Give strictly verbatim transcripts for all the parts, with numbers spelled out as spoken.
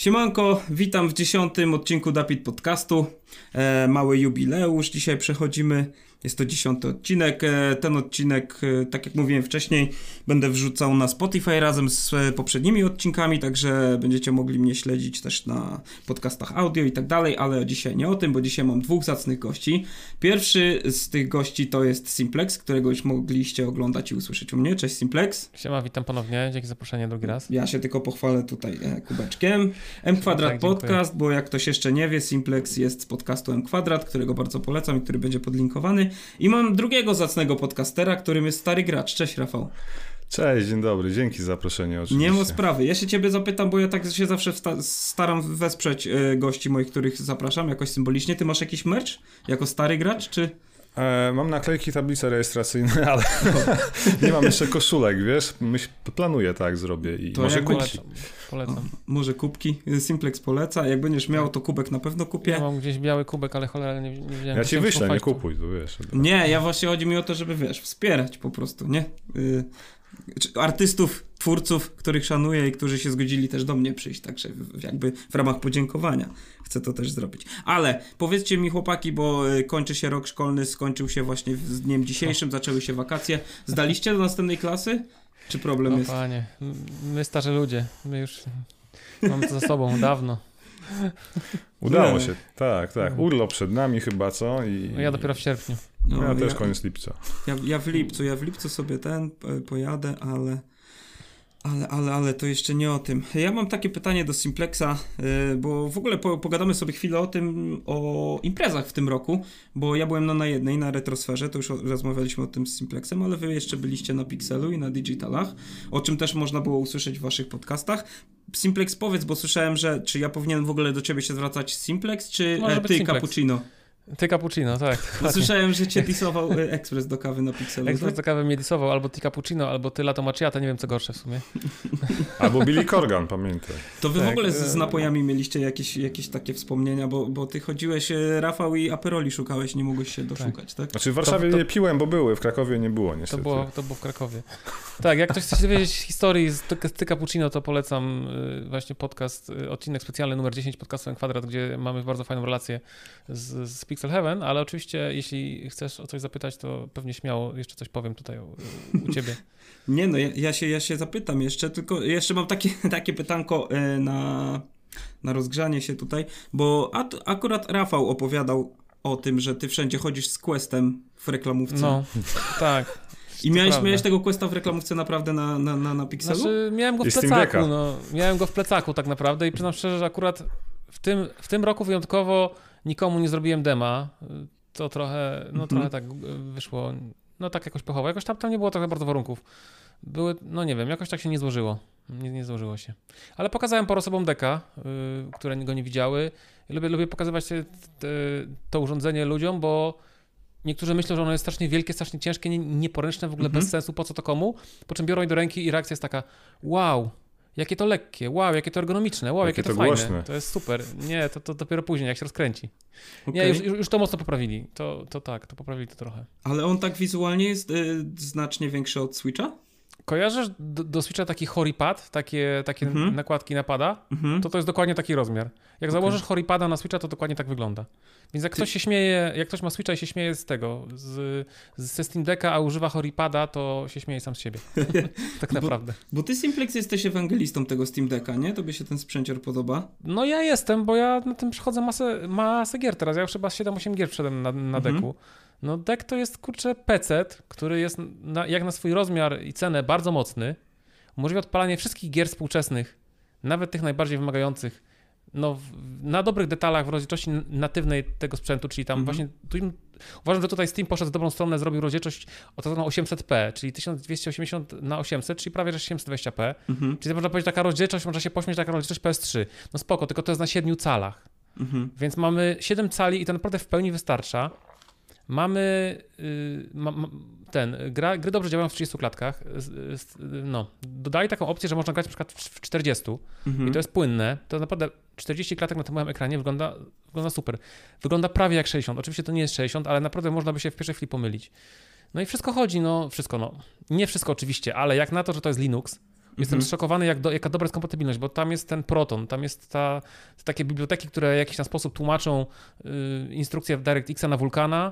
Siemanko, witam w dziesiątym odcinku Dapit Podcastu. E, mały jubileusz dzisiaj przechodzimy. Jest to dziesiąty odcinek. E, ten odcinek, e, tak jak mówiłem wcześniej, będę wrzucał na Spotify razem z e, poprzednimi odcinkami, także będziecie mogli mnie śledzić też na podcastach audio i tak dalej, ale dzisiaj nie o tym, bo dzisiaj mam dwóch zacnych gości. Pierwszy z tych gości to jest Simplex, którego już mogliście oglądać i usłyszeć u mnie. Cześć Simplex. Siema, witam ponownie. Dzięki za zaproszenie drugi raz. Ja się tylko pochwalę tutaj e, kubeczkiem. M Kwadrat tak, Podcast, bo jak ktoś jeszcze nie wie, Simplex jest z podcastu M Kwadrat, którego bardzo polecam i który będzie podlinkowany. I mam drugiego zacnego podcastera, którym jest Stary Gracz. Cześć Rafał. Cześć, dzień dobry, dzięki za zaproszenie oczywiście. Nie ma sprawy. Ja się ciebie zapytam, bo ja tak się zawsze wsta- staram wesprzeć y, gości moich, których zapraszam jakoś symbolicznie. Ty masz jakiś merch jako Stary Gracz, czy... E, mam naklejki, tablice rejestracyjne, ale nie mam jeszcze koszulek, wiesz? Myśl, planuję tak, zrobię i to może kubki. Polecam. polecam. O, może kubki. Simplex poleca. Jak będziesz miał, to kubek na pewno kupię. Ja mam gdzieś biały kubek, ale cholera nie, nie wiedziałem. Ja ci wyślę, nie kupuj, to wiesz. Nie, ja właśnie chodzi mi o to, żeby wiesz, wspierać po prostu, nie? Y- artystów, twórców, których szanuję i którzy się zgodzili też do mnie przyjść, także jakby w ramach podziękowania chcę to też zrobić. Ale powiedzcie mi chłopaki, bo kończy się rok szkolny, skończył się właśnie z dniem dzisiejszym, zaczęły się wakacje. Zdaliście do następnej klasy? Czy problem no, jest? Panie, my starzy ludzie, my już mamy to za sobą dawno. Udało się, tak, tak. Urlop przed nami chyba, co? I... No ja dopiero w sierpniu. No, ja, ja też ja, koniec lipca. Ja, ja w lipcu, ja w lipcu sobie ten pojadę, ale... Ale, ale, ale to jeszcze nie o tym. Ja mam takie pytanie do Simplexa, yy, bo w ogóle po, pogadamy sobie chwilę o tym, o imprezach w tym roku, bo ja byłem no na jednej, na Retrosferze, to już o, rozmawialiśmy o tym z Simplexem, ale wy jeszcze byliście na Pixelu i na Digitalach, o czym też można było usłyszeć w waszych podcastach. Simplex, powiedz, bo słyszałem, że czy ja powinienem w ogóle do ciebie się zwracać Simplex, czy e, ty Simplex. Cappuccino? Ty cappuccino, tak. Bo słyszałem, że cię disował ekspres do kawy na Pixelu. Ekspres tak? do kawy mnie disował, albo ty cappuccino, albo ty lato macchiato, nie wiem co gorsze w sumie. Albo Billy Corgan, pamiętaj. To wy tak, w ogóle z, z napojami mieliście jakieś, jakieś takie wspomnienia, bo, bo ty chodziłeś, Rafał, i Aperoli szukałeś, nie mogłeś się doszukać, tak? tak? Znaczy w Warszawie to, to, nie piłem, bo były, w Krakowie nie było niestety. To było, to było w Krakowie. Tak, jak ktoś chce się dowiedzieć historii z Ty Cappuccino, to polecam właśnie podcast, odcinek specjalny numer dziesięć podcastu M Kwadrat, gdzie mamy bardzo fajną relację z, z Pixel Heaven, ale oczywiście jeśli chcesz o coś zapytać, to pewnie śmiało jeszcze coś powiem tutaj u, u ciebie. Nie no, ja, ja, się, ja się zapytam jeszcze, tylko jeszcze mam takie, takie pytanko na, na rozgrzanie się tutaj, bo a, akurat Rafał opowiadał o tym, że ty wszędzie chodzisz z Questem w reklamówce. No, tak. I miałeś, miałeś tego Questa w reklamówce naprawdę na, na, na, na Pixelu? Znaczy, miałem go w plecaku, no. Miałem go w plecaku tak naprawdę i przyznam szczerze, że akurat w tym, w tym roku wyjątkowo nikomu nie zrobiłem dema. To trochę, no mm-hmm. trochę tak wyszło, no tak jakoś pechowo. Jakoś tam, tam nie było trochę bardzo warunków. Były, no nie wiem, jakoś tak się nie złożyło. Nie, nie złożyło się. Ale pokazałem paru osobom deka, yy, które go nie widziały. Lubię, lubię pokazywać te, te, to urządzenie ludziom, bo niektórzy myślą, że ono jest strasznie wielkie, strasznie ciężkie, nie, nieporęczne, w ogóle mm-hmm. bez sensu, po co to komu. Po czym biorą je do ręki i reakcja jest taka, wow, jakie to lekkie, wow, jakie to ergonomiczne, wow, jakie, jakie to, to fajne. Głośne. To jest super. Nie, to, to dopiero później, jak się rozkręci. Okay. Nie, już, już to mocno poprawili. To, to tak, to poprawili to trochę. Ale on tak wizualnie jest y, znacznie większy od Switcha? Kojarzysz do, do Switcha taki horipad, takie, takie mm-hmm. nakładki napada? Mm-hmm. To to jest dokładnie taki rozmiar. Jak okay. założysz horipada na Switcha, to dokładnie tak wygląda. Więc jak Ty... ktoś się śmieje, jak ktoś ma Switcha i się śmieje z tego, z, ze Steam Decka, a używa horipada, to się śmieje sam z siebie. Tak naprawdę. Bo, bo ty, Simplex, jesteś ewangelistą tego Steam Decka, nie? Tobie się ten sprzęcior podoba? No ja jestem, bo ja na tym przechodzę masę, masę gier teraz. Ja już chyba siedem osiem gier wszedłem na, na mm-hmm. deku. No deck to jest, kurczę, pecet, który jest na, jak na swój rozmiar i cenę bardzo mocny. Umożliwia odpalanie wszystkich gier współczesnych, nawet tych najbardziej wymagających, no, w, na dobrych detalach w rozdzielczości natywnej tego sprzętu, czyli tam mm-hmm. właśnie, tu, uważam, że tutaj Steam poszedł w dobrą stronę, zrobił rozdzielczość o osiemset p, czyli tysiąc dwieście osiemdziesiąt na osiemset, czyli prawie że osiemset dwadzieścia p, mm-hmm. czyli można powiedzieć taka rozdzielczość, można się pośmiać, taka rozdzielczość P S trzy. No spoko, tylko to jest na siedmiu calach, mm-hmm. więc mamy siedem cali i to naprawdę w pełni wystarcza. Mamy yy, ma, ma, ten, gra, gry dobrze działają w trzydziestu klatkach, no, dodali taką opcję, że można grać na przykład w czterdziestu mhm. i to jest płynne, to naprawdę czterdzieści klatek na tym moim ekranie wygląda, wygląda super, wygląda prawie jak sześćdziesiąt, oczywiście to nie jest sześćdziesiąt, ale naprawdę można by się w pierwszej chwili pomylić. No i wszystko chodzi, no, wszystko, no, nie wszystko oczywiście, ale jak na to, że to jest Linux, Jestem Mhm. zszokowany, jak do, jaka dobra jest kompatybilność, bo tam jest ten Proton, tam jest ta, takie biblioteki, które w jakiś tam sposób tłumaczą y, instrukcję w DirectXa na Vulkana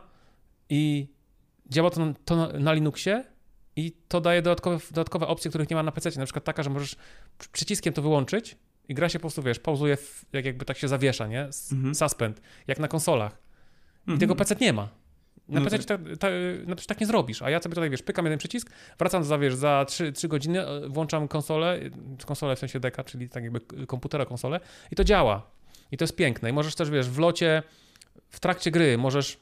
i działa to, na, to na, na Linuxie i to daje dodatkowe, dodatkowe opcje, których nie ma na pececie. Na przykład taka, że możesz przyciskiem to wyłączyć i gra się po prostu, wiesz, pauzuje, w, jak jakby tak się zawiesza, nie? S- Mhm. Suspend, jak na konsolach. I Mhm. tego pecet nie ma. Na No pececie tak. Ta, ta, no, tak nie zrobisz, a ja sobie tutaj, wiesz, pykam jeden przycisk, wracam za, wiesz, za trzy godziny, e, włączam konsolę, e, konsolę w sensie deka, czyli tak jakby k- komputera konsolę i to działa. I to jest piękne. I możesz też, wiesz, w locie, w trakcie gry możesz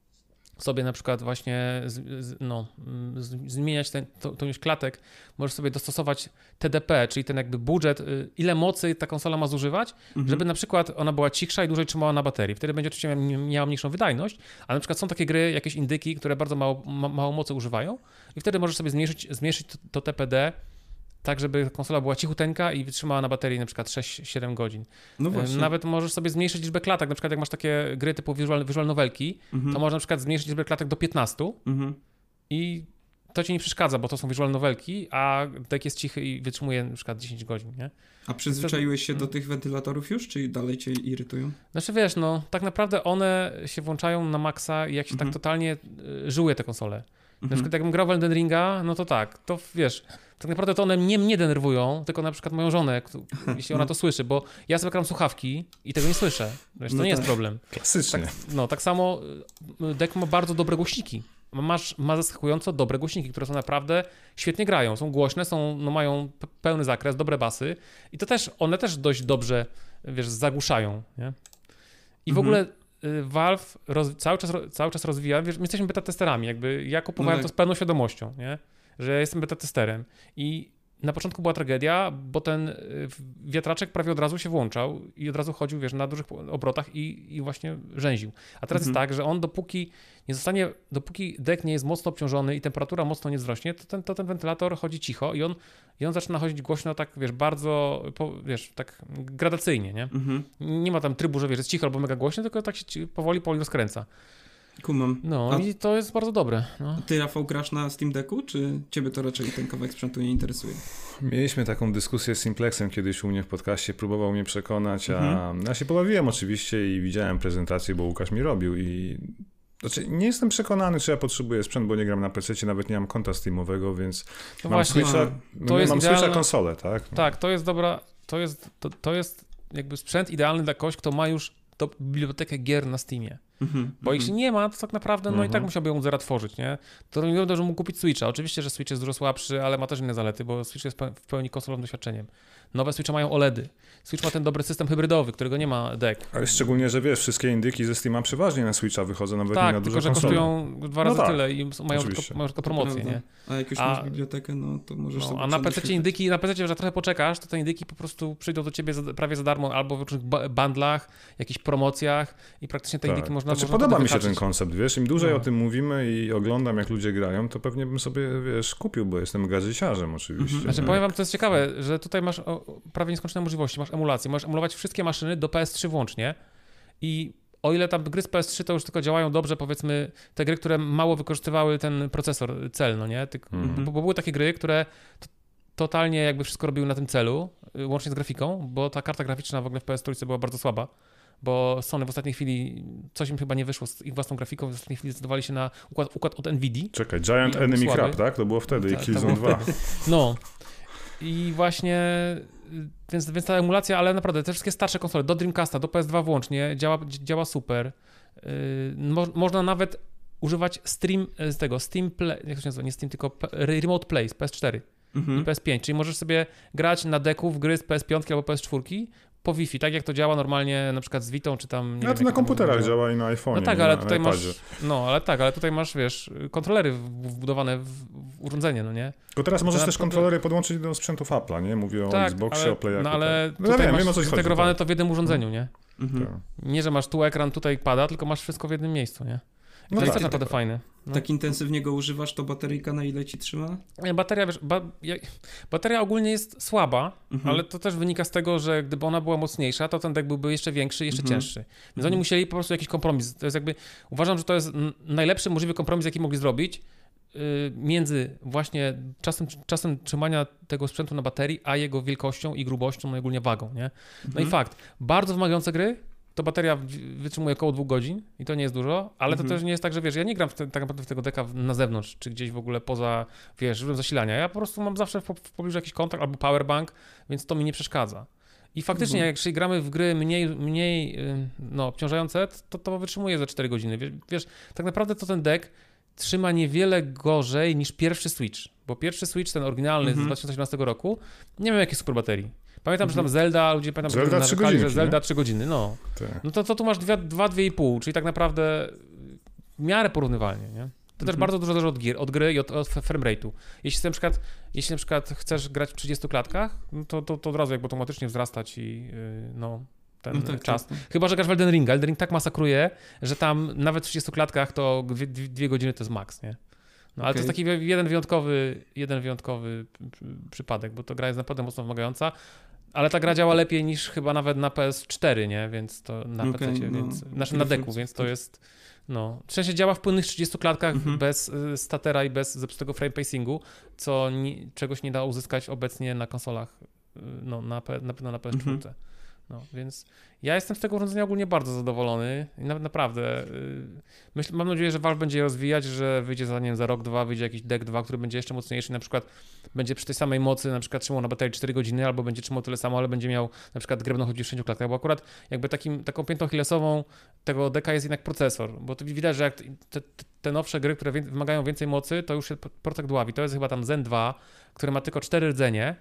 sobie na przykład właśnie z, z, no, z, zmieniać ten, to, tą ilość klatek, możesz sobie dostosować T D P, czyli ten jakby budżet, y, ile mocy ta konsola ma zużywać, Mhm. żeby na przykład ona była cichsza i dłużej trzymała na baterii. Wtedy będzie oczywiście miała mniejszą wydajność, ale na przykład są takie gry, jakieś indyki, które bardzo mało, ma, mało mocy używają i wtedy możesz sobie zmniejszyć, zmniejszyć to, to T P D tak, żeby konsola była cichuteńka i wytrzymała na baterii na przykład sześć siedem godzin. No właśnie. Nawet możesz sobie zmniejszyć liczbę klatek, na przykład jak masz takie gry typu visual, visual novelki, Mhm. to można na przykład zmniejszyć liczbę klatek do piętnastu Mhm. i to ci nie przeszkadza, bo to są visual novelki, a deck jest cichy i wytrzymuje na przykład dziesięć godzin, nie? A przyzwyczaiłeś się do tych wentylatorów już, czy dalej cię irytują? Znaczy wiesz, no tak naprawdę one się włączają na maksa i jak się Mhm. tak totalnie y, żyłuje te konsole. Na Mhm. przykład jakbym grał w Elden Ringa, no to tak, to wiesz, tak naprawdę to one mnie, mnie denerwują, tylko na przykład moją żonę, któ- jeśli ona to słyszy, bo ja sobie gram słuchawki i tego nie słyszę. Wiesz, to No nie jest tak. problem. Klasycznie. Tak, no, tak samo y, deck ma bardzo dobre głośniki. Masz, ma zaskakująco dobre głośniki, które są naprawdę świetnie grają. Są głośne, są, no, mają pe- pełny zakres, dobre basy i to też, one też dość dobrze, wiesz, zagłuszają, nie? I w Mhm. ogóle y, Valve roz, cały, czas, ro- cały czas rozwija, wiesz, my jesteśmy beta testerami, jakby ja kupowałem No to tak. z pełną świadomością, nie? Że jestem beta testerem i na początku była tragedia, bo ten y, wiatraczek prawie od razu się włączał i od razu chodził, wiesz, na dużych obrotach i, i właśnie rzęził. A teraz Mhm. jest tak, że on dopóki nie zostanie, dopóki deck nie jest mocno obciążony i temperatura mocno nie wzrośnie, to ten, to ten wentylator chodzi cicho i on, i on zaczyna chodzić głośno tak, wiesz, bardzo, po, wiesz, tak gradacyjnie, nie? Mhm. Nie ma tam trybu, że wiesz, jest cicho albo mega głośno, tylko tak się ci- powoli, powoli rozkręca. Kumam. No A i to jest bardzo dobre. No. ty, Rafał, grasz na Steam Decku, czy ciebie to raczej ten kawałek sprzętu nie interesuje? Mieliśmy taką dyskusję z Simplexem kiedyś u mnie w podcaście, próbował mnie przekonać, a Mhm. ja się pobawiłem oczywiście i widziałem prezentację, bo Łukasz mi robił i znaczy nie jestem przekonany, czy ja potrzebuję sprzęt, bo nie gram na pececie, nawet nie mam konta Steamowego, więc No mam właśnie, Switcha, A, no to nie, jest mam idealna- Switcha konsolę, tak? tak, to jest dobra, to jest, to, to jest jakby sprzęt idealny dla kogoś, kto ma już to bibliotekę gier na Steamie. Mhm. Bo mhm. jeśli nie ma, to tak naprawdę no i Mhm. tak musiałby ją zera tworzyć, nie? To nie wiadomo, że mógł kupić Switcha. Oczywiście, że Switch jest dużo słabszy, ale ma też inne zalety, bo Switch jest pe- w pełni konsolowym doświadczeniem. Nowe Switche mają OLEDy. Switch ma ten dobry system hybrydowy, którego nie ma deck. Ale szczególnie, że wiesz, wszystkie indyki ze Steama przeważnie na Switcha wychodzą, nawet nie Tak, na tylko duże że konsole. kosztują dwa razy tak, tyle i mają tylko, oczywiście. mają tylko To promocję, prawda. nie? A jak już A- masz bibliotekę, no to możesz No, sobie a na przedłużyć. pececie indyki, na pececie, że trochę poczekasz, to te indyki po prostu przyjdą do ciebie za, prawie za darmo albo w różnych ba- bundlach, jakichś promocjach i praktycznie te Tak. indyki można, Znaczy, można podoba wtedy mi się ten wyhaczyć. koncept, wiesz, im dłużej No. o tym mówimy i oglądam, jak ludzie grają, to pewnie bym sobie, wiesz, kupił, bo jestem gadżeciarzem oczywiście. Mhm. Znaczy, powiem wam, to jest ciekawe, że tutaj masz o, prawie nieskończone możliwości, masz emulację, możesz emulować wszystkie maszyny do P S trzy włącznie i o ile tam gry z P S trzy to już tylko działają dobrze, powiedzmy, te gry, które mało wykorzystywały ten procesor cel, no nie? Ty, Mhm. bo, bo były takie gry, które to, totalnie jakby wszystko robiły na tym celu, y, łącznie z grafiką, bo ta karta graficzna w ogóle w P S trzy była bardzo słaba, bo Sony w ostatniej chwili, coś im chyba nie wyszło z ich własną grafiką, w ostatniej chwili zdecydowali się na układ, układ od Nvidia. Czekaj, Giant I Enemy słaby. Crab, tak? To było wtedy i Ta- Killzone to było dwa. No. I właśnie, y, więc, więc ta emulacja, ale naprawdę te wszystkie starsze konsole, do Dreamcasta, do P S dwa włącznie, działa, działa super. Yy, mo, można nawet używać stream z tego, Steam Play, jak to się nazywa, nie Steam, tylko P- Remote Play z P S cztery i Mhm. P S pięć, czyli możesz sobie grać na deku w gry z P S pięć albo P S cztery po Wi-Fi, tak jak to działa normalnie na przykład z Vitą, czy tam... Nie No wiem, to jakie na tam komputerach działa. działa i na iPhone'ie, No tak, nie ale na tutaj iPadzie. masz, no ale tak, ale tutaj masz, wiesz, kontrolery w- wbudowane w, w urządzenie, no nie? Tylko teraz możesz na też przykład- kontrolery podłączyć do sprzętów Apple'a, nie? Mówię o Tak, Xboxie, ale, o Playaku. no ale tak. No tutaj ja wiem, masz wiem o co ci chodzi. zintegrowane Tak. to w jednym urządzeniu, nie? Mhm. Tak. Nie, że masz tu ekran, tutaj pada, tylko masz wszystko w jednym miejscu, nie? No to jest tak. też naprawdę fajne. No. Tak intensywnie go używasz, to bateryjka na ile ci trzyma? Nie, Bateria, wiesz, ba, ja, bateria ogólnie jest słaba, Mhm. ale to też wynika z tego, że gdyby ona była mocniejsza, to ten deck byłby jeszcze większy, jeszcze Mhm. cięższy. Więc oni musieli po prostu jakiś kompromis. To jest jakby, uważam, że to jest n- najlepszy możliwy kompromis, jaki mogli zrobić, między właśnie czasem, czasem trzymania tego sprzętu na baterii, a jego wielkością i grubością, no i ogólnie wagą, nie? No mhm. i fakt, bardzo wymagające gry, to bateria wytrzymuje około dwóch godzin i to nie jest dużo, ale to mhm. też nie jest tak, że wiesz, ja nie gram w te, tak naprawdę w tego deka na zewnątrz, czy gdzieś w ogóle poza, wiesz, źródłem zasilania. Ja po prostu mam zawsze w, w pobliżu jakiś kontakt albo powerbank, więc to mi nie przeszkadza. I faktycznie, mhm. jak jeśli gramy w gry mniej, mniej no, obciążające, to to wytrzymuje za cztery godziny. Wiesz, wiesz, tak naprawdę to ten deck trzyma niewiele gorzej niż pierwszy Switch, bo pierwszy Switch, ten oryginalny mhm. z dwa tysiące osiemnastego roku, nie miał jakichś super baterii. Pamiętam, mhm. że tam Zelda, ludzie pamiętam, Zelda że trzy godziny, że Zelda trzy godziny, no. Tak. No to, to tu masz dwa, dwie i pół, czyli tak naprawdę w miarę porównywalnie, nie? To też Mhm. bardzo dużo zależy od gier, od gry i od, od frame rate'u. Jeśli na przykład, jeśli na przykład chcesz grać w trzydziestu klatkach, no to, to, to od razu jakby automatycznie wzrasta ci, yy, no, ten No tak, czas. tak. Chyba, że grasz w Elden Ring. Elden Ring tak masakruje, że tam nawet w trzydziestu klatkach to dwie, dwie godziny to jest maks, nie? No, ale Okay. to jest taki jeden wyjątkowy, jeden wyjątkowy przypadek, bo to gra jest naprawdę mocno wymagająca, ale ta gra działa lepiej niż chyba nawet na P S cztery, nie? Więc to na Okay, pececie, no, więc znaczy na deku, więc to jest no, w sensie działa w płynnych trzydziestu klatkach Mhm. bez y, statera i bez zepsutego frame pacingu, co ni, czegoś nie da uzyskać obecnie na konsolach, y, no na, P, na pewno na P S cztery. Mhm. No, więc ja jestem z tego urządzenia ogólnie bardzo zadowolony i na, naprawdę yy, myśl, mam nadzieję, że Valve będzie je rozwijać, że wyjdzie za, nie wiem, za rok, dwa, wyjdzie jakiś deck dwa, który będzie jeszcze mocniejszy, na przykład będzie przy tej samej mocy na przykład trzymał na baterii cztery godziny, albo będzie trzymał tyle samo, ale będzie miał na przykład grę będą chodzić w sześciu klatkach, bo akurat jakby takim, taką piętą achillesową tego decka jest jednak procesor, bo to widać, że jak te, te, te nowsze gry, które wie, wymagają więcej mocy, to już się procesor dławi. To jest chyba tam Zen dwa, który ma tylko cztery rdzenie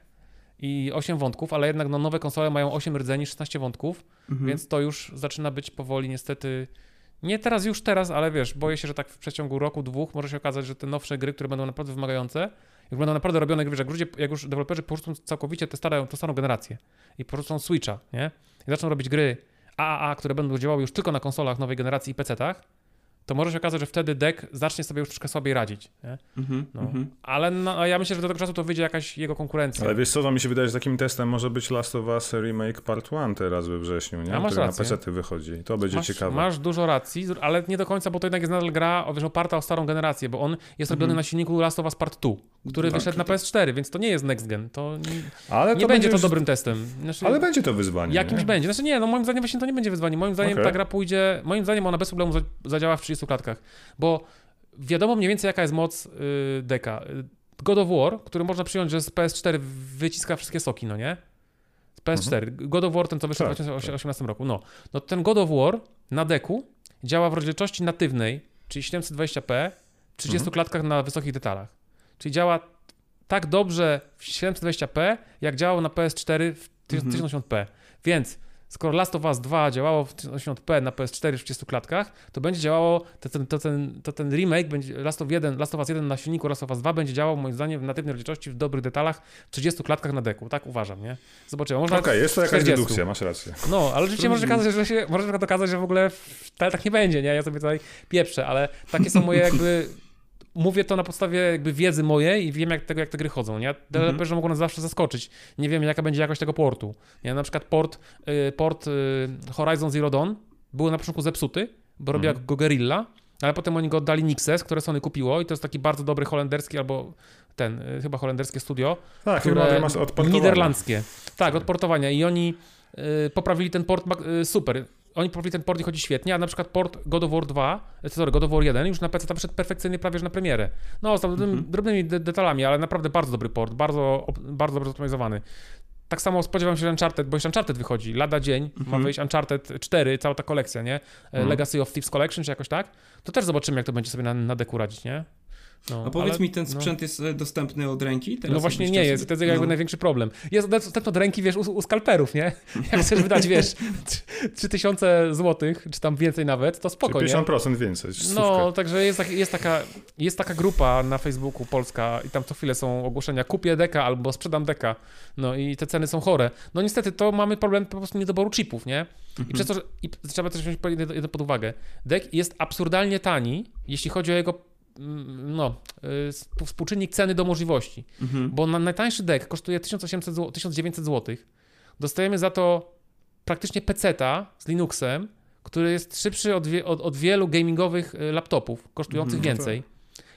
i osiem wątków, ale jednak no, nowe konsole mają osiem rdzeni, szesnaście wątków, mhm. więc to już zaczyna być powoli niestety, nie teraz, już teraz, ale wiesz, boję się, że tak w przeciągu roku, dwóch może się okazać, że te nowsze gry, które będą naprawdę wymagające, jak będą naprawdę robione, wiesz, jak, ludzie, jak już deweloperzy porzucą całkowicie tę starą, tę starą generację i porzucą Switcha, nie? I zaczną robić gry A A A, które będą działały już tylko na konsolach nowej generacji i pecetach, to może się okazać, że wtedy deck zacznie sobie już troszkę słabiej radzić. Nie? Mm-hmm, no. mm-hmm. Ale no, ja myślę, że do tego czasu to wyjdzie jakaś jego konkurencja. Ale wiesz co, to mi się wydaje, że takim testem może być Last of Us Remake Part jeden teraz we wrześniu, nie? A masz który rację. na pecety wychodzi. To będzie masz, ciekawe. Masz dużo racji, ale nie do końca, bo to jednak jest nadal gra o, wiesz, oparta o starą generację, bo on jest robiony mm-hmm. na silniku Last of Us Part dwa, który tak, wyszedł na P S cztery, więc to nie jest next gen. To nie, ale nie to będzie to już... dobrym testem. Znaczy, ale będzie to wyzwanie. Jakimś nie? będzie. Znaczy nie, no moim zdaniem właśnie to nie będzie wyzwanie. Moim zdaniem okay. ta gra pójdzie, moim zdaniem ona bez problemu zadziała w trzydziestu klatkach, bo wiadomo mniej więcej jaka jest moc yy, deka. God of War, który można przyjąć, że z P S cztery wyciska wszystkie soki, no nie? Z P S cztery. Mhm. God of War, ten co wyszedł tak, w dwa tysiące osiemnastym tak. roku. No. no ten God of War na deku działa w rozdzielczości natywnej, czyli siedemset dwadzieścia p w trzydziestu mhm. klatkach na wysokich detalach. Czyli działa tak dobrze w siedemset dwadzieścia p, jak działał na P S cztery w tysiąc osiemdziesiąt p. Więc skoro Last of Us dwa działało w tysiąc osiemdziesiąt p na P S cztery w trzydziestu klatkach, to będzie działało, to ten, to ten, to ten remake, będzie Last of, jeden, Last of Us jeden na silniku Last of Us dwa będzie działał moim zdaniem w natywnej rozdzielczości, w dobrych detalach, w trzydziestu klatkach na deku. Tak uważam, nie? Zobaczymy. Okej, okay, jest to jakaś czterdziestu. Dedukcja, masz rację. No, ale oczywiście może okazać, że się, może okazać, że w ogóle wcale tak nie będzie, nie? Ja sobie tutaj pieprzę, ale takie są moje jakby... Mówię to na podstawie jakby wiedzy mojej i wiem jak, tego, jak te gry chodzą, nie? Deweloperzy mm-hmm. mogą nas zawsze zaskoczyć. Nie wiem, jaka będzie jakość tego portu. Nie? Na przykład port, y, port y, Horizon Zero Dawn był na początku zepsuty, bo robiła mm-hmm. go Guerrilla, ale potem oni go oddali Nixes, które Sony kupiło i to jest taki bardzo dobry holenderski albo ten, y, chyba holenderskie studio, tak, które masz odportowania. Niderlandzkie. Tak, odportowania i oni y, poprawili ten port y, super. Oni poprawili ten port i chodzi świetnie, a na przykład port God of War dwa, sorry, God of War jeden już na P C tam wyszedł perfekcyjnie prawie że na premierę. No, z tam mm-hmm. drobnymi de- detalami, ale naprawdę bardzo dobry port, bardzo, bardzo dobrze zoptymalizowany. Tak samo spodziewam się, że Uncharted, bo już Uncharted wychodzi, lada dzień, mm-hmm. ma wyjść Uncharted cztery, cała ta kolekcja, nie? Mm. Legacy of Thieves Collection, czy jakoś tak? To też zobaczymy, jak to będzie sobie na, na deku radzić, nie? No, a powiedz ale, mi, ten sprzęt no. jest dostępny od ręki? Teraz no właśnie nie jest, to jest jakby no. największy problem. Jest dostępny od ręki, wiesz, u, u skalperów, nie? Jak chcesz wydać, wiesz, trzy tysiące złotych, czy tam więcej nawet, to spoko, czyli pięćdziesiąt procent więcej. No, także jest, jest, taka, jest taka grupa na Facebooku polska i tam co chwilę są ogłoszenia, kupię deka albo sprzedam deka, no i te ceny są chore. No niestety, to mamy problem po prostu niedoboru chipów, nie? I mhm. przez to, że i trzeba też wziąć jedno pod uwagę. Dek jest absurdalnie tani, jeśli chodzi o jego no, współczynnik ceny do możliwości, mhm. bo na najtańszy deck kosztuje tysiąc osiemset zł, tysiąc dziewięćset złotych. Dostajemy za to praktycznie peceta z Linuxem, który jest szybszy od, wie, od, od wielu gamingowych laptopów, kosztujących mhm, więcej.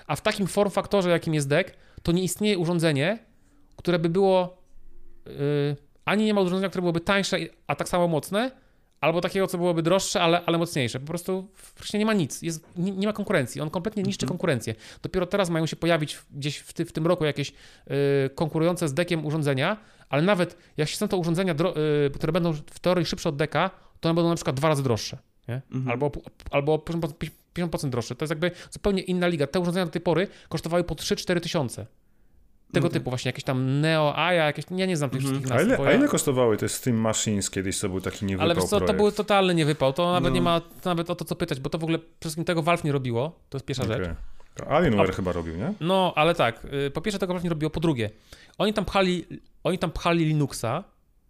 A w takim form faktorze, jakim jest deck, to nie istnieje urządzenie, które by było... Yy, ani nie ma urządzenia, które byłoby tańsze, a tak samo mocne, albo takiego, co byłoby droższe, ale, ale mocniejsze. Po prostu wreszcie nie ma nic. Jest, nie, nie ma konkurencji. On kompletnie niszczy konkurencję. Dopiero teraz mają się pojawić gdzieś w, ty, w tym roku jakieś yy, konkurujące z deckiem urządzenia, ale nawet jak się są to urządzenia, dro, yy, które będą w teorii szybsze od decka, to one będą na przykład dwa razy droższe. Nie? Mhm. Albo, albo pięćdziesiąt procent droższe. To jest jakby zupełnie inna liga. Te urządzenia do tej pory kosztowały po trzy cztery tysiące. Tego okay. typu właśnie, jakieś tam Neo, Aya, jakieś, ja nie znam tych mm-hmm. wszystkich nazw. A ile, ja... a ile kosztowały te Steam Machines kiedyś, to był taki niewypał Ale wiesz co, projekt. to był totalny niewypał, to nawet no. nie ma to nawet o to, co pytać, bo to w ogóle przede wszystkim tego Valve nie robiło, to jest pierwsza okay. rzecz. To Alienware A... chyba robił, nie? No, ale tak, po pierwsze tego Valve nie robiło, po drugie, oni tam pchali, oni tam pchali Linuxa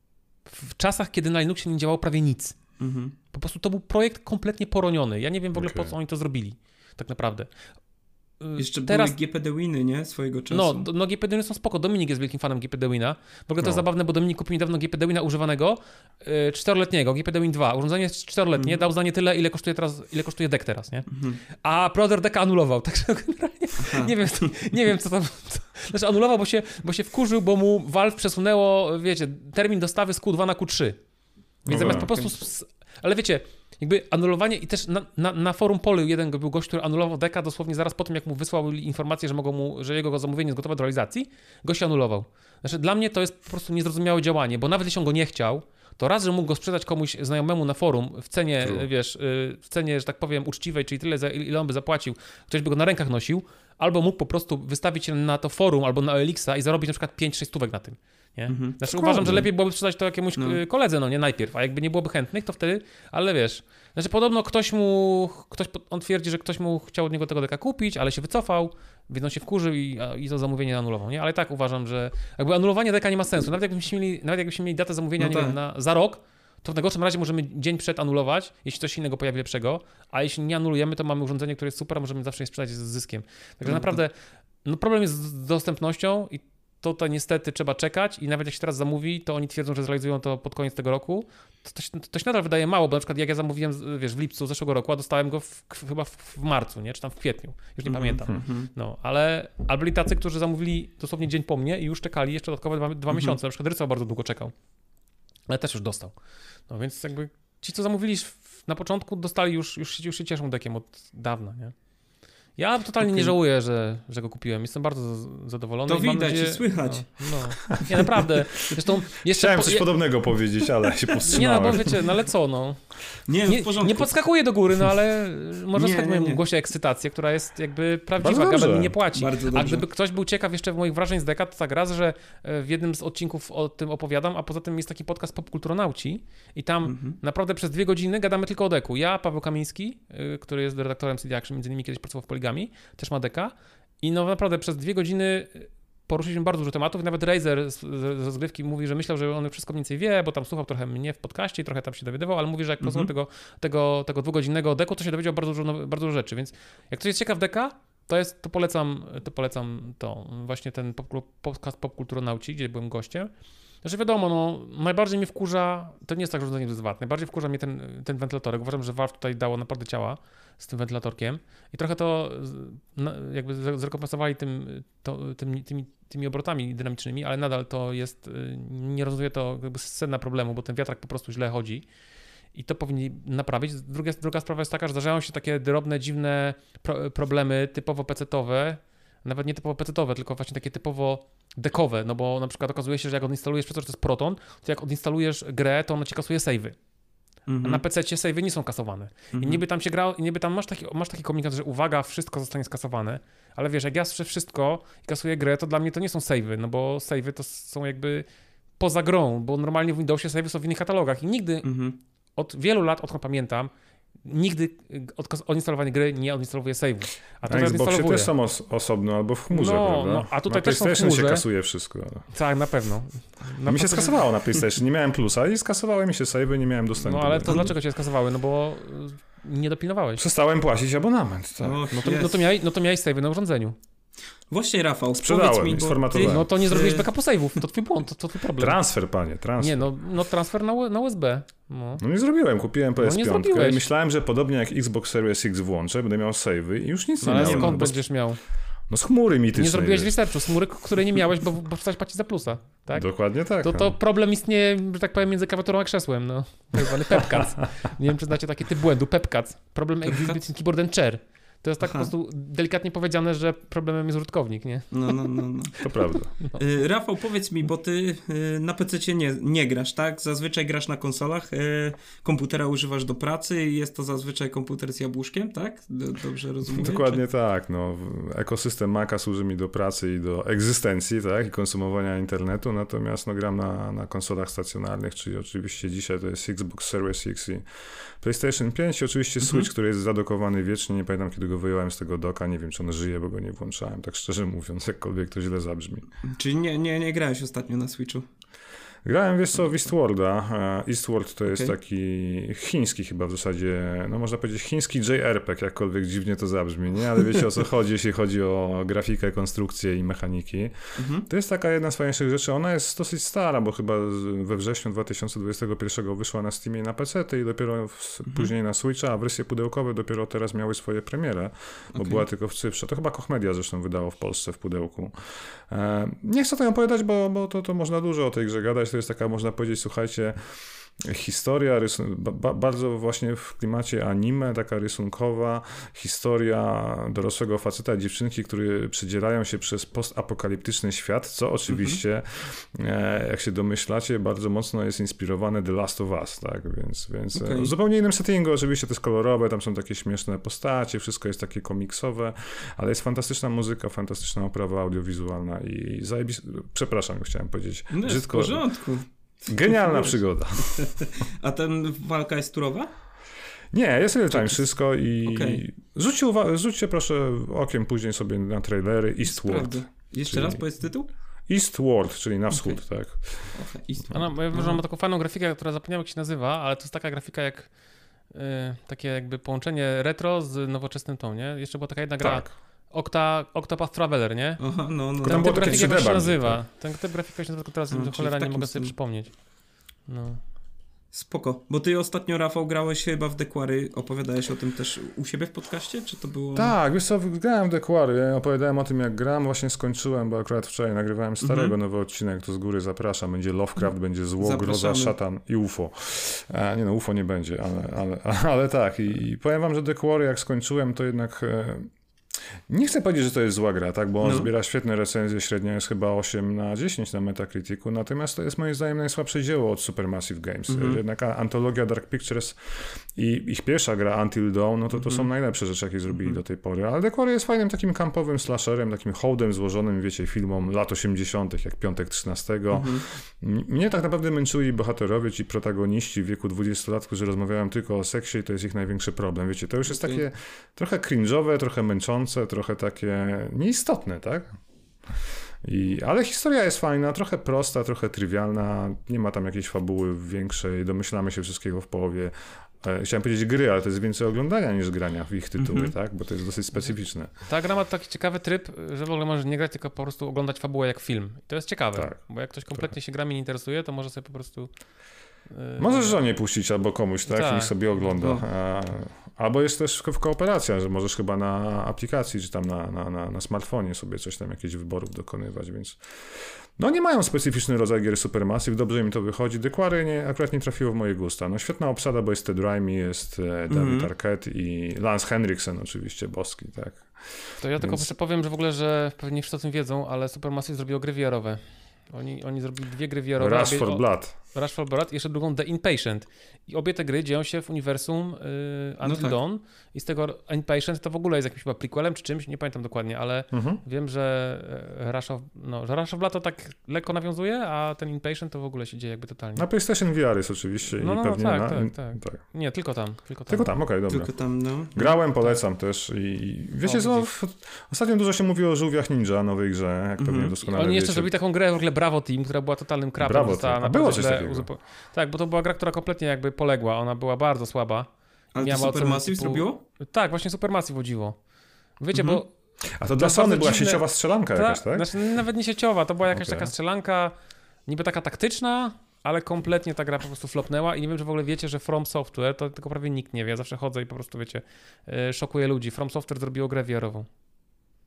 w czasach, kiedy na Linuxie nie działało prawie nic. Mm-hmm. Po prostu to był projekt kompletnie poroniony. Ja nie wiem w ogóle okay. po co oni to zrobili, tak naprawdę. Jeszcze teraz... były G P D Winy, nie? Swojego czasu. No, no G P D Winy są spoko. Dominik jest wielkim fanem G P D Wina. W ogóle to no. jest zabawne, bo Dominik kupił niedawno G P D Wina używanego, yy, czteroletniego, G P D Win dwa. Urządzenie jest czteroletnie, mm. dał za nie tyle, ile kosztuje teraz, ile kosztuje deck teraz, nie? Mm. A Brother Decka anulował, także generalnie nie wiem, co, nie wiem co tam... Co, znaczy anulował, bo się, bo się wkurzył, bo mu Valve przesunęło, wiecie, termin dostawy z Q dwa na Q trzy. Więc no zamiast po prostu... Z, ale wiecie... Jakby anulowanie i też na, na, na forum Polu jeden był gość, który anulował deka dosłownie zaraz po tym, jak mu wysłał informację, że mogą mu, że jego zamówienie jest gotowe do realizacji, gość się anulował. Znaczy dla mnie to jest po prostu niezrozumiałe działanie, bo nawet jeśli on go nie chciał, to raz, że mógł go sprzedać komuś znajomemu na forum w cenie, True. wiesz, w cenie, że tak powiem, uczciwej, czyli tyle, za ile on by zapłacił, ktoś by go na rękach nosił, albo mógł po prostu wystawić się na to forum albo na O L X-a i zarobić na przykład pięć sześć stówek na tym. Nie? Mm-hmm. Znaczy Skąd? uważam, że lepiej byłoby sprzedać to jakiemuś no. koledze, no nie najpierw, a jakby nie byłoby chętnych, to wtedy, ale wiesz, znaczy podobno ktoś mu, ktoś, on twierdzi, że ktoś mu chciał od niego tego deka kupić, ale się wycofał, więc on się wkurzył i, i to zamówienie anulował, nie? Ale tak uważam, że jakby anulowanie deka nie ma sensu, nawet jakbyśmy mieli, nawet jakbyśmy mieli datę zamówienia, no nie tak. wiem, na, za rok, to w najgorszym razie możemy dzień przed anulować, jeśli coś innego pojawi lepszego, a jeśli nie anulujemy, to mamy urządzenie, które jest super, a możemy zawsze je sprzedać z zyskiem. Także no, naprawdę, no problem jest z dostępnością i to, to niestety trzeba czekać i nawet jak się teraz zamówi, to oni twierdzą, że zrealizują to pod koniec tego roku. To, to, się, to się nadal wydaje mało, bo na przykład jak ja zamówiłem, wiesz, w lipcu zeszłego roku, a dostałem go w, chyba w, w marcu, nie? Czy tam w kwietniu, już nie mm-hmm. pamiętam. No, ale, ale byli tacy, którzy zamówili dosłownie dzień po mnie i już czekali jeszcze dodatkowe dwa, dwa mm-hmm. miesiące. Na przykład Rycał bardzo długo czekał, ale też już dostał. No więc jakby ci, co zamówili na początku, dostali już, już, już się cieszą dekiem od dawna, nie? Ja totalnie okay. nie żałuję, że, że go kupiłem. Jestem bardzo zadowolony. To i mam widać nadzieję... i słychać. No, no. Nie, naprawdę. Zresztą jeszcze Chciałem po... coś podobnego powiedzieć, ale się powstrzymałem. Nie, no bo wiecie, no ale co, no. Nie, nie, w porządku. nie podskakuję do góry, no ale może nie, tak nie, nie. głosie ekscytację, która jest jakby prawdziwa, Gabel mi nie płaci. Bardzo A gdyby ktoś był ciekaw jeszcze moich wrażeń z deka, to tak raz, że w jednym z odcinków o tym opowiadam, a poza tym jest taki podcast Popkulturonauci i tam mhm. naprawdę przez dwie godziny gadamy tylko o deku. Ja, Paweł Kamiński, który jest redaktorem C D Action, między innymi kiedyś pracował w Poligami, też ma deka i no naprawdę przez dwie godziny poruszyliśmy bardzo dużo tematów i nawet Razer z, z rozgrywki mówi, że myślał, że on wszystko mniej więcej wie, bo tam słuchał trochę mnie w podcaście i trochę tam się dowiadywał, ale mówi, że jak mm-hmm. posłuchał tego, tego, tego dwugodzinnego deku, to się dowiedział bardzo dużo, bardzo dużo rzeczy, więc jak ktoś jest ciekaw deka, to jest, to polecam, to polecam to, właśnie ten podcast Popkulturonauci, gdzie byłem gościem. Znaczy wiadomo, no, najbardziej mnie wkurza, to nie jest tak, że urządzenie jest wad, najbardziej wkurza mnie ten, ten wentylatorek. Uważam, że Valve tutaj dało naprawdę ciała z tym wentylatorkiem i trochę to jakby zrekompensowali tym, to, tymi, tymi, tymi obrotami dynamicznymi, ale nadal to jest, nie rozwiązuje to jakby sedna problemu, bo ten wiatrak po prostu źle chodzi i to powinni naprawić. Druga, druga sprawa jest taka, że zdarzają się takie drobne, dziwne pro, problemy typowo pecetowe, nawet nie typowo pecetowe, tylko właśnie takie typowo dekowe, no bo na przykład okazuje się, że jak odinstalujesz, przez to, że to jest Proton, to jak odinstalujesz grę, to ono ci kasuje save'y. Mm-hmm. A na pececie save'y nie są kasowane. Mm-hmm. I niby tam się gra, i niby tam masz taki, masz taki komunikat, że uwaga, wszystko zostanie skasowane, ale wiesz, jak ja słyszę wszystko i kasuję grę, to dla mnie to nie są save'y, no bo save'y to są jakby poza grą, bo normalnie w Windowsie save'y są w innych katalogach i nigdy mm-hmm. od wielu lat, odkąd pamiętam, nigdy od odinstalowania gry nie odinstalowuje save'u. A na Xboxie też są os- osobno albo w chmurze, no, prawda? No, a tutaj na też są w chmurze. się kasuje wszystko. Ale... Tak, na pewno. Na mi się skasowało na PlayStation, nie miałem plusa i skasowały mi się save'y, nie miałem dostępu. No ale to dlaczego cię skasowały? No bo nie dopilnowałeś. Przestałem płacić abonament, tak. No to, no to, miałeś, no to miałeś save'y na urządzeniu. Właśnie, Rafał, sprzedałem mi, i sformatowałem. Ty... No to nie zrobiłeś backupu save'ów, to twój błąd, to, to twój problem. Transfer, panie, transfer. Nie, no, no transfer na, na U S B. No. no nie zrobiłem, kupiłem P S pięć no i myślałem, że podobnie jak Xbox Series X włączę, będę miał save'y i już nic no, nie ale miałem. skąd bo... będziesz miał? No z chmury mitycznej. Nie zrobiłeś jest. researchu, z chmury, której nie miałeś, bo, bo przestałeś płacić za plusa, tak? Dokładnie tak. To, to problem istnieje, że tak powiem, między klawiaturą a krzesłem, no. Tak zwany pepcats. Nie wiem, czy znacie taki typ błędu, pepcats. Problem exists between keyboard and chair. To jest tak Aha. po prostu delikatnie powiedziane, że problemem jest użytkownik, nie? No, no, no. no. To prawda. No. Y, Rafał, powiedz mi, bo ty y, na pececie nie, nie grasz, tak? Zazwyczaj grasz na konsolach, y, komputera używasz do pracy i jest to zazwyczaj komputer z jabłuszkiem, tak? Do, dobrze rozumiem? Dokładnie czy... tak. No, ekosystem Maca służy mi do pracy i do egzystencji, tak? I konsumowania internetu, natomiast no, gram na, na konsolach stacjonarnych, czyli oczywiście dzisiaj to jest Xbox Series X i PlayStation pięć i oczywiście Switch, mhm. który jest zadokowany wiecznie, nie pamiętam kiedy go wyjąłem z tego doka, nie wiem czy on żyje, bo go nie włączałem, tak szczerze mówiąc, jakkolwiek to źle zabrzmi. Czyli nie, nie, nie grałeś ostatnio na Switchu? Grałem, wiesz co, w Eastwarda. Eastward to jest okay. taki chiński chyba w zasadzie, no można powiedzieć chiński J R P G, jakkolwiek dziwnie to zabrzmi, nie? Ale wiecie o co chodzi, jeśli chodzi o grafikę, konstrukcję i mechaniki. Mhm. To jest taka jedna z fajniejszych rzeczy. Ona jest dosyć stara, bo chyba we wrześniu dwa tysiące dwudziestego pierwszego wyszła na Steamie i na P C i dopiero w, mhm. później na Switcha, a wersje pudełkowe dopiero teraz miały swoje premierę, bo okay. była tylko w cyfrze. To chyba Koch Media zresztą wydało w Polsce w pudełku. E, nie chcę tego opowiadać, bo, bo to, to można dużo o tej grze gadać. To jest taka, można powiedzieć, słuchajcie, historia, rysun- ba- bardzo właśnie w klimacie anime, taka rysunkowa historia dorosłego faceta i dziewczynki, które przedzierają się przez postapokaliptyczny świat, co oczywiście, mm-hmm. e, jak się domyślacie, bardzo mocno jest inspirowane The Last of Us, tak, więc, więc okay. w zupełnie innym settingu, oczywiście to jest kolorowe, tam są takie śmieszne postacie, wszystko jest takie komiksowe, ale jest fantastyczna muzyka, fantastyczna oprawa audiowizualna i zajebis... przepraszam, chciałem powiedzieć no jest brzydko. W porządku. Genialna przygoda. A ten walka jest turowa? Nie, jest real time wszystko i okay. rzućcie, uwa- rzućcie proszę okiem później sobie na trailery Eastward. Jeszcze czyli... raz powiedz tytuł? Eastward, czyli na wschód, okay. tak. Okay. Eastward. Ona, ja no. ma taką fajną grafikę, która zapomniałem jak się nazywa, ale to jest taka grafika jak yy, takie jakby połączenie retro z nowoczesnym tą, nie? Jeszcze była taka jedna gra. Tak. Octa, Octopath Traveler, nie? Aha, no, no. Ten typ grafiki jak się nazywa. Tak. Ten typ grafiki się nazywa, teraz no, cholera nie mogę sobie przypomnieć. No. Spoko, bo ty ostatnio, Rafał, grałeś chyba w Dequary, opowiadałeś o tym też u siebie w podcaście, czy to było... Tak, wiesz co, grałem w Dequary, opowiadałem o tym jak gram, właśnie skończyłem, bo akurat wczoraj nagrywałem starego, mm-hmm. nowy odcinek, to z góry zapraszam, będzie Lovecraft, będzie zło, Zapraszamy. groza, szatan i U F O. E, nie no, U F O nie będzie, ale, ale, ale tak i, i powiem wam, że Dequary jak skończyłem, to jednak... E, nie chcę powiedzieć, że to jest zła gra, tak, bo on no. zbiera świetne recenzje, średnia jest chyba osiem na dziesięć na Metacriticu, natomiast to jest moim zdaniem najsłabsze dzieło od Supermassive Games. Mm-hmm. Jednak antologia Dark Pictures i ich pierwsza gra Until Dawn, no to to mm-hmm. są najlepsze rzeczy, jakie zrobili mm-hmm. do tej pory. Ale Dequary jest fajnym takim kampowym slasherem, takim hołdem złożonym, wiecie, filmom lat osiemdziesiątych, jak Piątek trzynastego. Mm-hmm. Mnie tak naprawdę męczyli bohaterowie, ci protagoniści w wieku dwudziestu lat, którzy rozmawiają tylko o seksie i to jest ich największy problem. Wiecie, to już jest okay. takie trochę cringe'owe, trochę męczące, trochę takie nieistotne, tak? I, ale historia jest fajna, trochę prosta, trochę trywialna, nie ma tam jakiejś fabuły większej, domyślamy się wszystkiego w połowie. E, chciałem powiedzieć gry, ale to jest więcej oglądania niż grania w ich tytuły, mm-hmm. tak? Bo to jest dosyć specyficzne. Ta gra ma taki ciekawy tryb, że w ogóle możesz nie grać, tylko po prostu oglądać fabułę jak film. I to jest ciekawe, tak, bo jak ktoś kompletnie tak. się grami nie interesuje, to może sobie po prostu... Yy, możesz żonie puścić albo komuś, tak? tak. I niech sobie ogląda. No. A, albo jest też w kooperacja, że możesz chyba na aplikacji, czy tam na, na, na, na smartfonie sobie coś tam, jakieś wyborów dokonywać, więc... No nie mają specyficzny rodzaj gier Supermassive, dobrze im to wychodzi. Dequary nie, akurat nie trafiło w moje gusta. No świetna obsada, bo jest Ted Raimi, jest e, David mm-hmm. Arquette i Lance Henriksen oczywiście, boski, tak. To ja tylko Więc... powiem, że w ogóle, że pewnie wszyscy o tym wiedzą, ale Supermassive zrobiło gry V R-owe. Oni, oni zrobili dwie gry V R-owe. Rush for Blood. Rush for Blood i jeszcze drugą The Inpatient. I obie te gry dzieją się w uniwersum y, Until no tak. Dawn. I z tego Inpatient to w ogóle jest jakimś chyba prequelem czy czymś, nie pamiętam dokładnie, ale mhm. wiem, że Rush of, no, że Rush of Blood to tak lekko nawiązuje, a ten Inpatient to w ogóle się dzieje jakby totalnie. Na PlayStation V R jest oczywiście no, i no, pewnie tak, na... tak, tak, tak. Nie, tylko tam. Tylko tam, tylko tam okej, okay, dobra. Tylko tam, no. Grałem, polecam też i wiecie co, w... ostatnio dużo się mówi o Żółwiach Ninja, nowej grze, jak pewnie mm-hmm. doskonale Oni jeszcze wiecie. zrobili taką grę w ogóle Bravo Team, która była totalnym krapem. Brawo, a było coś takiego. Uzupo... Tak, bo to była gra, która kompletnie jakby poległa, ona była bardzo słaba. Ale to Supermassive zrobiło? Tak, właśnie Supermassive o dziwo. Wiecie, mm-hmm. bo... A to dla Sony była dziwne... sieciowa strzelanka Ta... jakaś, tak? Znaczy, nawet nie sieciowa, to była jakaś okay. taka strzelanka, niby taka taktyczna, ale kompletnie ta gra po prostu flopnęła i nie wiem, czy w ogóle wiecie, że From Software, to tylko prawie nikt nie wie, ja zawsze chodzę i po prostu, wiecie, yy, szokuję ludzi. From Software zrobiło grę V R-ową.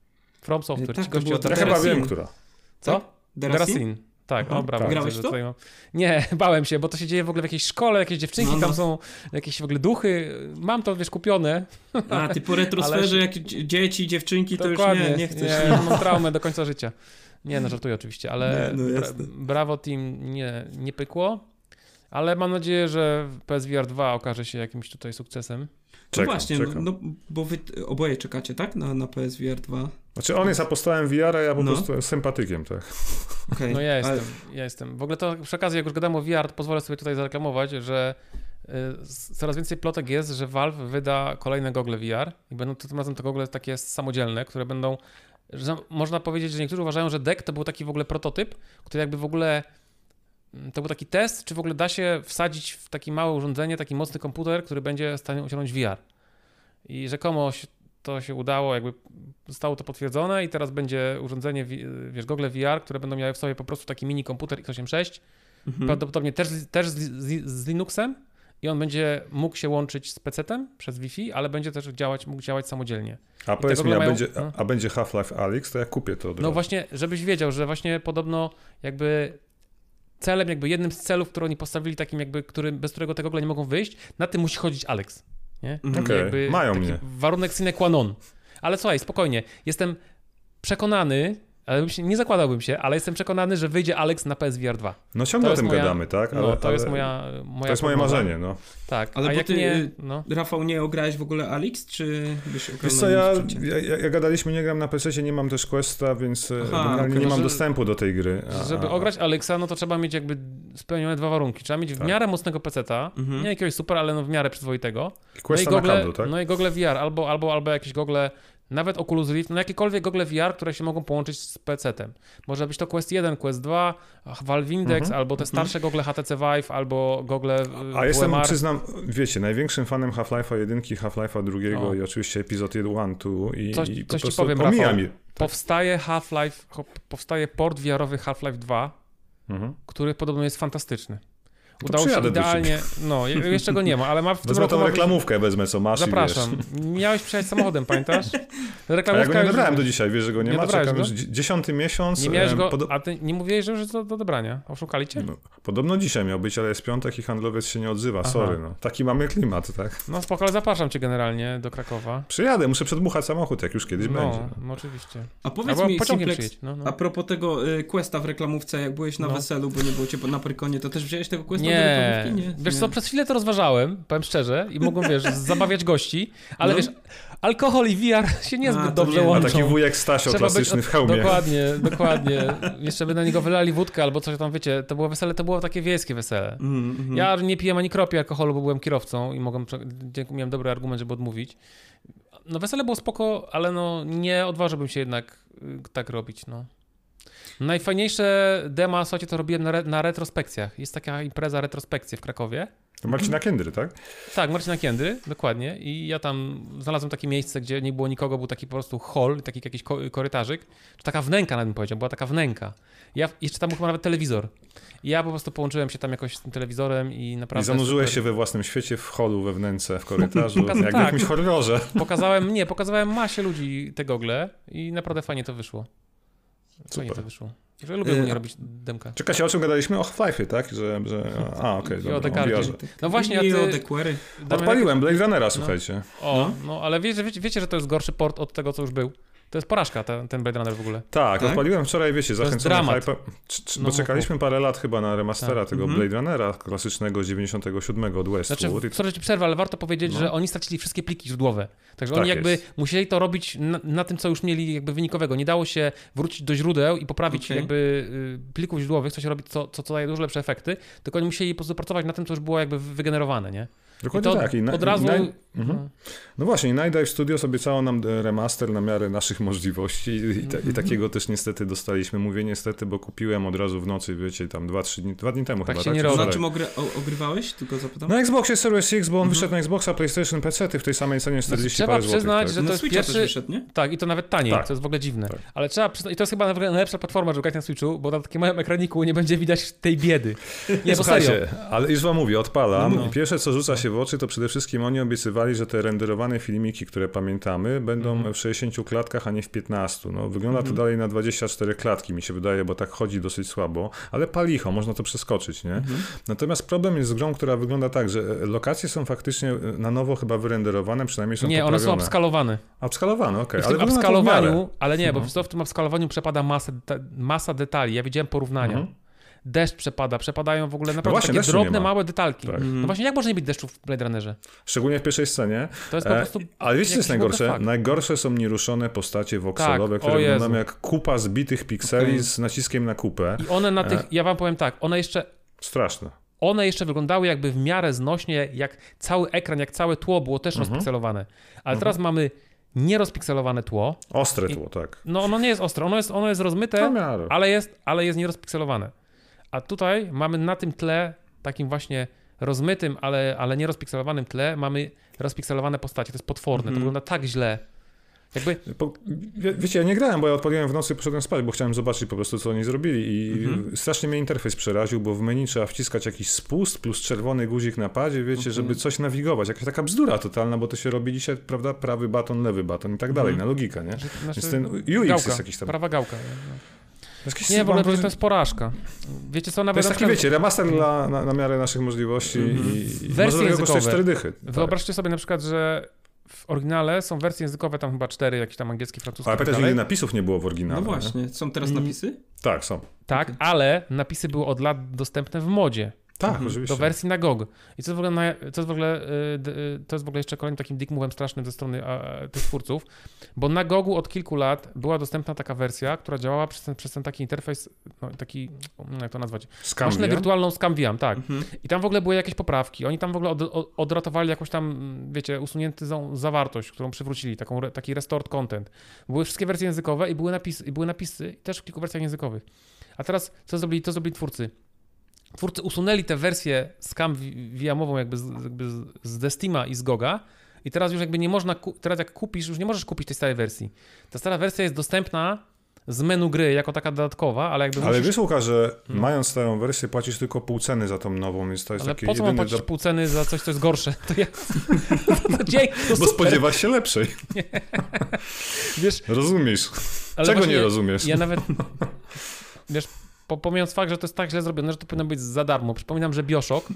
From Software. Tak, ci goście od Ja chyba wiem, która. Co? Derasin? Tak, Aha, o brawo. tak. Grałeś w to? Tutaj mam- Nie, bałem się, bo to się dzieje w ogóle w jakiejś szkole, jakieś dziewczynki, No, no. tam są jakieś w ogóle duchy. Mam to, wiesz, kupione. A, ty po retrosferze, Ale- jak dzie- dzieci, dziewczynki, to Dokładnie. już nie, nie chcesz. Nie, mam traumę do końca życia. Nie, no żartuję oczywiście, ale Nie, no bra- jasne. Brawo Team nie, nie pykło. Ale mam nadzieję, że P S V R dwa okaże się jakimś tutaj sukcesem. No Czekam, właśnie, czekam. no, bo wy oboje czekacie, tak? Na, na P S V R dwa. Znaczy on jest apostołem V R, a ja po No. prostu sympatykiem, tak. Okay. No ja jestem, Ale, ja jestem. W ogóle to przy okazji, jak już gadamy o V R, to pozwolę sobie tutaj zareklamować, że y, coraz więcej plotek jest, że Valve wyda kolejne gogle V R i będą tym razem te gogle takie samodzielne, które będą, że można powiedzieć, że niektórzy uważają, że Deck to był taki w ogóle prototyp, który jakby w ogóle to był taki test, czy w ogóle da się wsadzić w takie małe urządzenie, taki mocny komputer, który będzie w stanie osiągnąć V R. I rzekomo się, to się udało, jakby zostało to potwierdzone i teraz będzie urządzenie, wiesz, gogle V R, które będą miały w sobie po prostu taki mini komputer X osiemdziesiąt sześć, mhm. prawdopodobnie też, też z, z, z Linuxem i on będzie mógł się łączyć z pecetem przez Wi-Fi, ale będzie też działać, mógł działać samodzielnie. A powiedz mi, gogle a mają- będzie, no. a będzie Half-Life Alyx, to ja kupię to od No razu. właśnie, żebyś wiedział, że właśnie podobno jakby celem, jakby jednym z celów, które oni postawili takim jakby, który, bez którego te gogle nie mogą wyjść, na tym musi chodzić Alex. Nie? Mhm. Okej, Jakby mają taki mnie. warunek sine qua non. Ale słuchaj, spokojnie, jestem przekonany, ale bym się, nie zakładałbym się, ale jestem przekonany, że wyjdzie Alex na P S V R dwa. No ciągle to o tym jest moja- gadamy, tak? No, to jest moja, moja To jest moje prognoza. marzenie, no. Tak, Ale a bo jak ty, nie, no. Rafał, nie ograłeś w ogóle Alyx, czy byś ograł Wiesz na co, ja, sprzęcie? ja, ja, ja gadaliśmy, nie gram na P C, nie mam też Questa, więc Aha, generalnie okej. nie mam Że- dostępu do tej gry. A, Żeby a- ograć Alexa, no to trzeba mieć jakby spełnione dwa warunki. Trzeba mieć w Tak. miarę mocnego peceta, Mhm. nie jakiegoś super, ale no w miarę przyzwoitego. Questa no i na gogle, kablu, tak? No i gogle V R, albo, albo, albo jakieś gogle, nawet Oculus Rift, no jakiekolwiek gogle V R, które się mogą połączyć z pecetem. Może być to Quest jeden, Quest dwa, Valve Index, Mhm. albo te starsze gogle H T C Vive, albo gogle A jestem, W M R. przyznam, wiecie, największym fanem Half-Life'a jeden, Half-Life'a drugiego No. i oczywiście epizod jeden, dwa i, Coś- i po coś ci prostu powiem, omija Rafał. mnie. Powstaje Half-Life, ho- powstaje port V R-owy Half-Life dwa, Mhm. który podobno jest fantastyczny. To Udało się przyjadę do idealnie, no je- jeszcze go nie ma, ale ma w tym Wezmę roku tą ma być- reklamówkę, wezmę co masz Zapraszam. i wiesz. Miałeś przyjechać samochodem, pamiętasz? A ja Reklamówka go nie już- dobrałem do dzisiaj, wiesz, że go nie, Nie ma, dobrałeś czekam go? już dzi- dziesiąty miesiąc. Nie miałeś em, go, podo- a ty nie mówiłeś, że już do, do dobrania. Oszukali cię? no, podobno dzisiaj miał być, ale jest piątek i handlowiec się nie odzywa, Aha. sorry, no. Taki mamy klimat, tak? No spoko, ale zapraszam cię generalnie do Krakowa. Przyjadę, muszę przedmuchać samochód, jak już kiedyś No, będzie. no oczywiście. A powiedz Albo mi, pociągiem Simplex, przyjedź. No, no. a propos tego y, Questa w reklamówce, jak byłeś na No. weselu, bo nie było cię na Prykonie, to też wziąłeś tego Questa do Nie. reklamówki? Nie. Wiesz nie. co, przez chwilę to rozważałem, powiem szczerze, i mogą, wiesz, zabawiać gości, ale No. wiesz, alkohol i V R się niezbyt A, to dobrze nie. A łączą. taki wujek Stasio Trzeba być klasyczny od- w hełmie. Dokładnie, dokładnie. Jeszcze by na niego wylali wódkę albo coś tam, wiecie, to było wesele, to było takie wiejskie wesele. Mhm, mhm. Ja nie piłem ani kropli alkoholu, bo byłem kierowcą i mogłem, dzięki- miałem dobry argument, żeby odmówić. No wesele było spoko, ale no nie odważyłbym się jednak y, tak robić, no. Najfajniejsze dema, słuchajcie, to robiłem na, re, na retrospekcjach. Jest taka impreza retrospekcje w Krakowie. To Marcina Kiendry, tak? Tak, Marcina Kiendry, dokładnie. I ja tam znalazłem takie miejsce, gdzie nie było nikogo, był taki po prostu hall, taki jakiś ko- korytarzyk. Czy taka wnęka, nawet bym powiedział, była taka wnęka. Ja jeszcze tam był chyba nawet telewizor. I ja po prostu połączyłem się tam jakoś z tym telewizorem i naprawdę... I zanurzyłeś super. się we własnym świecie, w holu, we wnęce, w korytarzu, Pokaz- jak w tak. jakimś horrorze. Pokazałem, nie, pokazałem masie ludzi te gogle i naprawdę fajnie to wyszło. Fajnie Super. to wyszło. Że lubię Y, ogólnie a- robić demka. Czekajcie, o czym gadaliśmy? O Half-Life'ie, tak? Że, że... A, okej, I o dobra, o Dekardzie. V R-ze. No właśnie, a I ty- o Dequery. Damian, Odpaliłem Blade Runnera, słuchajcie. O, no ale wiecie, wiecie, wiecie, że to jest gorszy port od tego, co już był. To jest porażka, ten, ten Blade Runner w ogóle. Tak, Tak? odpaliłem wczoraj, wiecie, jest zachęcony dramat. hype. Czy, czy, No, bo mów, czekaliśmy parę lat chyba na remastera Tak. tego Mhm. Blade Runnera klasycznego z dziewięćdziesiątego siódmego od Znaczy, Westwood. I- sorry, ci przerwę, ale warto powiedzieć, No. że oni stracili wszystkie pliki źródłowe. Także Tak oni jakby jest. musieli to robić na, na tym, co już mieli jakby wynikowego. Nie dało się wrócić do źródeł i poprawić Okej. jakby y, plików źródłowych, co się robi, co, co, co daje dużo lepsze efekty, tylko oni musieli po prostu pracować na tym, co już było jakby wygenerowane, nie? Dokładnie I to tak. I na, od razu... i na, no. mhm. No właśnie, i Night Dive Studios obiecało nam e, remaster na miarę naszych możliwości i, i, ta, i takiego też niestety dostaliśmy. Mówię niestety, bo kupiłem od razu w nocy, wiecie, tam dwa, trzy dni, dwa dni temu Tak chyba, się tak? nie Czy robi. Na wczoraj? czym ogry, o, ogrywałeś? Tylko zapytam. Na Xboxie Series X, bo on Mhm. wyszedł na Xboxa, PlayStation, P C, w tej samej cenie czterdzieści Trzeba parę złotych. przyznać, tak? że to na jest Switcha pierwszy... też wyszedł, nie? Tak, i to nawet taniej, Tak. to jest w ogóle dziwne. Tak. Ale trzeba przyznać, i to jest chyba nawet najlepsza platforma, żeby grać na Switchu, bo na takim małym ekraniku nie będzie widać tej biedy. Nie, bo serio. Słuchajcie, ale już wam mówię, odpalam No, no. i pierwsze co rzuca się się w oczy, to przede wszystkim oni obiecywali, że te renderowane filmiki, które pamiętamy, będą mhm. w sześćdziesięciu klatkach, a nie w piętnastu. No, wygląda mhm. to dalej na dwadzieścia cztery klatki, mi się wydaje, bo tak chodzi dosyć słabo, ale palicho, można to przeskoczyć, nie? Mhm. Natomiast problem jest z grą, która wygląda tak, że lokacje są faktycznie na nowo chyba wyrenderowane, przynajmniej są Nie, poprawione. one są upskalowane. Upskalowane, okej. Okay. W tym upskalowaniu, ale nie, bo mhm. w tym upskalowaniu przepada masa, masa detali. Ja widziałem porównania. Mhm. Deszcz przepada, przepadają w ogóle naprawdę no właśnie, takie drobne, małe detalki. Tak. Mm. No właśnie, jak może nie być deszczu w Blade Runnerze? Szczególnie w pierwszej scenie. To jest po prostu... E, ale wiecie, co jest najgorsze? Najgorsze są nieruszone postacie voxelowe, tak, które wyglądają jak kupa zbitych pikseli okay. z naciskiem na kupę. I one na tych, e... ja wam powiem tak, one jeszcze... Straszne. One jeszcze wyglądały jakby w miarę znośnie, jak cały ekran, jak całe tło było też mhm. rozpikselowane. Ale mhm. teraz mamy nierozpikselowane tło. Ostre tło, tak. No ono nie jest ostre, ono jest, ono jest rozmyte, ale jest, ale jest nierozpikselowane. A tutaj mamy na tym tle, takim właśnie rozmytym, ale, ale nie rozpikselowanym tle, mamy rozpikselowane postacie. To jest potworne, mm. to wygląda tak źle. Jakby... Po, wie, wiecie, ja nie grałem, bo ja odpaliłem w nocy i poszedłem spać, bo chciałem zobaczyć po prostu, co oni zrobili i mm-hmm. strasznie mnie interfejs przeraził, bo w menu trzeba wciskać jakiś spust plus czerwony guzik na padzie, wiecie, mm-hmm. żeby coś nawigować. Jakaś taka bzdura totalna, bo to się robi dzisiaj, prawda, prawy baton, lewy baton i tak dalej, mm-hmm. na logikę, nie? Znaczy, Więc ten U X gałka, jest jakiś tam... prawa gałka. Nie, w ogóle to jest porażka. Wiecie co, nawet... To jest taki, wiecie, remaster dla, na, na miarę naszych możliwości mm-hmm. i wersje językowe. cztery dychy. Wyobraźcie tak. sobie na przykład, że w oryginale są wersje językowe, tam chyba cztery, jakieś tam angielskie, francuskie. Ale pytasz, ile napisów nie było w oryginale? No właśnie, nie? Są teraz napisy? Mm. Tak, są. Tak, ale napisy były od lat dostępne w modzie. Tak, mhm. oczywiście. Do wersji na G O G. I co jest w ogóle, na, co jest w ogóle, to jest w ogóle jeszcze kolejnym takim dick move'em strasznym ze strony a, a, tych twórców, bo na G O G-u od kilku lat była dostępna taka wersja, która działała przez ten, przez ten taki interfejs, no, taki, jak to nazwać? Maszynę wirtualną ScamViam, tak. Mhm. I tam w ogóle były jakieś poprawki. Oni tam w ogóle od, od, odratowali jakąś tam, wiecie, usunięty za, zawartość, którą przywrócili, taką, taki restored content. Były wszystkie wersje językowe i były napisy, i były napisy też w kilku wersjach językowych. A teraz co zrobili, to zrobili twórcy? Twórcy usunęli tę wersję ScamViamową jakby, z, jakby z Steama i z Goga i teraz już jakby nie można, teraz jak kupisz, już nie możesz kupić tej starej wersji. Ta stara wersja jest dostępna z menu gry jako taka dodatkowa, ale jakby Ale musisz... wiesz, Łukasz, że hmm. mając starą wersję płacisz tylko pół ceny za tą nową, więc to jest ale takie po co mam płacić do... pół ceny za coś, co jest gorsze? To ja... to dzięki, to Bo super. spodziewasz się lepszej. Nie. Wiesz... Rozumiesz. Ale Czego właśnie, nie rozumiesz? Ja nawet... Wiesz... Pomijając fakt, że to jest tak źle zrobione, że to powinno być za darmo. Przypominam, że Bioshock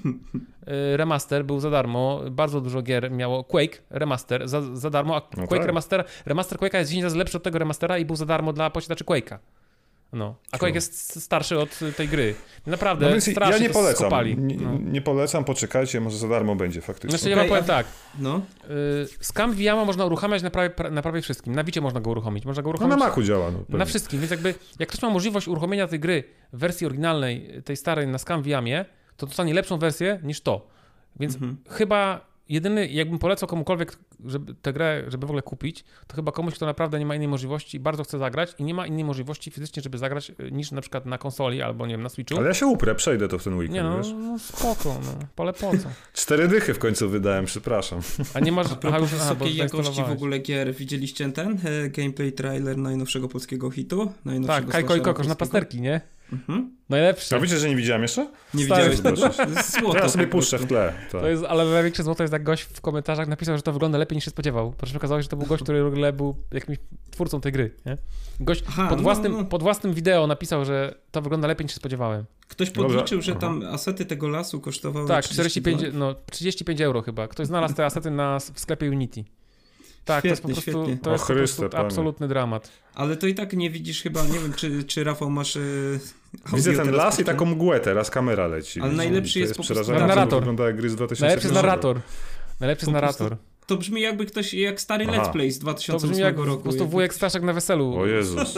y, remaster był za darmo. Bardzo dużo gier miało. Quake remaster za, za darmo, a Quake no tak. remaster, remaster Quake'a jest dziesięć razy lepszy od tego remastera i był za darmo dla posiadaczy Quake'a. No. A Quake jest starszy od tej gry. Naprawdę, no więc strasznie ja nie polecam. Skopali. Nie, no. nie polecam, poczekajcie, może za darmo będzie faktycznie. Znaczy, okay, ja wam powiem tak. No. Y, ScamViama można uruchamiać na prawie, na prawie wszystkim. Na Vicie można go uruchomić. Można go uruchomić. No na Macu działa. No, na wszystkim, więc jakby jak ktoś ma możliwość uruchomienia tej gry w wersji oryginalnej, tej starej na ScamViamie, to dostanie lepszą wersję niż to. Więc mhm. chyba jedyny, jakbym polecał komukolwiek, żeby tę grę, żeby w ogóle kupić, to chyba komuś, kto naprawdę nie ma innej możliwości, bardzo chce zagrać i nie ma innej możliwości fizycznie, żeby zagrać niż na przykład na konsoli albo nie wiem, na Switchu. Ale ja się uprę, przejdę to w ten weekend, nie no, wiesz? no spoko, no, pole po co. Cztery dychy w końcu wydałem, przepraszam. A nie masz... A propos aha, wysokiej jakości w ogóle gier, widzieliście ten e, gameplay trailer najnowszego polskiego hitu? Tak, Kajko i Kokosz na pasterki, nie? Mhm. Najlepszy. A wiecie, że nie widziałem jeszcze? Nie widziałeś to. Złoto. Teraz sobie puszczę w tle. To jest, ale największe złoto jest, jak gość w komentarzach napisał, że to wygląda lepiej niż się spodziewał. Proszę, okazało się, że to był gość, który w ogóle był jakimś twórcą tej gry. Nie? Gość Aha, pod, własnym, no, no. pod własnym wideo napisał, że to wygląda lepiej niż się spodziewałem. Ktoś podliczył, że tam asety tego lasu kosztowały tak, czterdzieści pięć, no, trzydzieści pięć euro chyba. Ktoś znalazł te asety na, w sklepie Unity. Tak, świetnie, to jest po prostu, to jest Chryste, po prostu absolutny dramat. Ale to i tak nie widzisz chyba, nie wiem, czy, czy Rafał masz... Yy, Widzę ten las i taką mgłę, teraz kamera leci. Ale najlepszy jest, jest po prostu... narrator. Wygląda jak gry z dwa tysiące Najlepszy jest narrator. Najlepszy jest narrator. To brzmi jakby ktoś, jak stary Aha. Let's Play z dwa tysiące ósmego roku. To brzmi jak po prostu wujek Staszek na weselu. O Jezus.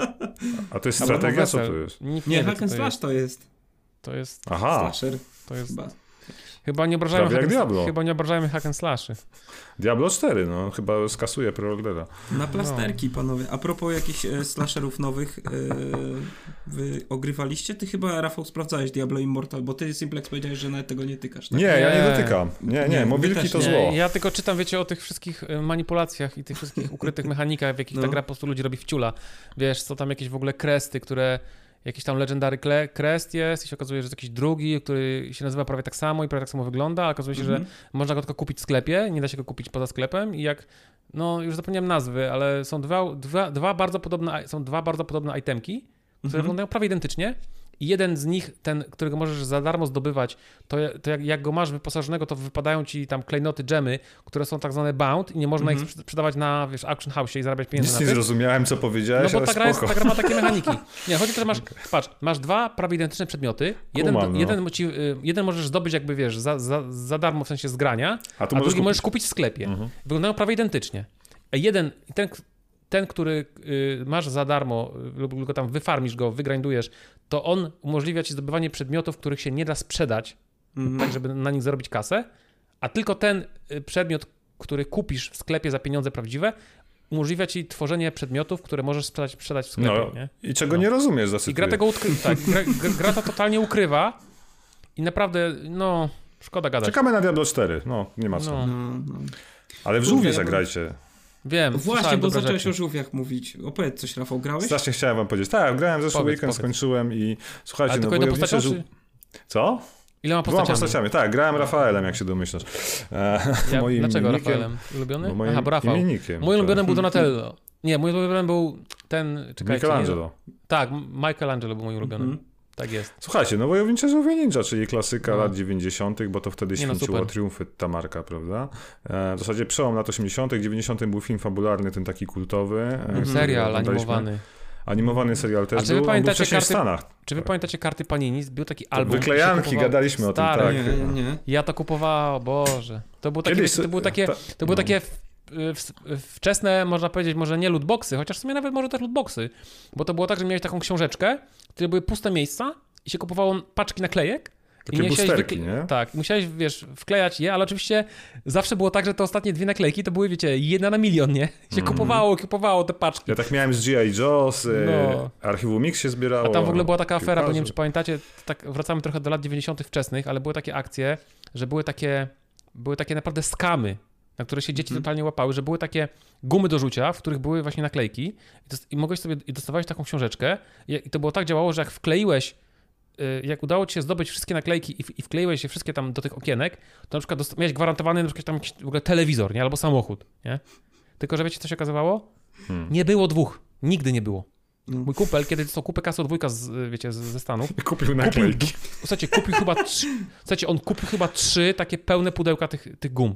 A to jest strategia? Co to jest? Nikt nie, nie hack and slash to jest. To jest... Aha. Slasher. To jest... Chyba. Chyba nie obrażajmy hack, Diablo. Chyba nie obrażajmy hack and slashy. Diablo cztery, no chyba skasuje preordera. Na plasterki, no. Panowie. A propos jakichś e, slasherów nowych, e, wy ogrywaliście? Ty chyba, Rafał, sprawdzałeś Diablo Immortal, bo ty, Simplex, powiedziałeś, że nawet tego nie tykasz. Tak? Nie, ja nie dotykam. Nie, nie, nie mobilki to nie. zło. Ja tylko czytam, wiecie, o tych wszystkich manipulacjach i tych wszystkich ukrytych mechanikach, w jakich no. ta gra po prostu ludzi robi wciula. Wiesz, co tam jakieś w ogóle kresty, które... jakiś tam Legendary Crest jest i się okazuje, że jest jakiś drugi, który się nazywa prawie tak samo i prawie tak samo wygląda, a okazuje się, mm-hmm. że można go tylko kupić w sklepie, nie da się go kupić poza sklepem i jak, no już zapomniałem nazwy, ale są dwa, dwa, dwa bardzo podobne, są dwa bardzo podobne itemki, które mm-hmm. wyglądają prawie identycznie. I jeden z nich, ten, którego możesz za darmo zdobywać, to, to jak, jak go masz wyposażonego, to wypadają ci tam klejnoty, dżemy, które są tak zwane bound i nie można mm-hmm. ich sprzedawać na, wiesz, auction house i zarabiać pieniądze Nic na nie tych. zrozumiałem, co powiedziałeś, No bo ta gra, jest, spoko. ta gra ma takie mechaniki. Nie, chodzi o to, że masz, patrz, masz dwa prawie identyczne przedmioty, jeden, Kumam, no. jeden, ci, jeden możesz zdobyć jakby, wiesz, za, za, za darmo w sensie zgrania, a, a drugi kupić. możesz kupić w sklepie. Mm-hmm. Wyglądają prawie identycznie. A jeden, ten, ten który y, masz za darmo lub go tam wyfarmisz go, wygrindujesz, to on umożliwia ci zdobywanie przedmiotów, których się nie da sprzedać, mm-hmm. tak żeby na nich zarobić kasę, a tylko ten przedmiot, który kupisz w sklepie za pieniądze prawdziwe, umożliwia ci tworzenie przedmiotów, które możesz sprzedać, sprzedać w sklepie. No, nie? I czego no. nie rozumiesz, zacytuję. I gra tego ukrywa, tak, gra, gra to totalnie ukrywa i naprawdę, no, szkoda gadać. Czekamy na Diablo cztery, no, nie ma co. No. No, no. Ale w żółwie zagrajcie. Wiem, właśnie, bo zacząłeś rzeczy. o żółwiach mówić. Opowiedz coś, Rafał, grałeś? Strasznie chciałem wam powiedzieć. Tak, grałem zeszły powiedz, weekend, powiedz. skończyłem i słuchajcie, Ale no tylko wojownicze postacią, żół... Co? Ile ma Dwoma postaciami? postaciami, tak, grałem Rafaelem, jak się domyślasz. E, Ja, moim dlaczego imiennikiem, Rafaelem? Ulubiony? Bo moim Aha, bo Rafał. imiennikiem. Mój ulubiony był Donatello. Nie, mój ulubiony był ten... Czekajcie, Michelangelo. Nie, tak, Michelangelo był mój ulubiony. Mm-hmm. Tak jest. Słuchajcie, no Wojownicze Żółwie Ninja, czyli klasyka no. lat dziewięćdziesiątych, bo to wtedy święciło no, triumfy ta marka, prawda? E, w zasadzie przełom lat osiemdziesiątych, dziewięćdziesiątych był film fabularny, ten taki kultowy. E, serial animowany. Animowany serial też A czy wy był, pamiętacie on był karty, w Stanach. Czy wy pamiętacie karty Panini? Był taki To album. Wyklejanki, gadaliśmy o tym, Stary, tak. Nie, nie, nie. Ja to kupowałem, o Boże. To było takie, Kiedyś, to było takie, to były no. takie w, w, wczesne, można powiedzieć, może nie lootboxy, chociaż w sumie nawet może też lootboxy, bo to było tak, że miałeś taką książeczkę, w której były puste miejsca i się kupowało paczki naklejek. Takie boosterki, nie? Tak, musiałeś, wiesz, wklejać je, ale oczywiście zawsze było tak, że te ostatnie dwie naklejki to były, wiecie, jedna na milion, nie? Się mm. kupowało, kupowało te paczki. Ja tak miałem z G I. Joe, z no. Archiwum Mix się zbierało. A tam w ogóle była taka afera, bo nie wiem, czy pamiętacie, tak wracamy trochę do lat dziewięćdziesiątych wczesnych, ale były takie akcje, że były takie, były takie naprawdę skamy, na które się dzieci mm. totalnie łapały, że były takie gumy do rzucia, w których były właśnie naklejki i, to, i mogłeś sobie, i dostawałeś taką książeczkę i, i to było tak działało, że jak wkleiłeś jak udało ci się zdobyć wszystkie naklejki i, i wkleiłeś je wszystkie tam do tych okienek, to na przykład dost- miałeś gwarantowany na przykład tam jakiś w ogóle telewizor, nie? Albo samochód, nie? Tylko, że wiecie, co się okazywało? Hmm. Nie było dwóch. Nigdy nie było. Hmm. Mój kumpel, kiedy dostał kupę kasy od wujka z, wiecie, z, ze Stanów. Kupił naklejki. Kupił, słuchajcie, kupił chyba trzy, słuchajcie, on kupił chyba trzy takie pełne pudełka tych, tych gum.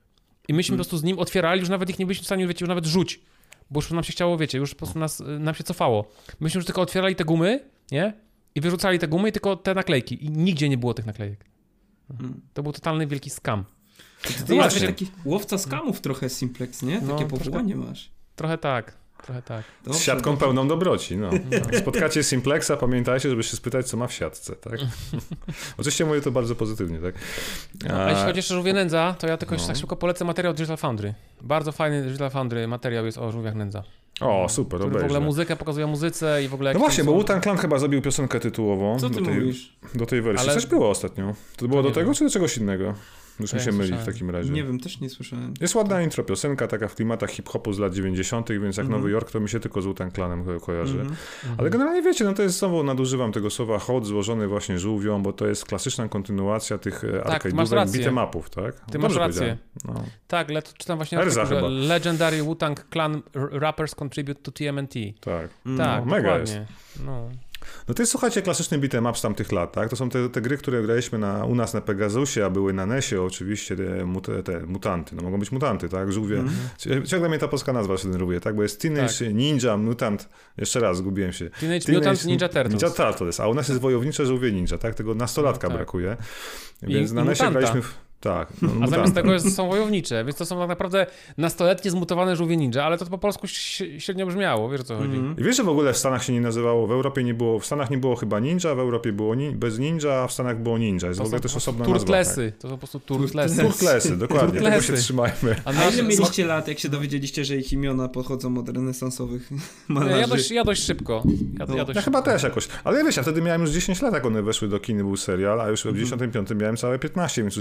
I myśmy hmm. po prostu z nim otwierali, już nawet ich nie byliśmy w stanie, wiecie, już nawet rzuć. Bo już nam się chciało, wiecie, już po prostu nas, nam się cofało. Myśmy już tylko otwierali te gumy, nie? I wyrzucali te gumy i tylko te naklejki. I nigdzie nie było tych naklejek. Hmm. To był totalny wielki skam. Ty no jesteś taki łowca skamów trochę, Simplex, nie? Takie no, powołanie troszkę, masz. Trochę tak, trochę tak. Dobrze, z siatką dobrze. Pełną dobroci, no. no. Spotkacie Simplexa, pamiętajcie, żeby się spytać, co ma w siatce, tak? Oczywiście mówię to bardzo pozytywnie, tak? A, A jeśli chodzi o żółwie nędza, to ja tylko jeszcze no. tak szybko polecę materiał Digital Foundry. Bardzo fajny Digital Foundry materiał jest o żółwiach nędza. O, super, który w ogóle muzykę pokazuje o muzyce i w ogóle... No właśnie, bo Wu-Tang Clan chyba zrobił piosenkę tytułową. Co ty do tej, mówisz? Do tej wersji. Ale... Coś było ostatnio. To było to do tego, wiem. Czy do czegoś innego? Już mi się myli w takim razie. Nie wiem, też nie słyszałem. Jest ładna intro piosenka, taka w klimatach hip-hopu z lat dziewięćdziesiątych, więc jak mm-hmm. Nowy Jork, to mi się tylko z Wu-Tang Clanem kojarzy. Mm-hmm. Ale generalnie wiecie, no to jest znowu, nadużywam tego słowa hołd złożony właśnie żółwią, bo to jest klasyczna kontynuacja tych tak, arcade'ówek, beat'em-upów, tak? Ty masz rację. No. Tak, le- czytam właśnie Erza artykuł, chyba. że Legendary Wu-Tang Clan rappers contribute to T M N T. Tak. Tak, no, mega dokładnie. jest. No. No to jest, słuchajcie, klasyczny beat'em up z tamtych lat, tak? To są te, te gry, które graliśmy na, u nas na Pegasusie, a były na nesie oczywiście te, mut, te mutanty. No mogą być mutanty, tak? Żółwie. Mm-hmm. Ciągle mnie ta polska nazwa się denerwuje, tak? Bo jest Teenage tak. Ninja Mutant, jeszcze raz, zgubiłem się. Teenage, Teenage Mutant Ninja Turtles. Ninja Turtles, a u nas jest Wojownicze Żółwie Ninja, tak? Tego nastolatka no, tak. brakuje. Więc I, na i nesie mutanta. graliśmy... W... Tak. No, a mutanta. Zamiast tego jest, są wojownicze, więc to są tak naprawdę nastoletnie zmutowane żółwie ninja, ale to po polsku średnio brzmiało, wiesz o co chodzi. Mm-hmm. I wiesz, że w ogóle w Stanach się nie nazywało, w Europie nie było, w Stanach nie było chyba ninja, w Europie było ni- bez ninja, a w Stanach było ninja. Jest to w ogóle też osobna turtlesy. nazwa. Tak. To są po prostu turtlesy. Turtlesy, dokładnie, turtlesy. Tego się trzymajmy. A, a ile mieliście lat, jak się dowiedzieliście, że ich imiona pochodzą od renesansowych malarzy? Ja dość, ja dość szybko. Ja, no, ja, dość ja szybko. chyba też jakoś. Ale wiesz, ja wtedy miałem już dziesięć lat, jak one weszły do kin, był serial, a już w dziewięćdziesiątym piątym miałem całe piętnaście, więc już wiedziałem wszystko.